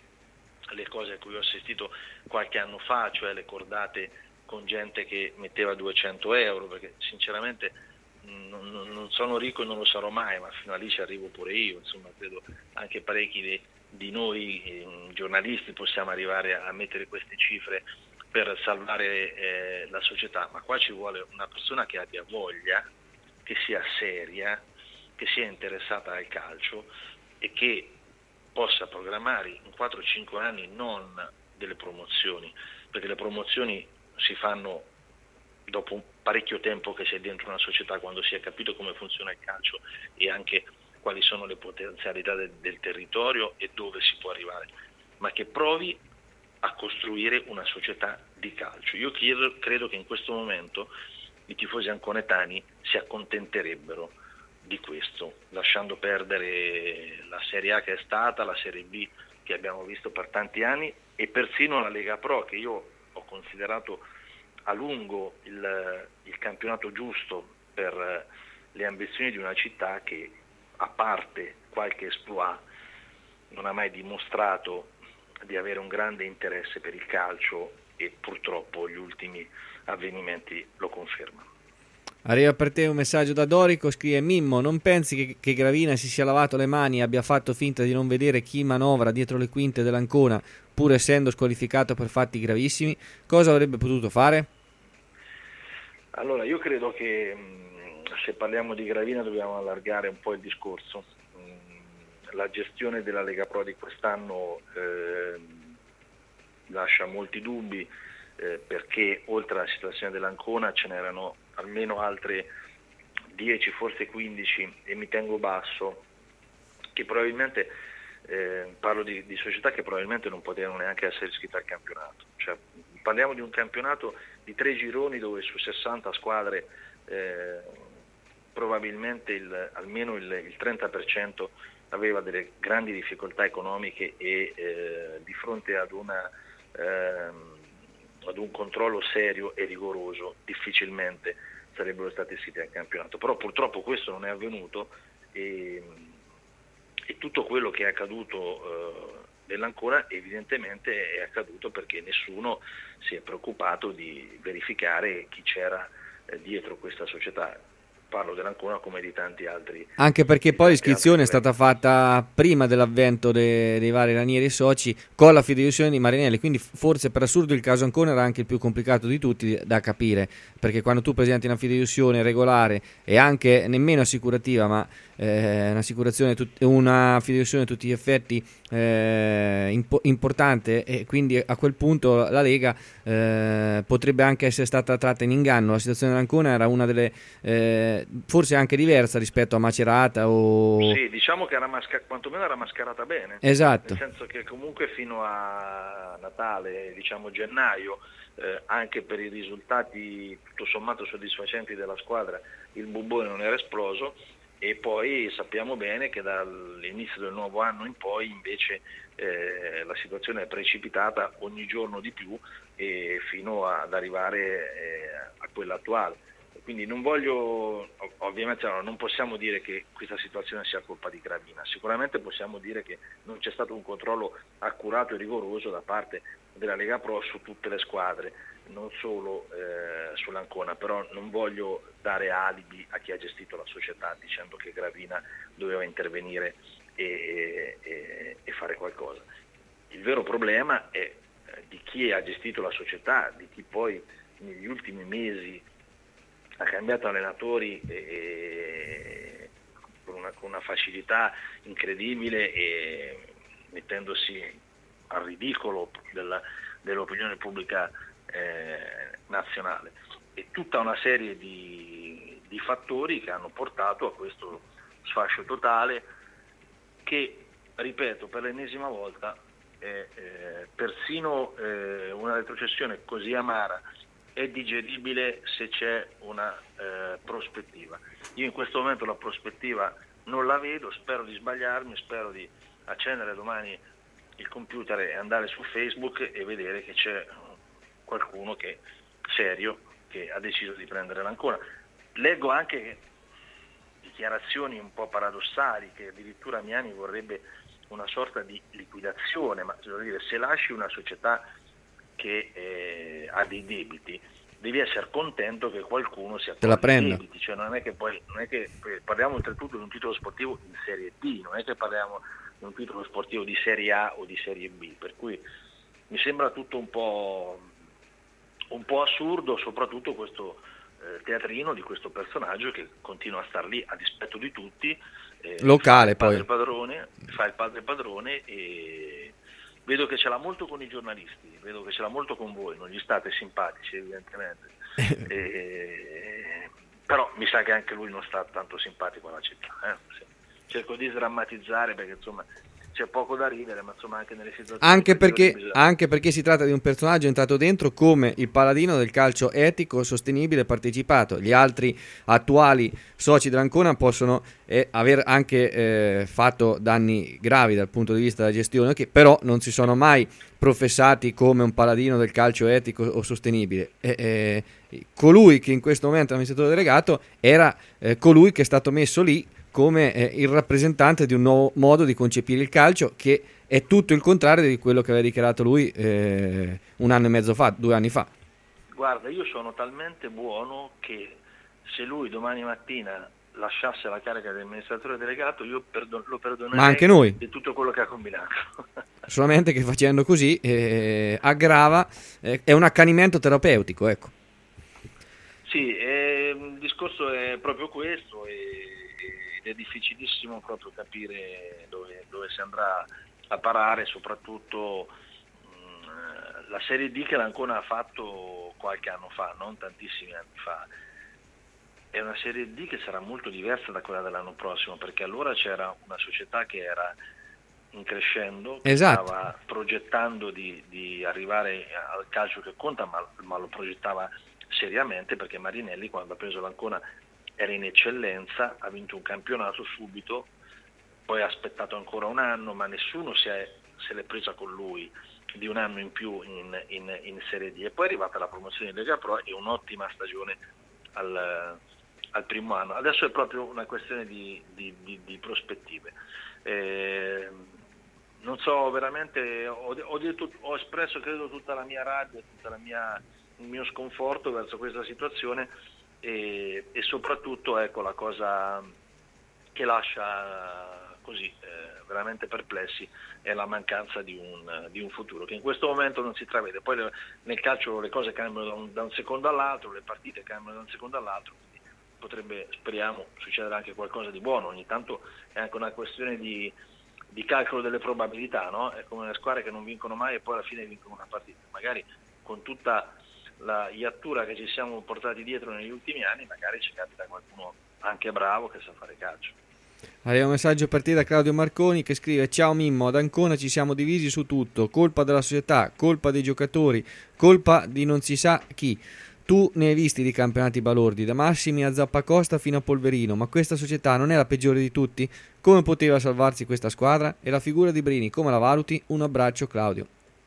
Speaker 13: le cose a cui ho assistito qualche anno fa, cioè le cordate con gente che metteva duecento euro, perché sinceramente non, non sono ricco e non lo sarò mai, ma fino a lì ci arrivo pure io, insomma credo anche parecchi di, di noi eh, giornalisti possiamo arrivare a mettere queste cifre per salvare eh, la società, ma qua ci vuole una persona che abbia voglia, che sia seria, che sia interessata al calcio e che possa programmare in quattro cinque anni non delle promozioni, perché le promozioni si fanno dopo un parecchio tempo che si è dentro una società, quando si è capito come funziona il calcio e anche quali sono le potenzialità del, del territorio e dove si può arrivare, ma che provi a costruire una società di calcio. Io credo, credo che in questo momento i tifosi anconetani si accontenterebbero di questo, lasciando perdere la Serie A che è stata, la Serie B che abbiamo visto per tanti anni e persino la Lega Pro, che io ho considerato a lungo il, il campionato giusto per le ambizioni di una città che, a parte qualche exploit, non ha mai dimostrato di avere un grande interesse per il calcio e purtroppo gli ultimi avvenimenti lo confermano.
Speaker 4: Arriva per te un messaggio da Dorico, scrive: Mimmo, non pensi che, che Gravina si sia lavato le mani e abbia fatto finta di non vedere chi manovra dietro le quinte dell'Ancona, pur essendo squalificato per fatti gravissimi? Cosa avrebbe potuto fare?
Speaker 13: Allora, io credo che mh, se parliamo di Gravina dobbiamo allargare un po' il discorso. Mh, la gestione della Lega Pro di quest'anno eh, lascia molti dubbi, eh, perché oltre alla situazione dell'Ancona ce n'erano almeno altre dieci, forse quindici, e mi tengo basso, che probabilmente, eh, parlo di, di società che probabilmente non potevano neanche essere iscritte al campionato. Cioè, parliamo di un campionato di tre gironi dove su sessanta squadre eh, probabilmente il, almeno il, il trenta per cento aveva delle grandi difficoltà economiche e eh, di fronte ad, una, eh, ad un controllo serio e rigoroso difficilmente sarebbero stati iscritti al campionato. Però purtroppo questo non è avvenuto e, e tutto quello che è accaduto eh, nell'Ancona evidentemente è accaduto perché nessuno si è preoccupato di verificare chi c'era eh, dietro questa società. Parlo dell'Ancona come di tanti altri.
Speaker 4: Anche perché poi l'iscrizione è stata fatta prima dell'avvento de, dei vari Ranieri e soci con la fideiussione di Marinelli, quindi forse per assurdo il caso Ancona era anche il più complicato di tutti da capire, perché quando tu presenti una fideiussione regolare e anche nemmeno assicurativa, ma eh, un'assicurazione, una fideiussione a tutti gli effetti eh, impo- importante, e quindi a quel punto la Lega eh, potrebbe anche essere stata tratta in inganno. La situazione dell'Ancona era una delle eh, forse anche diversa rispetto a Macerata o...
Speaker 13: Sì, diciamo che era masca- quantomeno era mascherata bene.
Speaker 4: Esatto.
Speaker 13: Nel senso che comunque fino a Natale, diciamo gennaio, eh, anche per i risultati tutto sommato soddisfacenti della squadra, il bubbone non era esploso, e poi sappiamo bene che dall'inizio del nuovo anno in poi invece eh, la situazione è precipitata ogni giorno di più e fino ad arrivare eh, a quella attuale. Quindi non voglio, ovviamente no, non possiamo dire che questa situazione sia colpa di Gravina, sicuramente possiamo dire che non c'è stato un controllo accurato e rigoroso da parte della Lega Pro su tutte le squadre, non solo eh, sull'Ancona, però non voglio dare alibi a chi ha gestito la società dicendo che Gravina doveva intervenire e, e, e fare qualcosa. Il vero problema è di chi ha gestito la società, di chi poi negli ultimi mesi ha cambiato allenatori e, con, una, con una facilità incredibile e mettendosi al ridicolo della, dell'opinione pubblica eh, nazionale, e tutta una serie di, di fattori che hanno portato a questo sfascio totale che, ripeto, per l'ennesima volta è eh, persino eh, una retrocessione così amara è digeribile se c'è una eh, prospettiva. Io in questo momento la prospettiva non la vedo, spero di sbagliarmi, spero di accendere domani il computer e andare su Facebook e vedere che c'è qualcuno che serio che ha deciso di prendere l'Ancona. Leggo anche dichiarazioni un po' paradossali che addirittura Miani vorrebbe una sorta di liquidazione, ma devo dire, se lasci una società che eh, ha dei debiti, devi essere contento che qualcuno sia
Speaker 4: te la prenda.
Speaker 13: Debiti, cioè non è che poi non è che parliamo oltretutto di un titolo sportivo in Serie D, non è che parliamo di un titolo sportivo di Serie A o di Serie B, per cui mi sembra tutto un po' un po' assurdo, soprattutto questo eh, teatrino di questo personaggio che continua a star lì a dispetto di tutti, eh,
Speaker 4: locale
Speaker 13: fa il
Speaker 4: poi
Speaker 13: padre padrone, fa il padre padrone e vedo che ce l'ha molto con i giornalisti, vedo che ce l'ha molto con voi, non gli state simpatici evidentemente, e, però mi sa che anche lui non sta tanto simpatico alla città. Eh? Cerco di sdrammatizzare perché insomma c'è poco da ridere, ma insomma anche nelle situazioni...
Speaker 4: Anche perché,
Speaker 13: bisogna...
Speaker 4: anche perché si tratta di un personaggio entrato dentro come il paladino del calcio etico, sostenibile e partecipato. Gli altri attuali soci dell'Ancona possono eh, aver anche eh, fatto danni gravi dal punto di vista della gestione, che però non si sono mai professati come un paladino del calcio etico o sostenibile. Eh, eh, colui che in questo momento è amministratore delegato era eh, colui che è stato messo lì come eh, il rappresentante di un nuovo modo di concepire il calcio, che è tutto il contrario di quello che aveva dichiarato lui eh, un anno e mezzo fa, due anni fa.
Speaker 13: Guarda, io sono talmente buono che se lui domani mattina lasciasse la carica di amministratore delegato io perdon- lo perdonerei.
Speaker 4: Ma anche noi.
Speaker 13: Di tutto quello che ha combinato.
Speaker 4: Solamente che facendo così eh, aggrava, eh, è un accanimento terapeutico, ecco.
Speaker 13: Sì, eh, il discorso è proprio questo e ed è difficilissimo proprio capire dove, dove si andrà a parare, soprattutto mh, la Serie D che l'Ancona ha fatto qualche anno fa, non tantissimi anni fa, è una Serie D che sarà molto diversa da quella dell'anno prossimo, perché allora c'era una società che era in crescendo, che
Speaker 4: Esatto.
Speaker 13: stava progettando di, di arrivare al calcio che conta, ma, ma lo progettava seriamente, perché Marinelli quando ha preso l'Ancona era in eccellenza, ha vinto un campionato subito, poi ha aspettato ancora un anno, ma nessuno si è, se l'è presa con lui di un anno in più in, in, in Serie D, e poi è arrivata la promozione in Lega Pro e un'ottima stagione al, al primo anno. Adesso è proprio una questione di, di, di, di prospettive. Eh, non so, veramente ho, ho, detto, ho espresso credo tutta la mia rabbia, tutta la mia, il mio sconforto verso questa situazione, e, e soprattutto ecco la cosa che lascia così eh, veramente perplessi è la mancanza di un, di un futuro che in questo momento non si intravede. Poi le, nel calcio le cose cambiano da un, da un secondo all'altro, le partite cambiano da un secondo all'altro, quindi potrebbe, speriamo, succedere anche qualcosa di buono. Ogni tanto è anche una questione di, di calcolo delle probabilità, no? È come le squadre che non vincono mai e poi alla fine vincono una partita, magari con tutta la iattura che ci siamo portati dietro negli ultimi anni, magari ci capita qualcuno anche bravo che sa fare calcio.
Speaker 4: Arriva un messaggio a partire da Claudio Marconi che scrive: ciao Mimmo, ad Ancona ci siamo divisi su tutto, colpa della società, colpa dei giocatori, colpa di non si sa chi. Tu ne hai visti di campionati balordi, da Massimi a Zappacosta fino a Polverino, ma questa società non è la peggiore di tutti? Come poteva salvarsi questa squadra? E la figura di Brini come la valuti? Un abbraccio Claudio.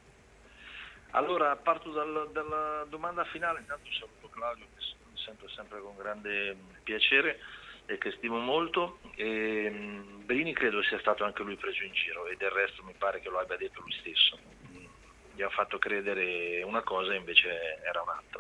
Speaker 13: Allora parto dal, dalla domanda finale. Intanto saluto Claudio, che sento sempre con grande piacere e che stimo molto, e Brini credo sia stato anche lui preso in giro, e del resto mi pare che lo abbia detto lui stesso. Gli ha fatto credere una cosa e invece era un'altra.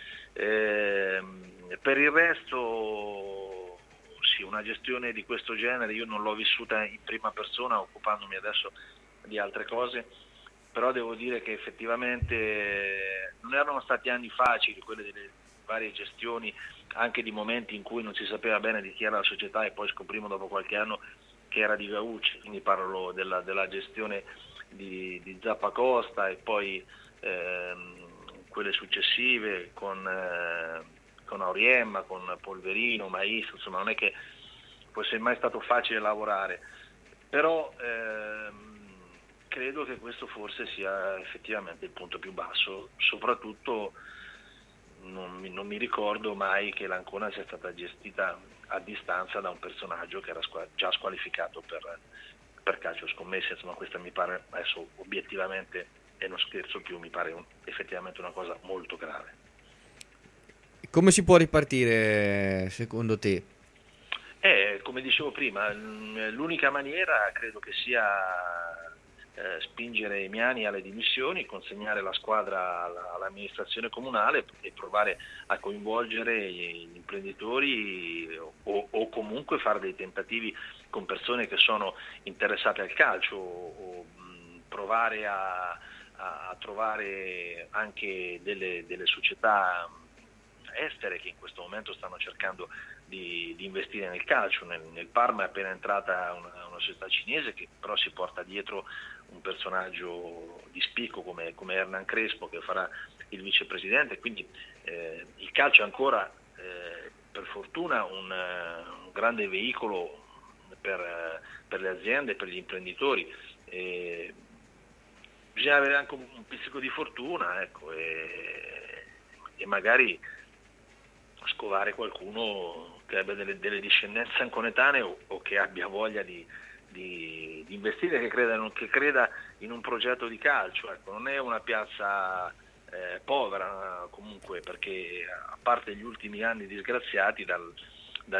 Speaker 13: Eh, per il resto sì, una gestione di questo genere io non l'ho vissuta in prima persona, occupandomi adesso di altre cose, però devo dire che effettivamente non erano stati anni facili quelli delle varie gestioni, anche di momenti in cui non si sapeva bene di chi era la società e poi scoprimo dopo qualche anno che era di Gaucci, quindi parlo della, della gestione di, di Zappacosta e poi ehm, quelle successive con, eh, con Auriemma, con Polverino, Maestro, insomma non è che fosse mai stato facile lavorare, però ehm, credo che questo forse sia effettivamente il punto più basso, soprattutto non mi, non mi ricordo mai che l'Ancona sia stata gestita a distanza da un personaggio che era squa- già squalificato per, per calcio scommesse, insomma questa mi pare, adesso obiettivamente e non scherzo più, mi pare un, effettivamente una cosa molto grave.
Speaker 4: Come si può ripartire secondo te?
Speaker 13: Eh, come dicevo prima, l'unica maniera credo che sia eh, spingere i Miani alle dimissioni, consegnare la squadra alla, all'amministrazione comunale e provare a coinvolgere gli imprenditori o, o comunque fare dei tentativi con persone che sono interessate al calcio, o, o mh, provare a, a, a trovare anche delle, delle società estere che in questo momento stanno cercando di, di investire nel calcio. Nel, nel Parma è appena entrata una, una società cinese che però si porta dietro un personaggio di spicco come, come Hernan Crespo, che farà il vicepresidente, quindi eh, il calcio è ancora eh, per fortuna un, un grande veicolo per, per le aziende, per gli imprenditori. E bisogna avere anche un, un pizzico di fortuna, ecco, e, e magari scovare qualcuno che abbia delle, delle discendenze anconetane o, o che abbia voglia di, di, di investire, che creda, in, che creda in un progetto di calcio. Ecco, non è una piazza eh, povera comunque, perché a parte gli ultimi anni disgraziati, dal, dal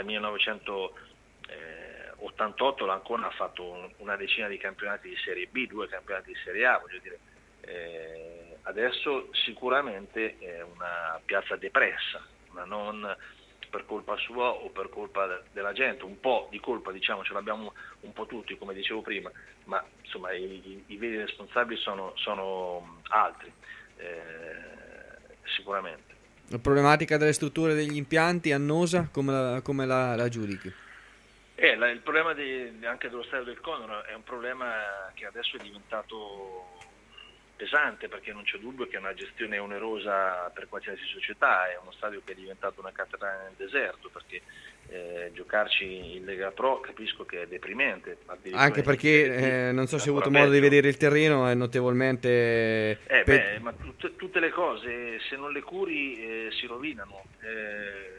Speaker 13: millenovecentottantotto l'Ancona ha fatto un, una decina di campionati di Serie B, due campionati di Serie A, voglio dire, eh, adesso sicuramente è una piazza depressa, ma non per colpa sua o per colpa della gente. Un po' di colpa, diciamo, ce l'abbiamo un po' tutti, come dicevo prima, ma insomma i, i, i veri responsabili sono, sono altri, eh, sicuramente.
Speaker 4: La problematica delle strutture degli impianti annosa, come la, come la, la giudichi?
Speaker 13: Eh, la, il problema di, anche dello stadio del Condor è un problema che adesso è diventato pesante, perché non c'è dubbio che è una gestione onerosa per qualsiasi società, è uno stadio che è diventato una cattedrale nel deserto, perché eh, giocarci in Lega Pro capisco che è deprimente.
Speaker 4: Anche perché eh, non so se hai avuto modo di vedere il terreno, è notevolmente...
Speaker 13: Eh,
Speaker 4: pe-
Speaker 13: beh, ma tutte, tutte le cose, se non le curi, eh, si rovinano. Eh,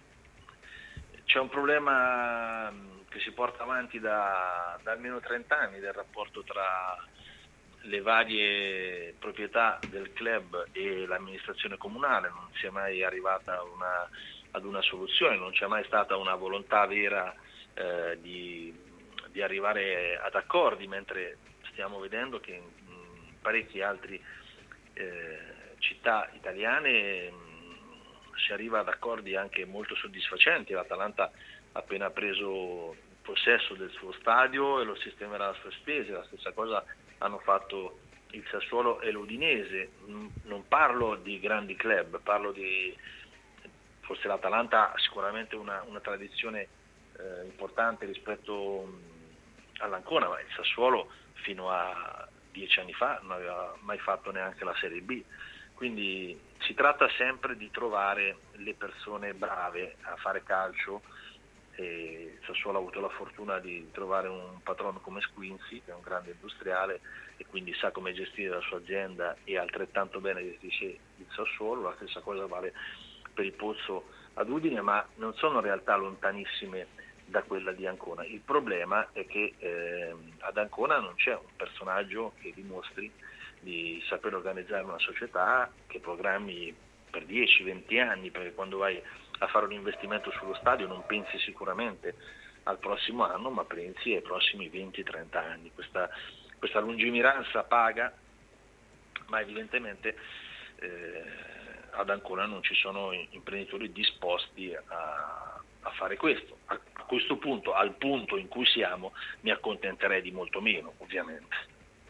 Speaker 13: c'è un problema che si porta avanti da, da almeno trenta anni, del rapporto tra le varie proprietà del club e l'amministrazione comunale. Non si è mai arrivata a una, ad una soluzione, non c'è mai stata una volontà vera eh, di, di arrivare ad accordi, mentre stiamo vedendo che in parecchi altri eh, città italiane mh, si arriva ad accordi anche molto soddisfacenti. L'Atalanta ha appena preso possesso del suo stadio e lo sistemerà a sue spese, la stessa cosa hanno fatto il Sassuolo e l'Udinese. Non parlo di grandi club, parlo di, forse l'Atalanta ha sicuramente una, una tradizione eh, importante rispetto mh, all'Ancona, ma il Sassuolo fino a dieci anni fa non aveva mai fatto neanche la Serie B, quindi si tratta sempre di trovare le persone brave a fare calcio. E il Sassuolo ha avuto la fortuna di trovare un patrono come Squinzi, che è un grande industriale e quindi sa come gestire la sua azienda, e altrettanto bene gestisce il Sassuolo. La stessa cosa vale per il Pozzo ad Udine, ma non sono realtà lontanissime da quella di Ancona. Il problema è che eh, ad Ancona non c'è un personaggio che dimostri di saper organizzare una società che programmi per dieci venti anni, perché quando vai a fare un investimento sullo stadio non pensi sicuramente al prossimo anno, ma pensi ai prossimi venti trenta anni. Questa, questa lungimiranza paga, ma evidentemente eh, ad Ancona non ci sono imprenditori disposti a, a fare questo. A, a questo punto, al punto in cui siamo, mi accontenterei di molto meno, ovviamente.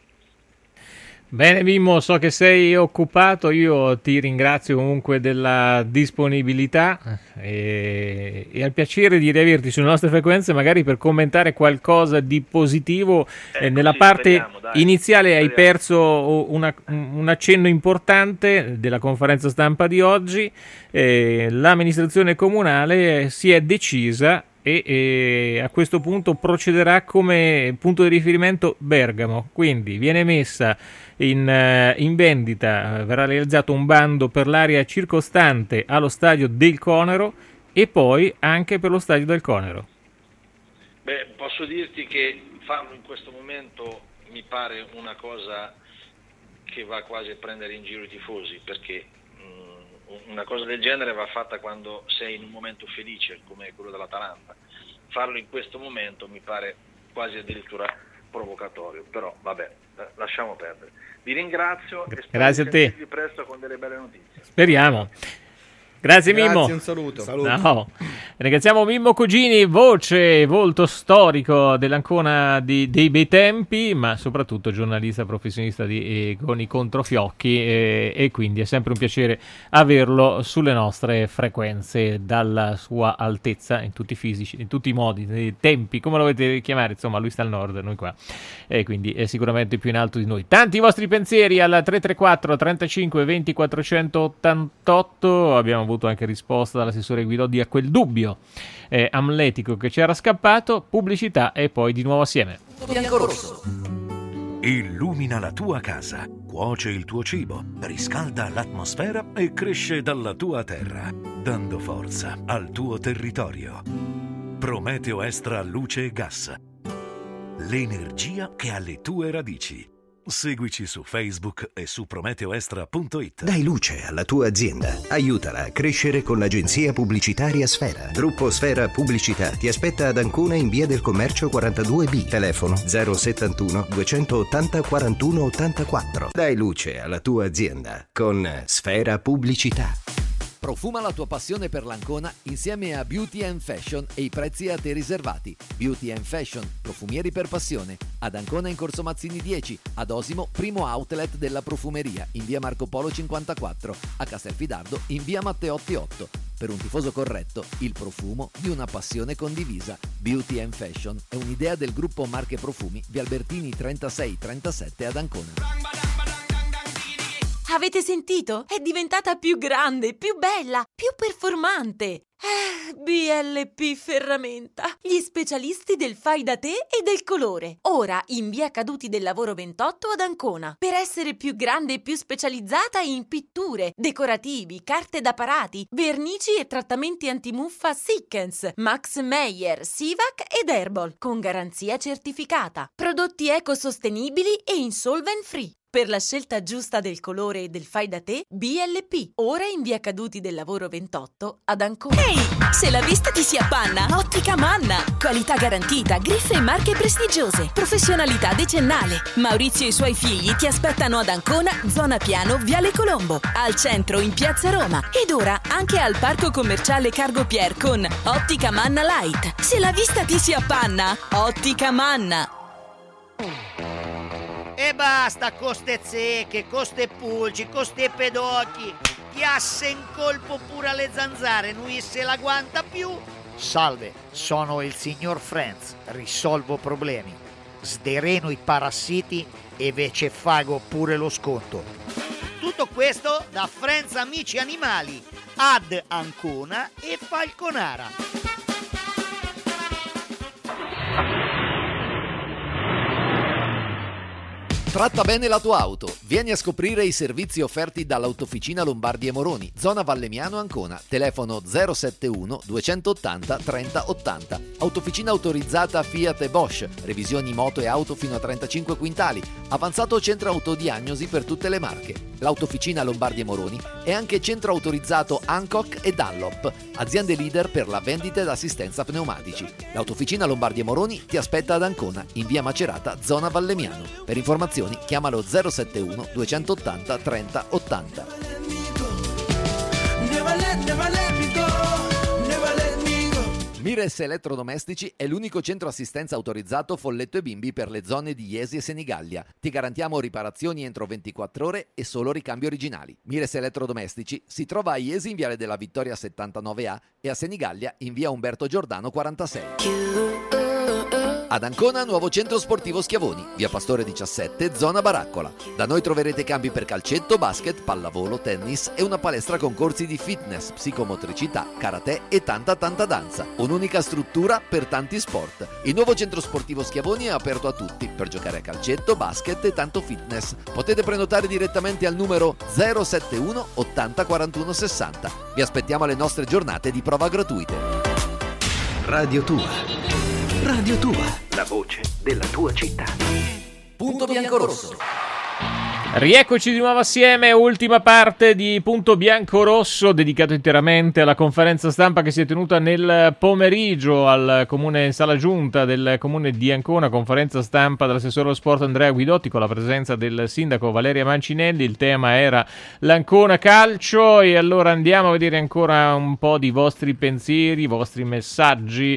Speaker 3: Bene Mimmo, so che sei occupato, io ti ringrazio comunque della disponibilità e, e al piacere di riaverti sulle nostre frequenze, magari per commentare qualcosa di positivo.
Speaker 13: Ecco,
Speaker 3: eh, nella
Speaker 13: sì,
Speaker 3: parte
Speaker 13: speriamo, dai,
Speaker 3: iniziale
Speaker 13: speriamo.
Speaker 3: Hai perso una, un accenno importante della conferenza stampa di oggi. Eh, l'amministrazione comunale si è decisa e, e a questo punto procederà come punto di riferimento Bergamo, quindi viene messa in, in vendita, verrà realizzato un bando per l'area circostante allo stadio del Conero e poi anche per lo stadio del Conero.
Speaker 13: Beh, posso dirti che farlo in questo momento mi pare una cosa che va quasi a prendere in giro i tifosi, perché una cosa del genere va fatta quando sei in un momento felice come quello dell'Atalanta. Farlo in questo momento mi pare quasi addirittura provocatorio, però vabbè, lasciamo perdere. Vi ringrazio e spero
Speaker 3: Grazie
Speaker 13: di
Speaker 3: a te.
Speaker 13: sentirvi presto con delle belle notizie.
Speaker 3: Speriamo. Grazie Mimmo.
Speaker 4: Grazie, un saluto.
Speaker 5: Saluto.
Speaker 3: No. Ringraziamo Mimmo Cugini, voce, volto storico dell'Ancona di, dei bei tempi, ma soprattutto giornalista professionista di, eh, con i controfiocchi eh, e quindi è sempre un piacere averlo sulle nostre frequenze, dalla sua altezza in tutti i fisici, in tutti i modi, nei tempi, come lo volete chiamare, insomma lui sta al nord, noi qua, e quindi è sicuramente più in alto di noi. Tanti vostri pensieri al tre tre quattro trentacinque venti quattrocentottantotto, abbiamo avuto anche risposta dall'assessore Guidodi a quel dubbio eh, amletico che ci era scappato. Pubblicità e poi di nuovo assieme.
Speaker 1: Biancorosso.
Speaker 7: Illumina la tua casa, cuoce il tuo cibo, riscalda l'atmosfera e cresce dalla tua terra, dando forza al tuo territorio. Prometeo Extra Luce e Gas. L'energia che ha le tue radici. Seguici su Facebook e su prometeoextra punto it.
Speaker 1: Dai luce alla tua azienda. Aiutala a crescere con l'agenzia pubblicitaria Sfera. Gruppo Sfera Pubblicità ti aspetta ad Ancona in via del Commercio quarantadue B. Telefono zero settantuno duecentottanta quarantuno ottantaquattro. Dai luce alla tua azienda con Sfera Pubblicità.
Speaker 2: Profuma la tua passione per l'Ancona insieme a Beauty and Fashion e i prezzi a te riservati. Beauty and Fashion, profumieri per passione. Ad Ancona in Corso Mazzini dieci, ad Osimo, primo outlet della profumeria, in via Marco Polo cinquantaquattro, a Castelfidardo in via Matteotti otto. Per un tifoso corretto, il profumo di una passione condivisa. Beauty and Fashion è un'idea del gruppo Marche Profumi, via Albertini trentasei trentasette ad Ancona.
Speaker 14: Avete sentito? È diventata più grande, più bella, più performante. Eh, B L P Ferramenta, gli specialisti del fai da te e del colore. Ora in via Caduti del Lavoro ventotto ad Ancona. Per essere più grande e più specializzata in pitture, decorativi, carte da parati, vernici e trattamenti antimuffa Sikkens, Max Meyer, Sivac ed Herbal, con garanzia certificata. Prodotti ecosostenibili e insolvent free. Per la scelta giusta del colore e del fai da te, B L P. Ora in via Caduti del Lavoro ventotto ad Ancona.
Speaker 15: Ehi, se la vista ti si appanna, Ottica Manna. Qualità garantita, griffe e marche prestigiose. Professionalità decennale. Maurizio e i suoi figli ti aspettano ad Ancona, zona Piano, Viale Colombo. Al centro in Piazza Roma. Ed ora anche al Parco Commerciale Cargo Pier con Ottica Manna Light. Se la vista ti si appanna, Ottica Manna.
Speaker 16: E basta con ste zecche, con ste pulci, con ste pedocchi. Chiasse in colpo pure alle zanzare, non se la guanta più.
Speaker 17: Salve, sono il signor Franz, risolvo problemi. Sdereno i parassiti e ve ce fago pure lo sconto.
Speaker 16: Tutto questo da Franz Amici Animali, ad Ancona e Falconara.
Speaker 2: Tratta bene la tua auto. Vieni a scoprire i servizi offerti dall'Autofficina Lombardi e Moroni, zona Valemiano Ancona. Telefono zero sette uno duecentottanta trenta ottanta. Autofficina autorizzata Fiat e Bosch. Revisioni moto e auto fino a trentacinque quintali. Avanzato centro autodiagnosi per tutte le marche. L'Autofficina Lombardi e Moroni è anche centro autorizzato Hancock e Dunlop, aziende leader per la vendita ed assistenza pneumatici. L'Autofficina Lombardi e Moroni ti aspetta ad Ancona, in via Macerata, zona Valemiano. Per informazioni chiamalo zero sette uno duecentottanta trenta ottanta. Mires Elettrodomestici è l'unico centro assistenza autorizzato Folletto e Bimbi per le zone di Iesi e Senigallia. Ti garantiamo riparazioni entro ventiquattro ore e solo ricambi originali. Mires Elettrodomestici si trova a Iesi in Viale della Vittoria settantanove A e a Senigallia in via Umberto Giordano quarantasei. Ad Ancona, nuovo centro sportivo Schiavoni, via Pastore diciassette, zona Baraccola. Da noi troverete campi per calcetto, basket, pallavolo, tennis e una palestra con corsi di fitness, psicomotricità, karate e tanta tanta danza. Un'unica struttura per tanti sport. Il nuovo centro sportivo Schiavoni è aperto a tutti per giocare a calcetto, basket e tanto fitness. Potete prenotare direttamente al numero zero sette uno ottanta quarantuno sessanta. Vi aspettiamo alle nostre giornate di prova gratuite.
Speaker 1: Radio Tua. Radio Tua, la voce della tua città.
Speaker 2: Punto Biancorosso.
Speaker 3: Rieccoci di nuovo assieme, ultima parte di Punto Biancorosso, dedicato interamente alla conferenza stampa che si è tenuta nel pomeriggio al comune Sala Giunta del comune di Ancona, conferenza stampa dell'assessore allo sport Andrea Guidotti con la presenza del sindaco Valeria Mancinelli. Il tema era l'Ancona Calcio e allora andiamo a vedere ancora un po' di vostri pensieri, i vostri messaggi.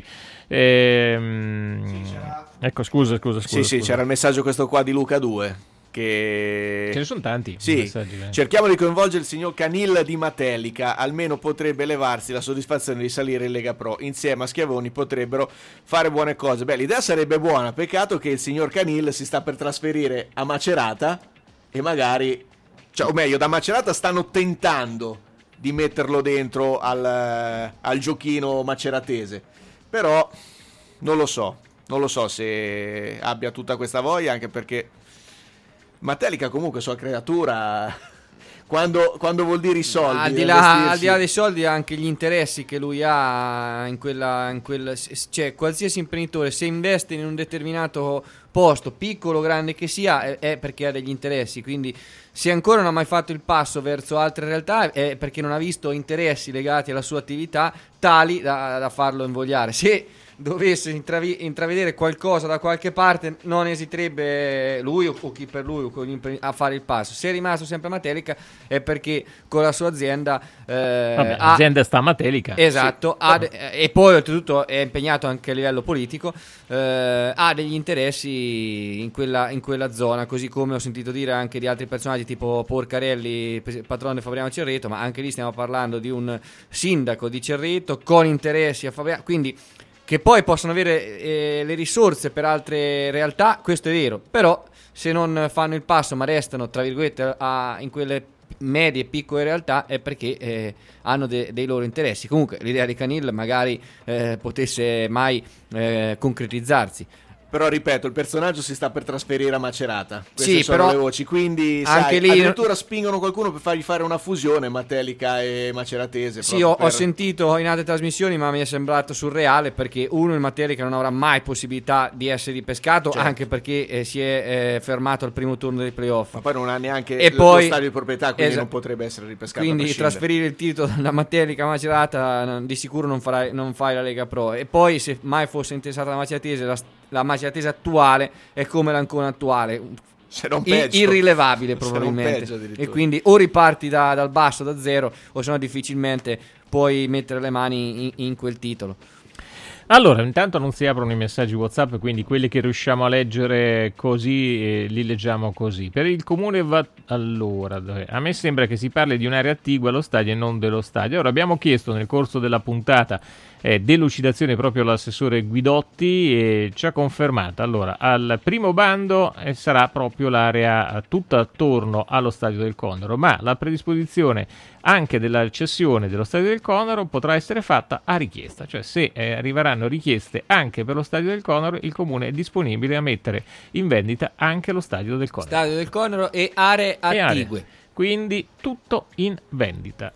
Speaker 3: Ehm...
Speaker 5: Sì,
Speaker 3: ecco, scusa, scusa, scusa.
Speaker 5: Sì, sì,
Speaker 3: scusa.
Speaker 5: c'era il messaggio questo qua di Luca due. Che...
Speaker 3: Ce ne sono tanti.
Speaker 5: Sì,
Speaker 3: messaggi, eh.
Speaker 5: cerchiamo di coinvolgere il signor Canil di Matelica, almeno potrebbe levarsi la soddisfazione di salire in Lega Pro. Insieme a Schiavoni potrebbero fare buone cose. Beh, l'idea sarebbe buona, peccato che il signor Canil si sta per trasferire a Macerata e magari, cioè, o meglio, da Macerata stanno tentando di metterlo dentro al, al giochino maceratese. Però non lo so, non lo so se abbia tutta questa voglia, anche perché Matelica comunque sua creatura quando, quando vuol dire i soldi,
Speaker 4: al di, là, al di là dei soldi, anche gli interessi che lui ha in quella, in quella, cioè qualsiasi imprenditore se investe in un determinato posto, piccolo o grande che sia, è, è perché ha degli interessi. Quindi se ancora non ha mai fatto il passo verso altre realtà è perché non ha visto interessi legati alla sua attività tali da, da farlo invogliare. Se dovesse intravi- intravedere qualcosa da qualche parte, non esiterebbe lui o, o chi per lui a fare il passo. Se è rimasto sempre a Matelica è perché con la sua azienda eh,
Speaker 3: Vabbè,
Speaker 4: ha,
Speaker 3: l'azienda sta a Matelica,
Speaker 4: esatto,
Speaker 3: sì.
Speaker 4: ha de- e poi oltretutto è impegnato anche a livello politico, eh, ha degli interessi in quella, in quella zona, così come ho sentito dire anche di altri personaggi tipo Porcarelli, patrono di Fabriano Cerreto, ma anche lì stiamo parlando di un sindaco di Cerreto con interessi a Fabriano, quindi che poi possono avere eh, le risorse per altre realtà, questo è vero, però se non fanno il passo ma restano tra virgolette a, in quelle medie e piccole realtà è perché eh, hanno de- dei loro interessi. Comunque l'idea di Canil magari eh, potesse mai eh, concretizzarsi.
Speaker 5: Però ripeto, il personaggio si sta per trasferire a Macerata. Queste
Speaker 4: Sì,
Speaker 5: sono
Speaker 4: però
Speaker 5: le voci, quindi
Speaker 4: anche
Speaker 5: sai,
Speaker 4: lì
Speaker 5: addirittura spingono qualcuno per fargli fare una fusione Matelica e Maceratese.
Speaker 4: Sì, ho,
Speaker 5: per...
Speaker 4: ho sentito in altre trasmissioni, ma mi è sembrato surreale perché uno il Matelica non avrà mai possibilità di essere ripescato,
Speaker 5: Certo.
Speaker 4: anche perché eh, si è eh, fermato al primo turno dei playoff.
Speaker 5: Ma poi non ha neanche
Speaker 4: e
Speaker 5: lo
Speaker 4: poi,
Speaker 5: stadio di proprietà, quindi
Speaker 4: esa-
Speaker 5: non potrebbe essere ripescato.
Speaker 4: Quindi
Speaker 5: a prescindere.
Speaker 4: trasferire il titolo da Matelica a Macerata no, di sicuro non, farai, non fai la Lega Pro. E poi se mai fosse interessata la Maceratese, la, la Maceratese attuale è come l'Ancona attuale,
Speaker 5: se non
Speaker 4: I-
Speaker 5: peggio.
Speaker 4: irrilevabile
Speaker 5: Se non
Speaker 4: probabilmente,
Speaker 5: peggio addirittura.
Speaker 4: e quindi o riparti da- dal basso, da zero, o se no difficilmente puoi mettere le mani in, in quel titolo.
Speaker 3: Allora, intanto non si aprono i messaggi WhatsApp, quindi quelli che riusciamo a leggere così eh, li leggiamo così. Per il comune va allora, a me sembra che si parli di un'area attigua allo stadio e non dello stadio. Ora abbiamo chiesto nel corso della puntata eh, delucidazione proprio all'assessore Guidotti e ci ha confermato. Allora, al primo bando eh, sarà proprio l'area tutta attorno allo stadio del Condoro, ma la predisposizione anche della cessione dello stadio del Condoro potrà essere fatta a richiesta, cioè se eh, arriveranno richieste anche per lo stadio del Condoro, il comune è disponibile a mettere in vendita anche lo stadio del Condoro.
Speaker 4: Stadio del Condoro e aree
Speaker 3: E aree.
Speaker 4: attigue.
Speaker 3: Quindi tutto in vendita.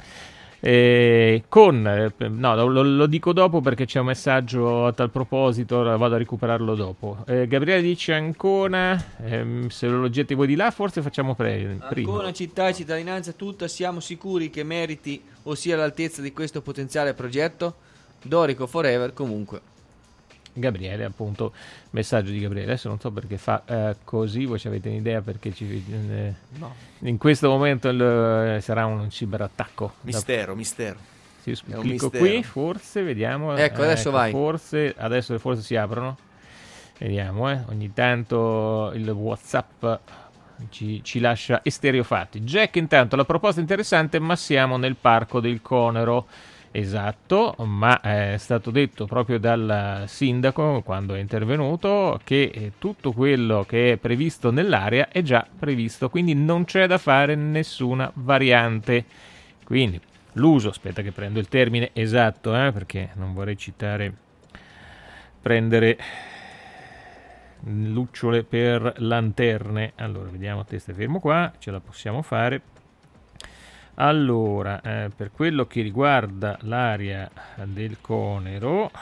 Speaker 3: Eh, con eh, no, lo, lo dico dopo perché c'è un messaggio a tal proposito, ora vado a recuperarlo dopo. eh, Gabriele dice Ancona, ehm, se lo getti voi di là forse facciamo pre- prima.
Speaker 4: Ancona, città e cittadinanza tutta, siamo sicuri che meriti o sia all'altezza di questo potenziale progetto? Dorico forever comunque.
Speaker 3: Gabriele, appunto, messaggio di Gabriele. Adesso non so perché fa eh, così, voi ci avete un'idea perché ci, eh,
Speaker 5: No.
Speaker 3: in questo momento il, eh, sarà un ciberattacco.
Speaker 5: Mistero, mistero.
Speaker 3: Sì,
Speaker 5: È un
Speaker 3: clicco
Speaker 5: mistero.
Speaker 3: qui, forse, vediamo.
Speaker 4: Ecco, adesso vai.
Speaker 3: Forse, adesso forse si aprono. Vediamo, eh. Ogni tanto il WhatsApp ci, ci lascia estereofatti. Jack, intanto, la proposta è interessante, ma siamo nel parco del Conero. Esatto, ma è stato detto proprio dal sindaco quando è intervenuto che eh, tutto quello che è previsto nell'area è già previsto, quindi non c'è da fare nessuna variante. Quindi l'uso, aspetta che prendo il termine esatto, eh, perché non vorrei citare, prendere lucciole per lanterne. Allora, vediamo, te stai fermo qua, ce la possiamo fare. Allora, eh, per quello che riguarda l'area del Conero,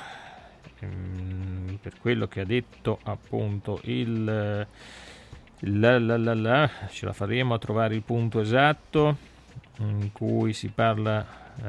Speaker 3: ehm, per quello che ha detto appunto il la, la, la, la, ce la faremo a trovare il punto esatto in cui si parla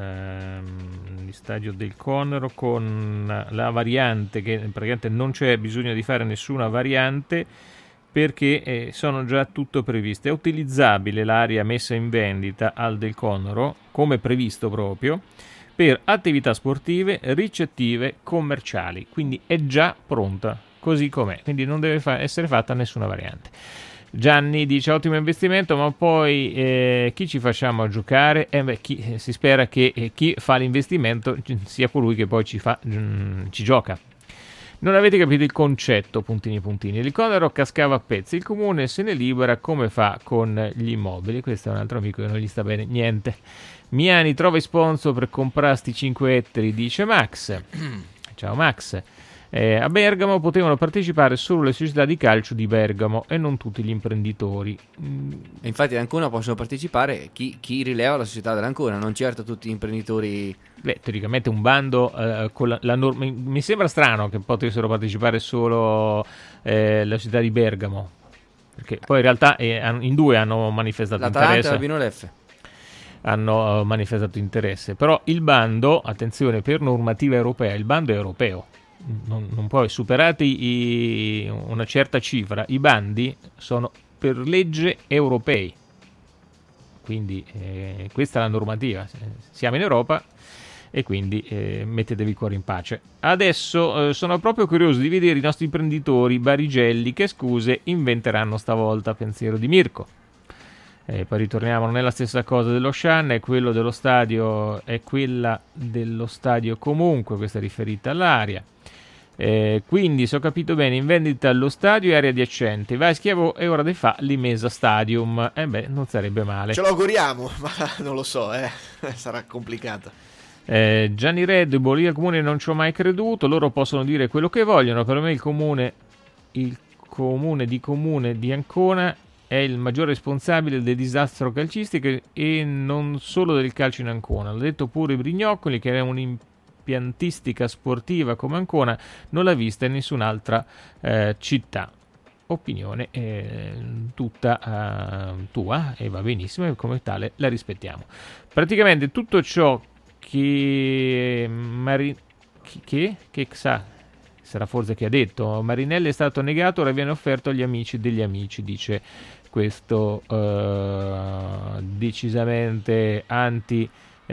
Speaker 3: ehm, di stadio del Conero con la variante che praticamente non c'è bisogno di fare nessuna variante perché eh, sono già tutto previste. È utilizzabile l'area messa in vendita al del Conero, come previsto proprio, per attività sportive, ricettive, commerciali. Quindi è già pronta, così com'è. Quindi non deve fa- essere fatta nessuna variante. Gianni dice ottimo investimento, ma poi eh, chi ci facciamo a giocare? Eh beh, chi, eh, si spera che eh, chi fa l'investimento sia colui che poi ci, fa, mm, ci gioca. Non avete capito il concetto, puntini puntini. Il Conero cascava a pezzi, il comune se ne libera come fa con gli immobili. Questo è un altro amico che non gli sta bene niente. Miani trova i sponsor per comprarsti cinque ettari, dice Max. Ciao Max. Eh, a Bergamo potevano partecipare solo le società di calcio di Bergamo e non tutti gli imprenditori. Mm.
Speaker 4: E infatti all'Ancona possono partecipare chi, chi rileva la società dell'Ancona, non certo tutti gli imprenditori.
Speaker 3: Beh, teoricamente un bando eh, con la, la norma, mi sembra strano che potessero partecipare solo eh, la società di Bergamo, perché poi in realtà eh, in due hanno manifestato
Speaker 4: L'Atalanta
Speaker 3: interesse.
Speaker 4: e la Binoleffe
Speaker 3: hanno uh, manifestato interesse, però il bando, attenzione, per normativa europea, il bando è europeo. Non, non puoi, superati i, una certa cifra, i bandi sono per legge europei, quindi eh, questa è la normativa, siamo in Europa e quindi eh, mettetevi il cuore in pace. Adesso eh, sono proprio curioso di vedere i nostri imprenditori barigelli che scuse inventeranno stavolta, pensiero di Mirko. Eh, poi ritorniamo, non è la stessa cosa dello Shan, è quello dello stadio, è quella dello stadio comunque, questa è riferita all'area. Eh, quindi, se ho capito bene, in vendita allo stadio e area adiacente. Vai Schiavo e ora de fa l'Imesa Stadium. Eh beh, non sarebbe male.
Speaker 5: Ce lo auguriamo, ma non lo so, eh. Sarà complicato.
Speaker 3: Eh, Gianni Red, Bolia Comune non ci ho mai creduto, loro possono dire quello che vogliono, per me il comune, il comune di Comune di Ancona è il maggior responsabile del disastro calcistico e non solo del calcio in Ancona. L'ha detto pure Brignocoli, che è un'impiantistica sportiva come Ancona non l'ha vista in nessun'altra eh, città. Opinione eh, tutta uh, tua e va benissimo, e come tale la rispettiamo. Praticamente tutto ciò che Mari- che, che sa sarà forse che ha detto Marinelli è stato negato, ora viene offerto agli amici degli amici, dice questo uh, decisamente anti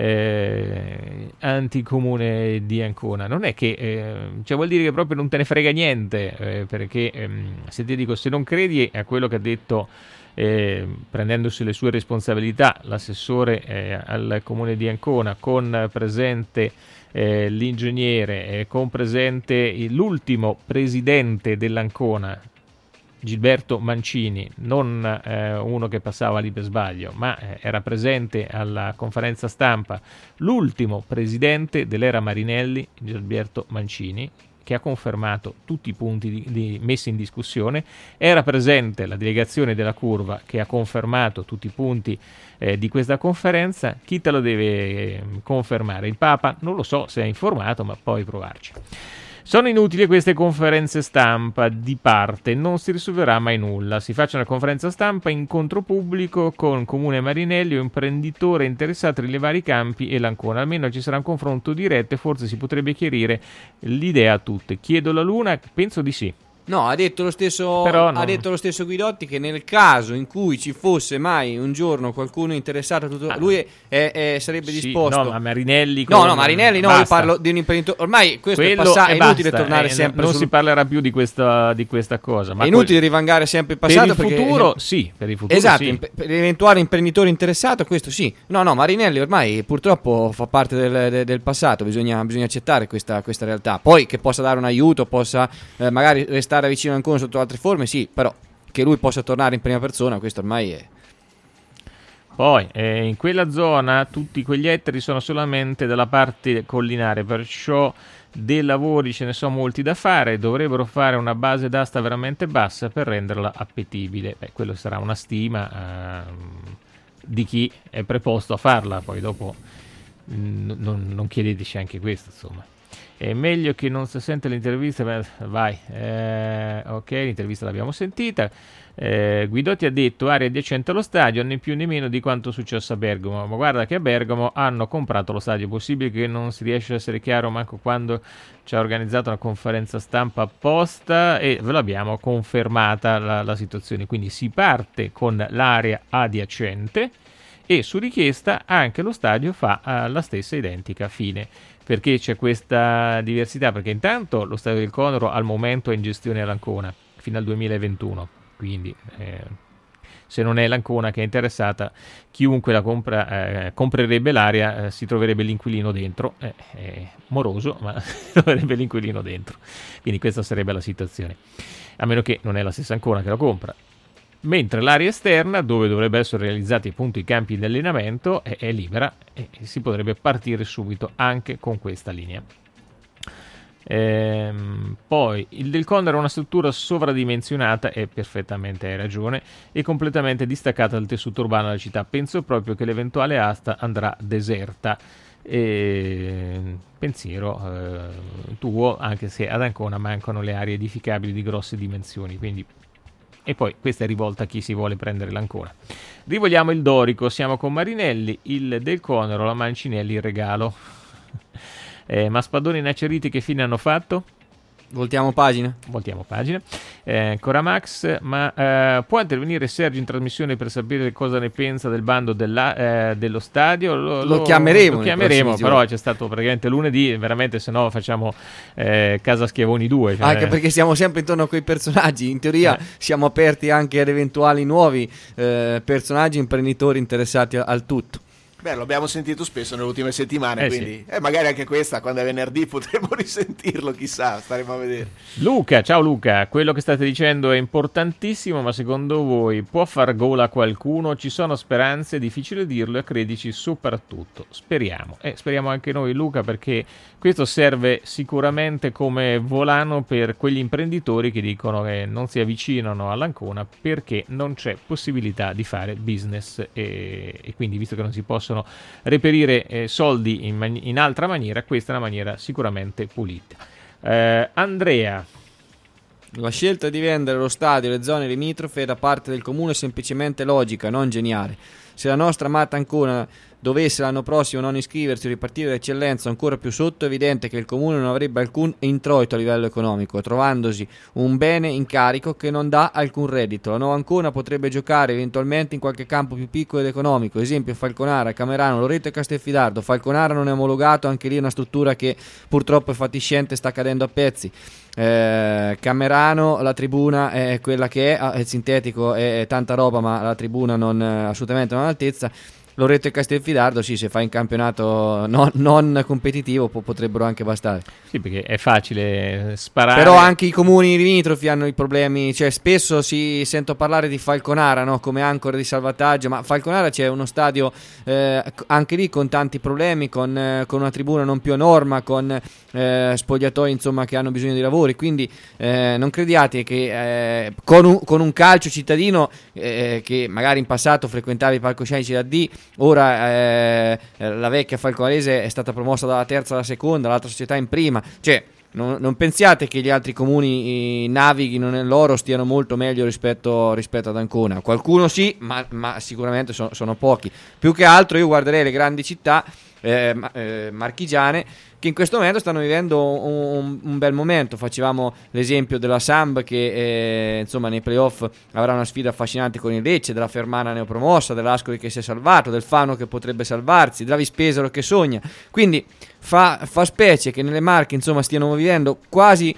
Speaker 3: eh, anticomune di Ancona. Non è che eh, cioè vuol dire che proprio non te ne frega niente, eh, perché ehm, se ti dico, se non credi a quello che ha detto Eh, prendendosi le sue responsabilità l'assessore eh, al comune di Ancona, con presente eh, l'ingegnere, eh, con presente l'ultimo presidente dell'Ancona, Gilberto Mancini, non eh, uno che passava lì per sbaglio, ma eh, era presente alla conferenza stampa l'ultimo presidente dell'era Marinelli, Gilberto Mancini, che ha confermato tutti i punti di, di messi in discussione. Era presente la delegazione della Curva, che ha confermato tutti i punti eh, di questa conferenza. Chi te lo deve eh, confermare? Il Papa? Non lo so se è informato, ma poi provarci. Sono inutili queste conferenze stampa di parte, non si risolverà mai nulla. Si faccia una conferenza stampa, incontro pubblico con Comune Marinelli o imprenditore interessato nei vari campi e l'Ancona. Almeno ci sarà un confronto diretto e forse si potrebbe chiarire l'idea a tutte. Chiedo la Luna, penso di sì.
Speaker 4: No, ha detto lo stesso
Speaker 3: Però
Speaker 4: ha
Speaker 3: non-
Speaker 4: detto lo stesso Guidotti che nel caso in cui ci fosse mai un giorno qualcuno interessato a tutto, lui è, è- sarebbe
Speaker 3: Sì,
Speaker 4: disposto.
Speaker 3: no, ma Marinelli
Speaker 4: No,
Speaker 3: con-
Speaker 4: no, Marinelli no, io
Speaker 3: basta.
Speaker 4: parlo di un imprenditore. Ormai questo
Speaker 3: Quello
Speaker 4: è passato, è
Speaker 3: e
Speaker 4: inutile
Speaker 3: basta,
Speaker 4: tornare
Speaker 3: eh,
Speaker 4: sempre
Speaker 3: non
Speaker 4: sul-
Speaker 3: si parlerà più di questa, di questa cosa, ma
Speaker 4: è inutile
Speaker 3: quel-
Speaker 4: rivangare sempre il passato
Speaker 3: per il
Speaker 4: perché-
Speaker 3: futuro sì, per il futuro
Speaker 4: Esatto,
Speaker 3: sì.
Speaker 4: imp- per l'eventuale imprenditore interessato, questo sì. No, no, Marinelli ormai purtroppo fa parte del, del- del passato, bisogna, bisogna accettare questa, questa realtà. Poi che possa dare un aiuto, possa eh, magari restare vicino a Ancona sotto altre forme, sì, però che lui possa tornare in prima persona, questo ormai è...
Speaker 3: Poi eh, in quella zona tutti quegli ettari sono solamente dalla parte collinare, perciò dei lavori ce ne sono molti da fare, dovrebbero fare una base d'asta veramente bassa per renderla appetibile. Beh, quello sarà una stima ehm, di chi è preposto a farla, poi dopo mh, non, non chiedeteci anche questo, insomma. È meglio che non si sente l'intervista, beh, vai, eh, ok, l'intervista l'abbiamo sentita. Eh, Guidotti ha detto area adiacente allo stadio, né più né meno di quanto successo a Bergamo, ma guarda che a Bergamo hanno comprato lo stadio, possibile che non si riesce a essere chiaro manco quando ci ha organizzato una conferenza stampa apposta e ve l'abbiamo confermata la, la situazione, quindi si parte con l'area adiacente e su richiesta anche lo stadio fa uh, la stessa identica fine. Perché c'è questa diversità? Perché intanto lo stadio del Conero al momento è in gestione all'Ancona fino al duemilaventuno, quindi eh, se non è l'Ancona che è interessata, chiunque la compra, eh, comprerebbe l'area, eh, si troverebbe l'inquilino dentro, eh, è moroso ma si troverebbe l'inquilino dentro, quindi questa sarebbe la situazione, a meno che non è la stessa Ancona che la compra. Mentre l'area esterna, dove dovrebbero essere realizzati appunto i campi di allenamento, è, è libera e si potrebbe partire subito anche con questa linea. Ehm, poi il del Conero è una struttura sovradimensionata e perfettamente hai ragione e completamente distaccata dal tessuto urbano della città. Penso proprio che l'eventuale asta andrà deserta. E pensiero eh, tuo, anche se ad Ancona mancano le aree edificabili di grosse dimensioni, quindi. E poi questa è rivolta a chi si vuole prendere l'Ancona. Rivogliamo il Dorico, siamo con Marinelli, il del Conero, la Mancinelli, il regalo. eh, ma Spadoni e Aceriti che fine hanno fatto?
Speaker 4: Voltiamo pagina.
Speaker 3: Voltiamo pagina. Eh, ancora Max, ma eh, può intervenire Sergio in trasmissione per sapere cosa ne pensa del bando della, eh, dello stadio? Lo,
Speaker 4: Lo chiameremo
Speaker 3: Lo
Speaker 4: nei
Speaker 3: chiameremo,
Speaker 4: prossimi
Speaker 3: però
Speaker 4: giorni.
Speaker 3: c'è stato praticamente lunedì, veramente se no facciamo eh, Casa Schiavoni due. Cioè,
Speaker 4: Anche perché siamo sempre intorno a quei personaggi. In teoria
Speaker 3: Eh.
Speaker 4: siamo aperti anche ad eventuali nuovi eh, personaggi imprenditori interessati a- al tutto.
Speaker 5: Beh, l'abbiamo sentito spesso nelle ultime settimane,
Speaker 3: Eh,
Speaker 5: quindi
Speaker 3: sì.
Speaker 5: eh, magari anche questa, quando è venerdì, potremo risentirlo, chissà, staremo a vedere.
Speaker 3: Luca, ciao Luca, quello che state dicendo è importantissimo, ma secondo voi può far gol a qualcuno? Ci sono speranze? È difficile dirlo e credici soprattutto. Speriamo, e eh, speriamo anche noi Luca, perché questo serve sicuramente come volano per quegli imprenditori che dicono che non si avvicinano all'Ancona perché non c'è possibilità di fare business e, e quindi visto che non si possono reperire eh, soldi in, man- in altra maniera, questa è una maniera sicuramente pulita. Eh, Andrea,
Speaker 4: la scelta di vendere lo stadio e le zone limitrofe da parte del comune è semplicemente logica, non geniale. Se la nostra amata Ancona dovesse l'anno prossimo non iscriversi o ripartire d'eccellenza ancora più sotto, è evidente che il comune non avrebbe alcun introito a livello economico, trovandosi un bene in carico che non dà alcun reddito. La nuova Ancona potrebbe giocare eventualmente in qualche campo più piccolo ed economico, esempio Falconara, Camerano, Loreto e Castelfidardo. Falconara non è omologato, anche lì è una struttura che purtroppo è fatiscente, sta cadendo a pezzi. Eh, Camerano, la tribuna è quella che è, il sintetico è, è tanta roba, ma la tribuna non assolutamente non all'altezza. Loreto e Castelfidardo, sì, se fai un campionato non, non competitivo po- potrebbero anche bastare.
Speaker 3: sì, perché è facile sparare.
Speaker 4: Però anche i comuni limitrofi hanno i problemi, cioè spesso si sento parlare di Falconara, no? Come ancora di salvataggio, ma Falconara c'è uno stadio eh, anche lì con tanti problemi, con, eh, con una tribuna non più a norma, con eh, spogliatoi insomma che hanno bisogno di lavori, quindi eh, non crediate che eh, con, un, con un calcio cittadino eh, che magari in passato frequentava i palcoscenici da D, ora eh, la vecchia Falconarese è stata promossa dalla terza alla seconda, l'altra società in prima, cioè non, non pensiate che gli altri comuni eh, navighino nell'oro, stiano molto meglio rispetto, rispetto ad Ancona. Qualcuno sì, ma, ma sicuramente sono, sono pochi. Più che altro io guarderei le grandi città eh, eh, marchigiane che in questo momento stanno vivendo un, un bel momento. Facevamo l'esempio della Samb che eh, insomma nei playoff avrà una sfida affascinante con il Lecce, della Fermana neopromossa, dell'Ascoli che si è salvato, del Fano che potrebbe salvarsi, della Vispesaro che sogna, quindi fa, fa specie che nelle Marche insomma stiano vivendo quasi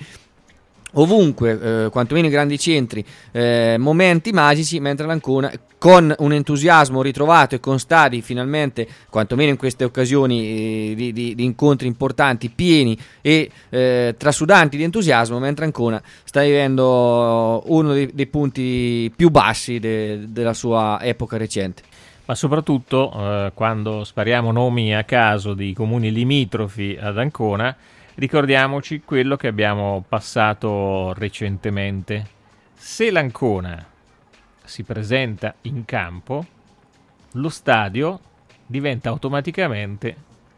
Speaker 4: ovunque, eh, quantomeno i grandi centri, eh, momenti magici, mentre l'Ancona con un entusiasmo ritrovato e con stadi finalmente, quantomeno in queste occasioni eh, di, di, di incontri importanti, pieni e eh, trasudanti di entusiasmo, mentre Ancona sta vivendo uno dei, dei punti più bassi de, della sua epoca recente.
Speaker 3: Ma soprattutto eh, quando spariamo nomi a caso di comuni limitrofi ad Ancona, ricordiamoci quello che abbiamo passato recentemente. Se l'Ancona si presenta in campo, lo stadio diventa automaticamente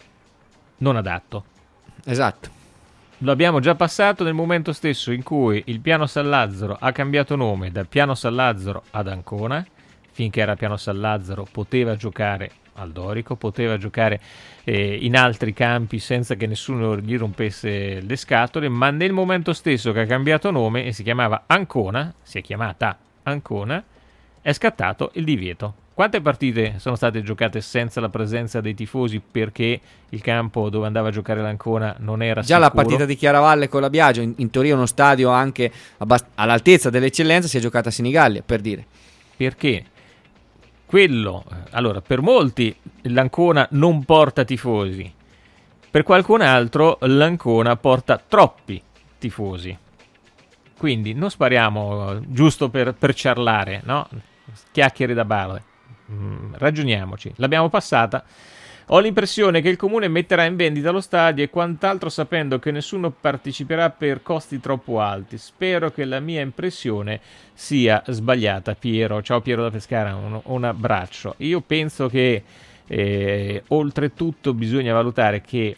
Speaker 3: non adatto.
Speaker 4: Esatto.
Speaker 3: Lo abbiamo già passato nel momento stesso in cui il Piano San Lazzaro ha cambiato nome da Piano San Lazzaro ad Ancona. Finché era Piano San Lazzaro poteva giocare al Dorico, poteva giocare eh, in altri campi senza che nessuno gli rompesse le scatole, ma nel momento stesso che ha cambiato nome e si chiamava Ancona, si è chiamata Ancona, è scattato il divieto. Quante partite sono state giocate senza la presenza dei tifosi perché il campo dove andava a giocare l'Ancona non era
Speaker 4: Già
Speaker 3: sicuro?
Speaker 4: la partita di Chiaravalle con la Biagio, in, in teoria uno stadio anche abbast- all'altezza dell'eccellenza, si è giocata a Senigallia, per dire.
Speaker 3: Perché? Quello, allora, per molti l'Ancona non porta tifosi, per qualcun altro l'Ancona porta troppi tifosi. Quindi non spariamo giusto per, per ciarlare, no? Chiacchiere da bar. Mm, ragioniamoci. L'abbiamo passata. Ho l'impressione che il comune metterà in vendita lo stadio e quant'altro sapendo che nessuno parteciperà per costi troppo alti. Spero che la mia impressione sia sbagliata. Piero, ciao Piero da Pescara, un, un abbraccio. Io penso che eh, oltretutto bisogna valutare che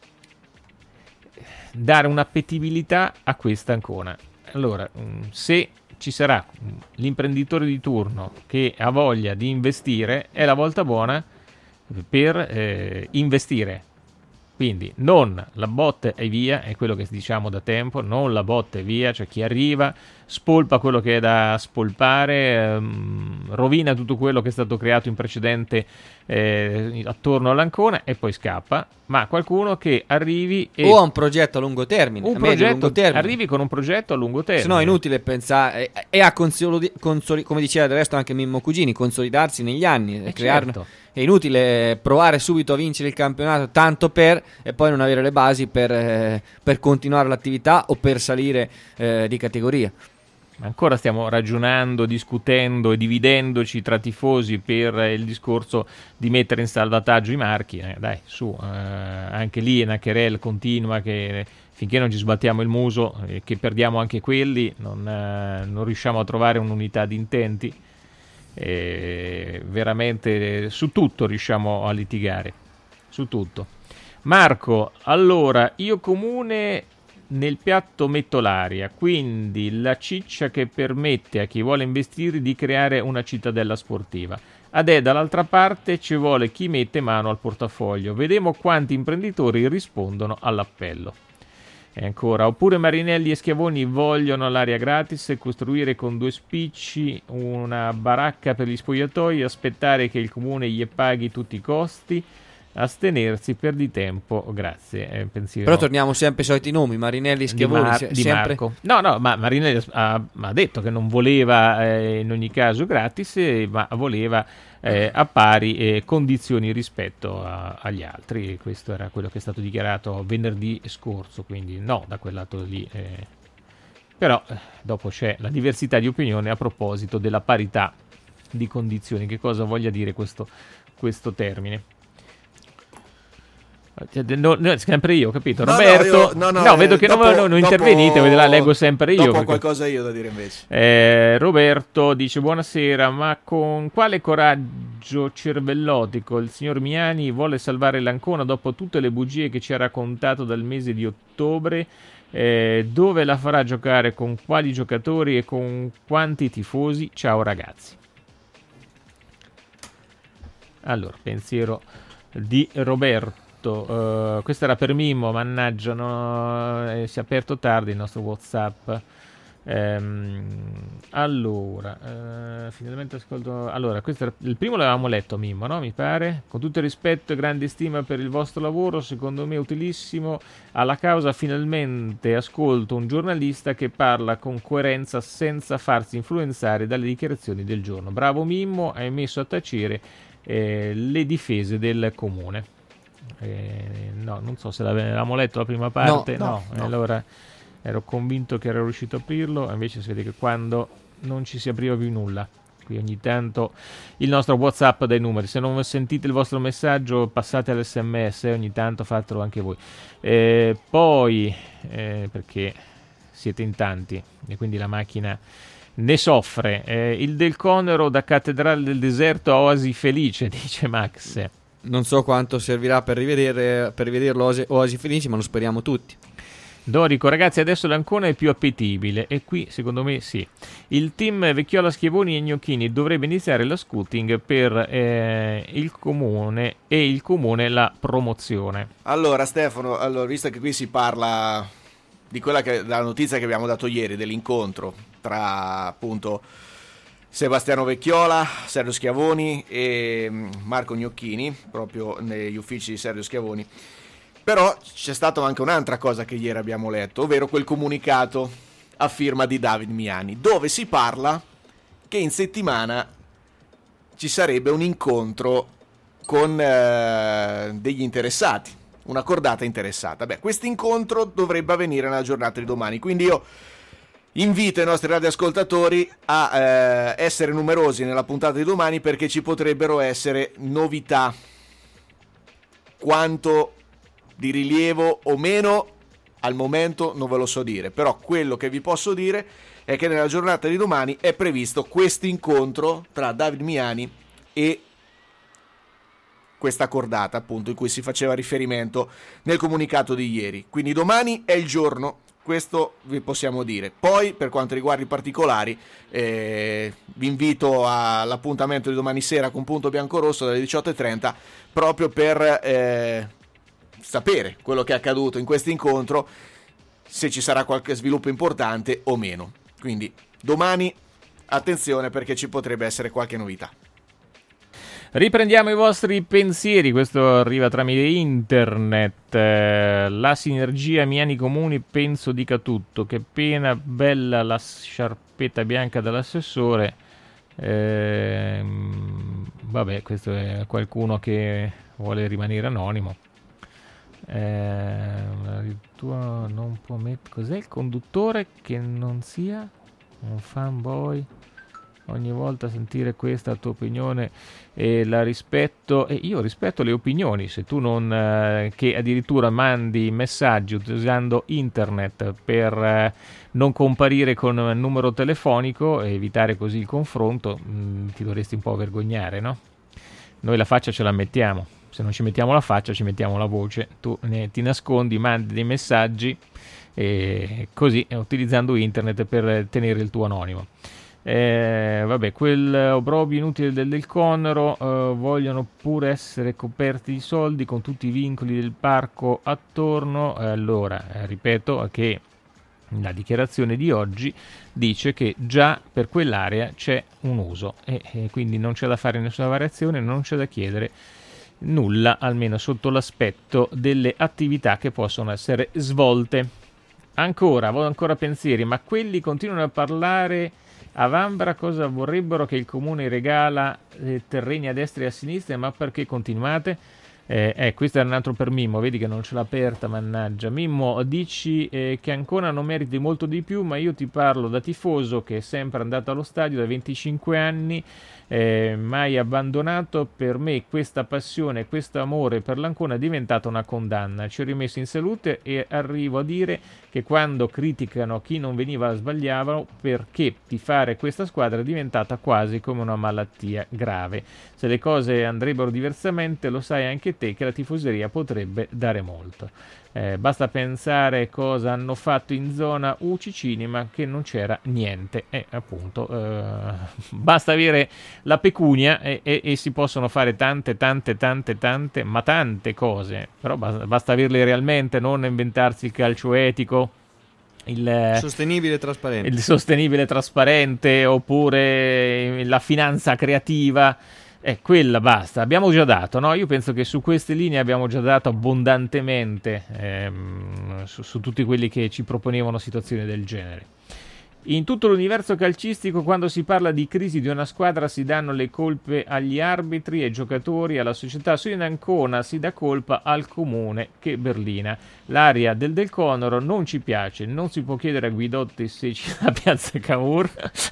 Speaker 3: dare un'appetibilità a questa Ancona. Allora, se ci sarà l'imprenditore di turno che ha voglia di investire, è la volta buona per eh, investire. Quindi non la botte e via, è quello che diciamo da tempo, non la botte e via, cioè chi arriva spolpa quello che è da spolpare, ehm, rovina tutto quello che è stato creato in precedente eh, attorno all'Ancona e poi scappa, ma qualcuno che arrivi e
Speaker 4: o ha un progetto a lungo termine,
Speaker 3: un
Speaker 4: a medio
Speaker 3: progetto,
Speaker 4: lungo termine.
Speaker 3: arrivi con un progetto a lungo termine.
Speaker 4: Se no è inutile pensare, e a consolidi- consoli- come diceva del resto anche Mimmo Cugini, consolidarsi negli anni,
Speaker 3: Eh
Speaker 4: creare
Speaker 3: certo.
Speaker 4: è inutile provare subito a vincere il campionato tanto per e poi non avere le basi per, eh, per continuare l'attività o per salire eh, di categoria.
Speaker 3: Ancora stiamo ragionando, discutendo e dividendoci tra tifosi per il discorso di mettere in salvataggio i marchi. Eh, dai, su, eh, anche lì una querela continua che finché non ci sbattiamo il muso e che perdiamo anche quelli, non, eh, non riusciamo a trovare un'unità di intenti. E veramente su tutto riusciamo a litigare, su tutto. Marco, allora, io comune... Nel piatto metto l'aria, quindi la ciccia che permette a chi vuole investire di creare una cittadella sportiva. Adè, dall'altra parte ci vuole chi mette mano al portafoglio. Vediamo quanti imprenditori rispondono all'appello. E ancora, oppure Marinelli e Schiavoni vogliono l'aria gratis e costruire con due spicci una baracca per gli spogliatoi e aspettare che il comune gli paghi tutti i costi. Astenersi per di tempo, grazie. Eh, pensiero...
Speaker 4: Però torniamo sempre ai soliti nomi, Marinelli e Schiavoni.
Speaker 3: Di, Mar-
Speaker 4: se-
Speaker 3: di
Speaker 4: sempre...
Speaker 3: Marco. No, no, ma Marinelli ha, ha detto che non voleva eh, in ogni caso gratis, eh, ma voleva eh, a pari eh, condizioni rispetto a, agli altri. E questo era quello che è stato dichiarato venerdì scorso, quindi no, da quel lato lì. Eh. Però eh, dopo c'è la diversità di opinione a proposito della parità di condizioni. Che cosa voglia dire questo, questo termine? No, no, sempre io, capito?
Speaker 5: No,
Speaker 3: Roberto,
Speaker 5: no, io, no, no,
Speaker 3: no
Speaker 5: eh,
Speaker 3: vedo che
Speaker 5: dopo,
Speaker 3: non, non, non
Speaker 5: dopo,
Speaker 3: intervenite, ve la leggo sempre io.
Speaker 5: Dopo ho
Speaker 3: perché...
Speaker 5: qualcosa io da dire invece.
Speaker 3: Eh, Roberto dice: buonasera, ma con quale coraggio cervellotico il signor Miani vuole salvare l'Ancona dopo tutte le bugie che ci ha raccontato dal mese di ottobre? Eh, dove la farà giocare, con quali giocatori e con quanti tifosi? Ciao ragazzi. Allora, pensiero di Roberto. Uh, questo era per Mimmo, mannaggia, no? eh, si è aperto tardi il nostro WhatsApp. Um, allora, uh, finalmente ascolto. Allora, questo era, il primo l'avevamo letto, Mimmo, no? Mi pare. Con tutto il rispetto e grande stima per il vostro lavoro, secondo me utilissimo alla causa. Finalmente ascolto un giornalista che parla con coerenza senza farsi influenzare dalle dichiarazioni del giorno. Bravo Mimmo, hai messo a tacere eh, le difese del comune. Eh, no, non so se l'avevamo letto la prima parte, no, no, no, no. Allora ero convinto che ero riuscito a aprirlo, invece si vede che quando non ci si apriva più nulla. Qui ogni tanto il nostro WhatsApp dai numeri, se non sentite il vostro messaggio passate all'esse emme esse, ogni tanto fatelo anche voi. Eh, poi eh, perché siete in tanti e quindi la macchina ne soffre. Eh, il Del Conero da Cattedrale del Deserto a Oasi Felice, dice Max.
Speaker 4: Non so quanto servirà per rivedere per rivederlo Oasi, Oasi Felici, ma lo speriamo tutti.
Speaker 3: Dorico, ragazzi, adesso l'Ancona è più appetibile e qui secondo me sì. Il team Vecchiola, Schiavoni e Gnocchini dovrebbe iniziare la scouting per eh, il comune e il comune la promozione.
Speaker 5: Allora Stefano, allora, visto che qui si parla di quella che della notizia che abbiamo dato ieri dell'incontro tra appunto Sebastiano Vecchiola, Sergio Schiavoni e Marco Gnocchini, proprio negli uffici di Sergio Schiavoni. Però c'è stata anche un'altra cosa che ieri abbiamo letto, ovvero quel comunicato a firma di David Miani, dove si parla che in settimana ci sarebbe un incontro con eh, degli interessati, una cordata interessata. Beh, questo incontro dovrebbe avvenire nella giornata di domani, quindi io invito i nostri radioascoltatori a eh, essere numerosi nella puntata di domani, perché ci potrebbero essere novità, quanto di rilievo o meno al momento non ve lo so dire, però quello che vi posso dire è che nella giornata di domani è previsto questo incontro tra David Miani e questa cordata, appunto, in cui si faceva riferimento nel comunicato di ieri. Quindi domani è il giorno, questo vi possiamo dire. Poi, per quanto riguarda i particolari, eh, vi invito all'appuntamento di domani sera con Punto Biancorosso dalle diciotto e trenta, proprio per eh, sapere quello che è accaduto in questo incontro, se ci sarà qualche sviluppo importante o meno. Quindi domani attenzione, perché ci potrebbe essere qualche novità.
Speaker 3: Riprendiamo i vostri pensieri, questo arriva tramite internet. Eh, la sinergia Miani Comuni penso dica tutto. Che pena, bella la sciarpetta bianca dell'assessore, Eh, vabbè, questo è qualcuno che vuole rimanere anonimo. Eh, tua non può met- cos'è il conduttore che non sia un fanboy? Ogni volta sentire questa tua opinione e la rispetto, e io rispetto le opinioni. Se tu non eh, che addirittura mandi messaggi utilizzando internet per eh, non comparire con il numero telefonico e evitare così il confronto, mh, ti dovresti un po' vergognare, no? Noi la faccia ce la mettiamo, se non ci mettiamo la faccia ci mettiamo la voce. Tu ne, ti nascondi, mandi dei messaggi e così eh, utilizzando internet per tenere il tuo anonimo. Eh, vabbè, quel obbrobrio inutile del, del Conero, eh, vogliono pure essere coperti di soldi con tutti i vincoli del parco attorno. Eh, allora, eh, ripeto che la dichiarazione di oggi dice che già per quell'area c'è un uso e, e quindi non c'è da fare nessuna variazione, non c'è da chiedere nulla, almeno sotto l'aspetto delle attività che possono essere svolte. Ancora, ho ancora pensieri, ma quelli continuano a parlare a vanvera cosa vorrebbero che il comune regala eh, terreni a destra e a sinistra, ma perché continuate? Eh, eh, questo è un altro per Mimmo, vedi che non ce l'ha aperta, mannaggia. Mimmo, dici eh, che Ancona non meriti molto di più, ma io ti parlo da tifoso che è sempre andato allo stadio da venticinque anni, eh, mai abbandonato. Per me questa passione, questo amore per l'Ancona è diventata una condanna. Ci ho rimesso in salute e arrivo a dire che quando criticano chi non veniva sbagliavano, perché tifare questa squadra è diventata quasi come una malattia grave. Se le cose andrebbero diversamente, lo sai anche te che la tifoseria potrebbe dare molto. Eh, basta pensare cosa hanno fatto in zona U C Cinema, che non c'era niente. E eh, appunto eh, basta avere la pecunia e, e, e si possono fare tante tante tante tante ma tante cose, però basta, basta averle realmente, non inventarsi il calcio etico, il
Speaker 4: sostenibile e trasparente,
Speaker 3: il sostenibile trasparente, oppure la finanza creativa. Eh, quella basta, abbiamo già dato, no? Io penso che su queste linee abbiamo già dato abbondantemente ehm, su, su tutti quelli che ci proponevano situazioni del genere. In tutto l'universo calcistico, quando si parla di crisi di una squadra, si danno le colpe agli arbitri, ai giocatori, alla società. Su in Ancona si dà colpa al comune che berlina. L'area del Del Conero non ci piace, non si può chiedere a Guidotti se ci dà Piazza Cavour.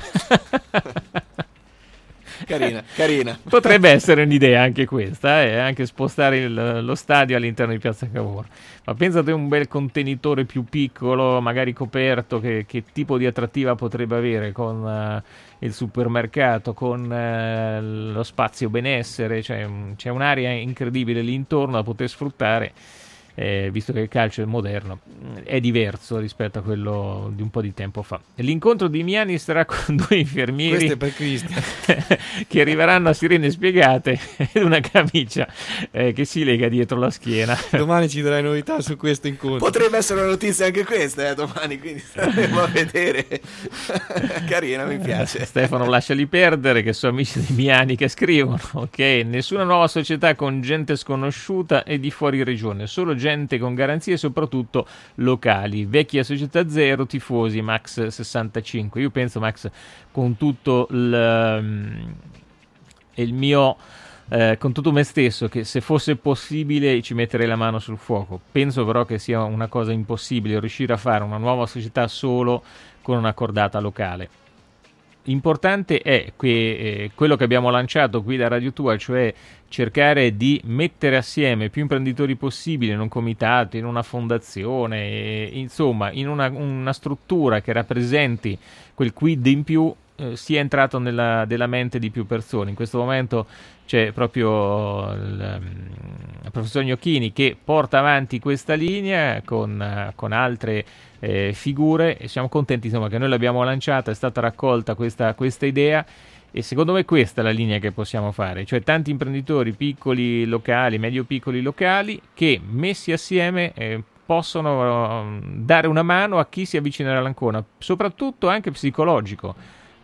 Speaker 5: Carina, carina.
Speaker 3: Potrebbe essere un'idea anche questa, eh? Anche spostare il, lo stadio all'interno di Piazza Cavour. Ma pensate a un bel contenitore più piccolo, magari coperto, che, che tipo di attrattiva potrebbe avere con uh, il supermercato, con uh, lo spazio benessere, cioè, c'è un'area incredibile lì intorno da poter sfruttare. Eh, visto che il calcio è moderno, è diverso rispetto a quello di un po' di tempo fa. L'incontro di Miani sarà con due infermieri.
Speaker 4: Questo è per Cristian.
Speaker 3: Che arriveranno a sirene spiegate ed una camicia eh, che si lega dietro la schiena.
Speaker 4: Domani ci darai novità su questo incontro.
Speaker 5: Potrebbe essere una notizia anche questa, eh, domani, quindi staremo a vedere. Carina, mi piace.
Speaker 3: Stefano, lasciali perdere, che sono amici di Miani che scrivono, ok? Nessuna nuova società con gente sconosciuta e di fuori regione, solo gente gente con garanzie soprattutto locali. Vecchia società zero, tifosi Max sessantacinque. Io penso, Max, con tutto il, il mio eh, con tutto me stesso, che se fosse possibile ci metterei la mano sul fuoco. Penso però che sia una cosa impossibile riuscire a fare una nuova società solo con una cordata locale. Importante è che eh, quello che abbiamo lanciato qui da Radio Tua, cioè cercare di mettere assieme più imprenditori possibili in un comitato, in una fondazione, eh, insomma in una, una struttura che rappresenti quel quid in più, eh, sia entrato nella della mente di più persone. In questo momento c'è proprio il, il professor Gnocchini che porta avanti questa linea con, con altre eh, figure, e siamo contenti, insomma, che noi l'abbiamo lanciata, è stata raccolta questa, questa idea, e secondo me questa è la linea che possiamo fare, cioè tanti imprenditori piccoli locali, medio-piccoli locali, che messi assieme eh, possono uh, dare una mano a chi si avvicinerà all'Ancona, soprattutto anche psicologico.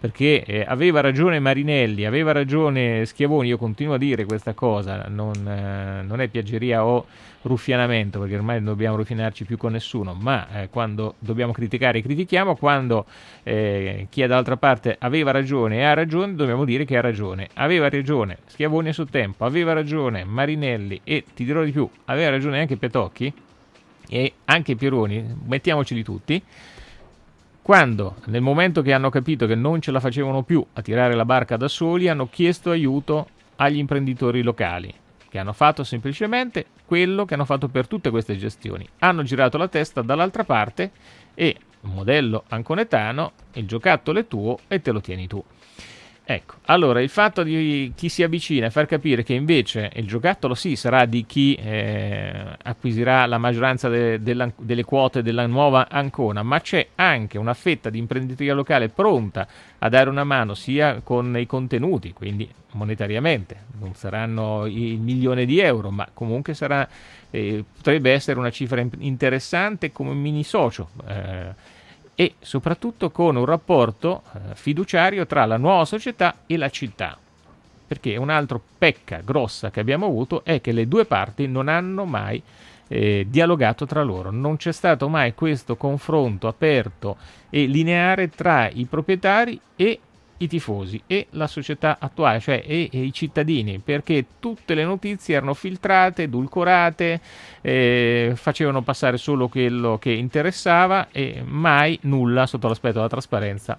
Speaker 3: perché eh, aveva ragione Marinelli, aveva ragione Schiavoni. Io continuo a dire questa cosa, non, eh, non è piaggeria o ruffianamento, perché ormai non dobbiamo ruffianarci più con nessuno, ma eh, quando dobbiamo criticare critichiamo, quando eh, chi è dall'altra parte aveva ragione e ha ragione, dobbiamo dire che ha ragione. Aveva ragione Schiavoni a suo tempo, aveva ragione Marinelli e ti dirò di più, aveva ragione anche Petocchi e anche Pieroni, mettiamoceli tutti, quando nel momento che hanno capito che non ce la facevano più a tirare la barca da soli, hanno chiesto aiuto agli imprenditori locali, che hanno fatto semplicemente quello che hanno fatto per tutte queste gestioni. Hanno girato la testa dall'altra parte e, modello anconetano, il giocattolo è tuo e te lo tieni tu. Ecco, allora il fatto di chi si avvicina e far capire che invece il giocattolo sì sarà di chi eh, acquisirà la maggioranza de- della, delle quote della nuova Ancona, ma c'è anche una fetta di imprenditoria locale pronta a dare una mano sia con i contenuti, quindi monetariamente, non saranno il milione di euro, ma comunque sarà, eh, potrebbe essere una cifra interessante come mini socio, eh, e soprattutto con un rapporto eh, fiduciario tra la nuova società e la città, perché un altro pecca grossa che abbiamo avuto è che le due parti non hanno mai eh, dialogato tra loro, non c'è stato mai questo confronto aperto e lineare tra i proprietari e i tifosi e la società attuale, cioè e, e i cittadini, perché tutte le notizie erano filtrate, edulcorate, eh, facevano passare solo quello che interessava e mai nulla sotto l'aspetto della trasparenza.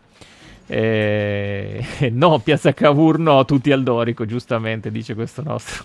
Speaker 3: Eh, no, Piazza Cavour no, tutti al Dorico, giustamente dice questo nostro,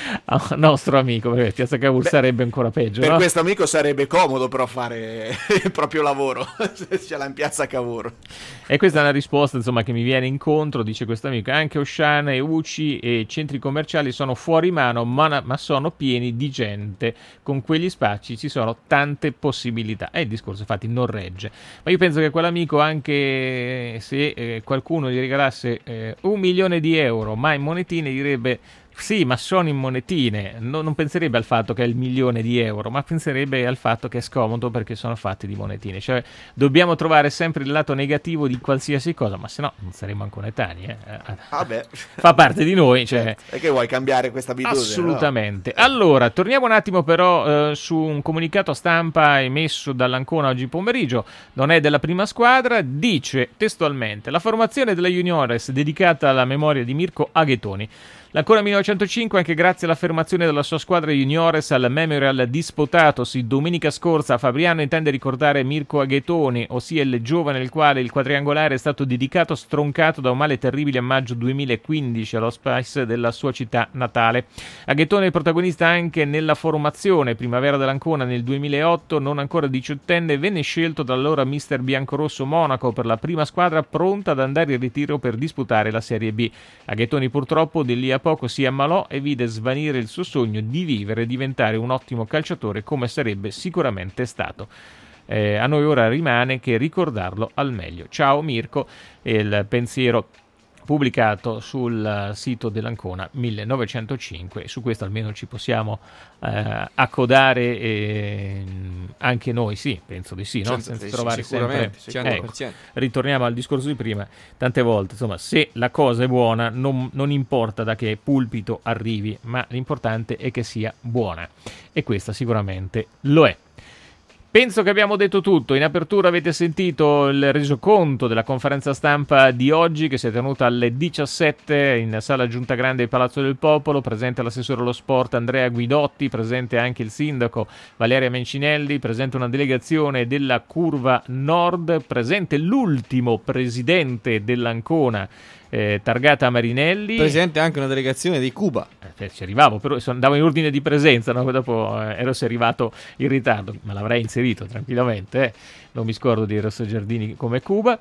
Speaker 3: nostro amico, perché Piazza Cavour Beh, sarebbe ancora peggio.
Speaker 5: Per
Speaker 3: no?
Speaker 5: questo amico sarebbe comodo però fare il proprio lavoro se ce l'ha in Piazza Cavour.
Speaker 3: E questa è una risposta insomma che mi viene incontro, dice questo amico. Anche Osciana e U C I e centri commerciali sono fuori mano, ma, ma sono pieni di gente. Con quegli spazi ci sono tante possibilità. E il discorso infatti non regge. Ma io penso che quell'amico, anche se eh, qualcuno gli regalasse eh, un milione di euro, ma in monetine, direbbe sì, ma sono in monetine. No, non penserebbe al fatto che è il milione di euro, ma penserebbe al fatto che è scomodo perché sono fatti di monetine. Cioè, dobbiamo trovare sempre il lato negativo di qualsiasi cosa, ma se no non saremmo anconetani. Eh.
Speaker 5: Vabbè.
Speaker 3: Fa parte di noi. Cioè...
Speaker 5: E che vuoi cambiare questa abitudine?
Speaker 3: Assolutamente. No? Allora, torniamo un attimo però eh, su un comunicato stampa emesso dall'Ancona oggi pomeriggio. Non è della prima squadra, dice testualmente: la formazione della Juniores dedicata alla memoria di Mirko Aghetoni. L'Ancona millenovecentocinque, anche grazie all'affermazione della sua squadra Juniores al Memorial disputatosi domenica scorsa a Fabriano, intende ricordare Mirko Aghetoni, ossia il giovane al quale il quadriangolare è stato dedicato, stroncato da un male terribile a maggio duemilaquindici allo Spice della sua città natale. Aghetoni è il protagonista anche nella formazione primavera dell'Ancona nel duemilaotto, non ancora diciottenne, venne scelto dall'allora mister biancorosso Monaco per la prima squadra pronta ad andare in ritiro per disputare la Serie B. Aghetoni purtroppo di lì a poco si ammalò e vide svanire il suo sogno di vivere e diventare un ottimo calciatore come sarebbe sicuramente stato. Eh, a noi ora rimane che ricordarlo al meglio. Ciao Mirko, il pensiero pubblicato sul sito dell'Ancona millenovecentocinque. Su questo almeno ci possiamo eh, accodare eh, anche noi, sì, penso di sì, no?
Speaker 4: Senza,
Speaker 3: Senza trovare
Speaker 4: sempre
Speaker 3: sempre... Ecco, ritorniamo al discorso di prima, tante volte, insomma, se la cosa è buona non, non importa da che pulpito arrivi, ma l'importante è che sia buona, e questa sicuramente lo è. Penso che abbiamo detto tutto. In apertura avete sentito il resoconto della conferenza stampa di oggi, che si è tenuta alle diciassette in sala Giunta Grande di Palazzo del Popolo. Presente l'assessore allo sport Andrea Guidotti, presente anche il sindaco Valeria Mencinelli, presente una delegazione della Curva Nord, presente l'ultimo presidente dell'Ancona, Eh, targata Marinelli,
Speaker 4: presente anche una delegazione di Cuba.
Speaker 3: Eh, ci arrivavo, però andavo in ordine di presenza, no? Dopo eh, Eros è arrivato in ritardo, ma l'avrei inserito tranquillamente, eh. Non mi scordo di Eros Giardini come Cuba.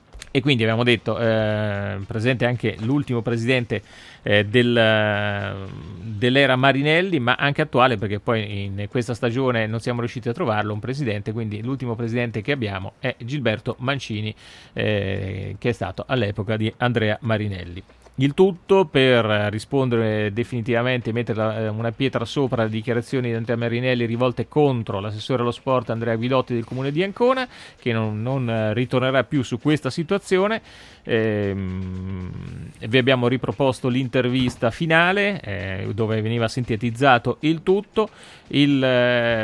Speaker 3: E quindi abbiamo detto eh, presente anche l'ultimo presidente eh, del, dell'era Marinelli, ma anche attuale, perché poi in questa stagione non siamo riusciti a trovarlo un presidente, quindi l'ultimo presidente che abbiamo è Gilberto Mancini, eh, che è stato all'epoca di Andrea Marinelli. Il tutto per rispondere definitivamente e mettere una pietra sopra le dichiarazioni di Andrea Marinelli rivolte contro l'assessore allo sport Andrea Guidotti del comune di Ancona, che non, non ritornerà più su questa situazione. Eh, vi abbiamo riproposto l'intervista finale eh, dove veniva sintetizzato il tutto. Il, eh,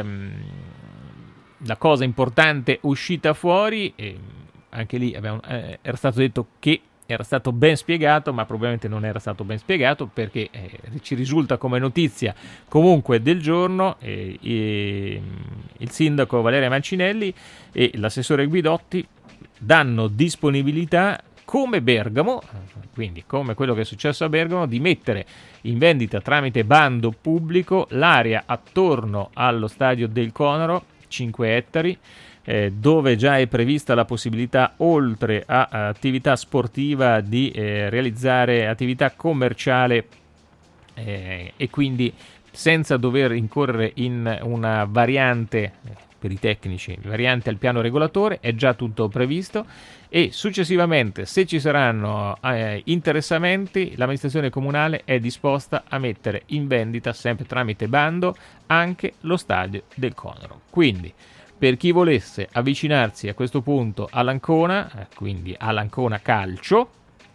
Speaker 3: la cosa importante uscita fuori, eh, anche lì abbiamo, eh, era stato detto che era stato ben spiegato, ma probabilmente non era stato ben spiegato, perché eh, ci risulta come notizia comunque del giorno eh, eh, il sindaco Valeria Mancinelli e l'assessore Guidotti danno disponibilità come Bergamo, quindi come quello che è successo a Bergamo, di mettere in vendita tramite bando pubblico l'area attorno allo stadio del Conaro, cinque ettari, Eh, dove già è prevista la possibilità, oltre a, a attività sportiva, di eh, realizzare attività commerciale eh, e quindi senza dover incorrere in una variante, eh, per i tecnici, variante al piano regolatore, è già tutto previsto, e successivamente, se ci saranno eh, interessamenti, l'amministrazione comunale è disposta a mettere in vendita, sempre tramite bando, anche lo stadio del Conaro. Quindi, per chi volesse avvicinarsi a questo punto all'Ancona, eh, quindi all'Ancona Calcio,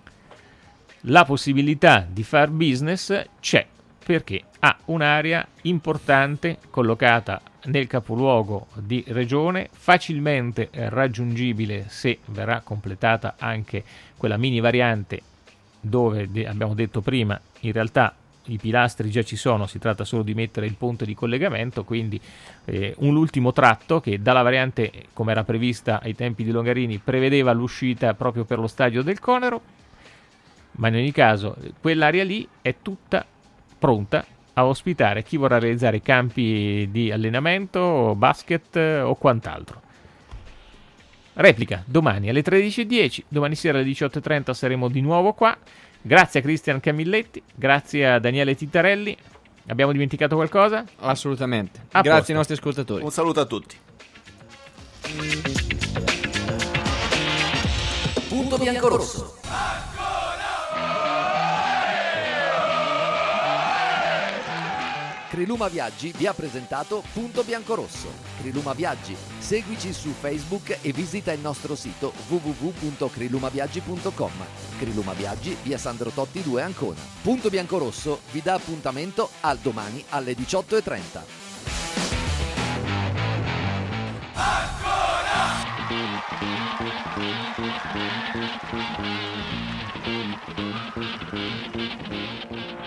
Speaker 3: la possibilità di far business c'è, perché ha un'area importante collocata nel capoluogo di regione, facilmente raggiungibile se verrà completata anche quella mini variante dove, abbiamo detto prima, in realtà i pilastri già ci sono, si tratta solo di mettere il ponte di collegamento, quindi eh, un ultimo tratto che dalla variante, come era prevista ai tempi di Longarini, prevedeva l'uscita proprio per lo stadio del Conaro, ma in ogni caso quell'area lì è tutta pronta a ospitare chi vorrà realizzare campi di allenamento, basket o quant'altro. Replica domani alle tredici e dieci, domani sera alle diciotto e trenta saremo di nuovo qua. Grazie a Cristian Camilletti, grazie a Daniele Tittarelli. Abbiamo dimenticato qualcosa?
Speaker 4: Assolutamente.
Speaker 3: A
Speaker 4: Grazie
Speaker 3: posto.
Speaker 4: ai nostri ascoltatori.
Speaker 5: Un saluto a tutti.
Speaker 2: Punto biancorosso. Criluma Viaggi vi ha presentato Punto Biancorosso. Criluma Viaggi, seguici su Facebook e visita il nostro sito w w w punto crilumaviaggi punto com. Criluma Viaggi, via Sandro Totti due Ancona. Punto Biancorosso vi dà appuntamento al domani alle diciotto e trenta.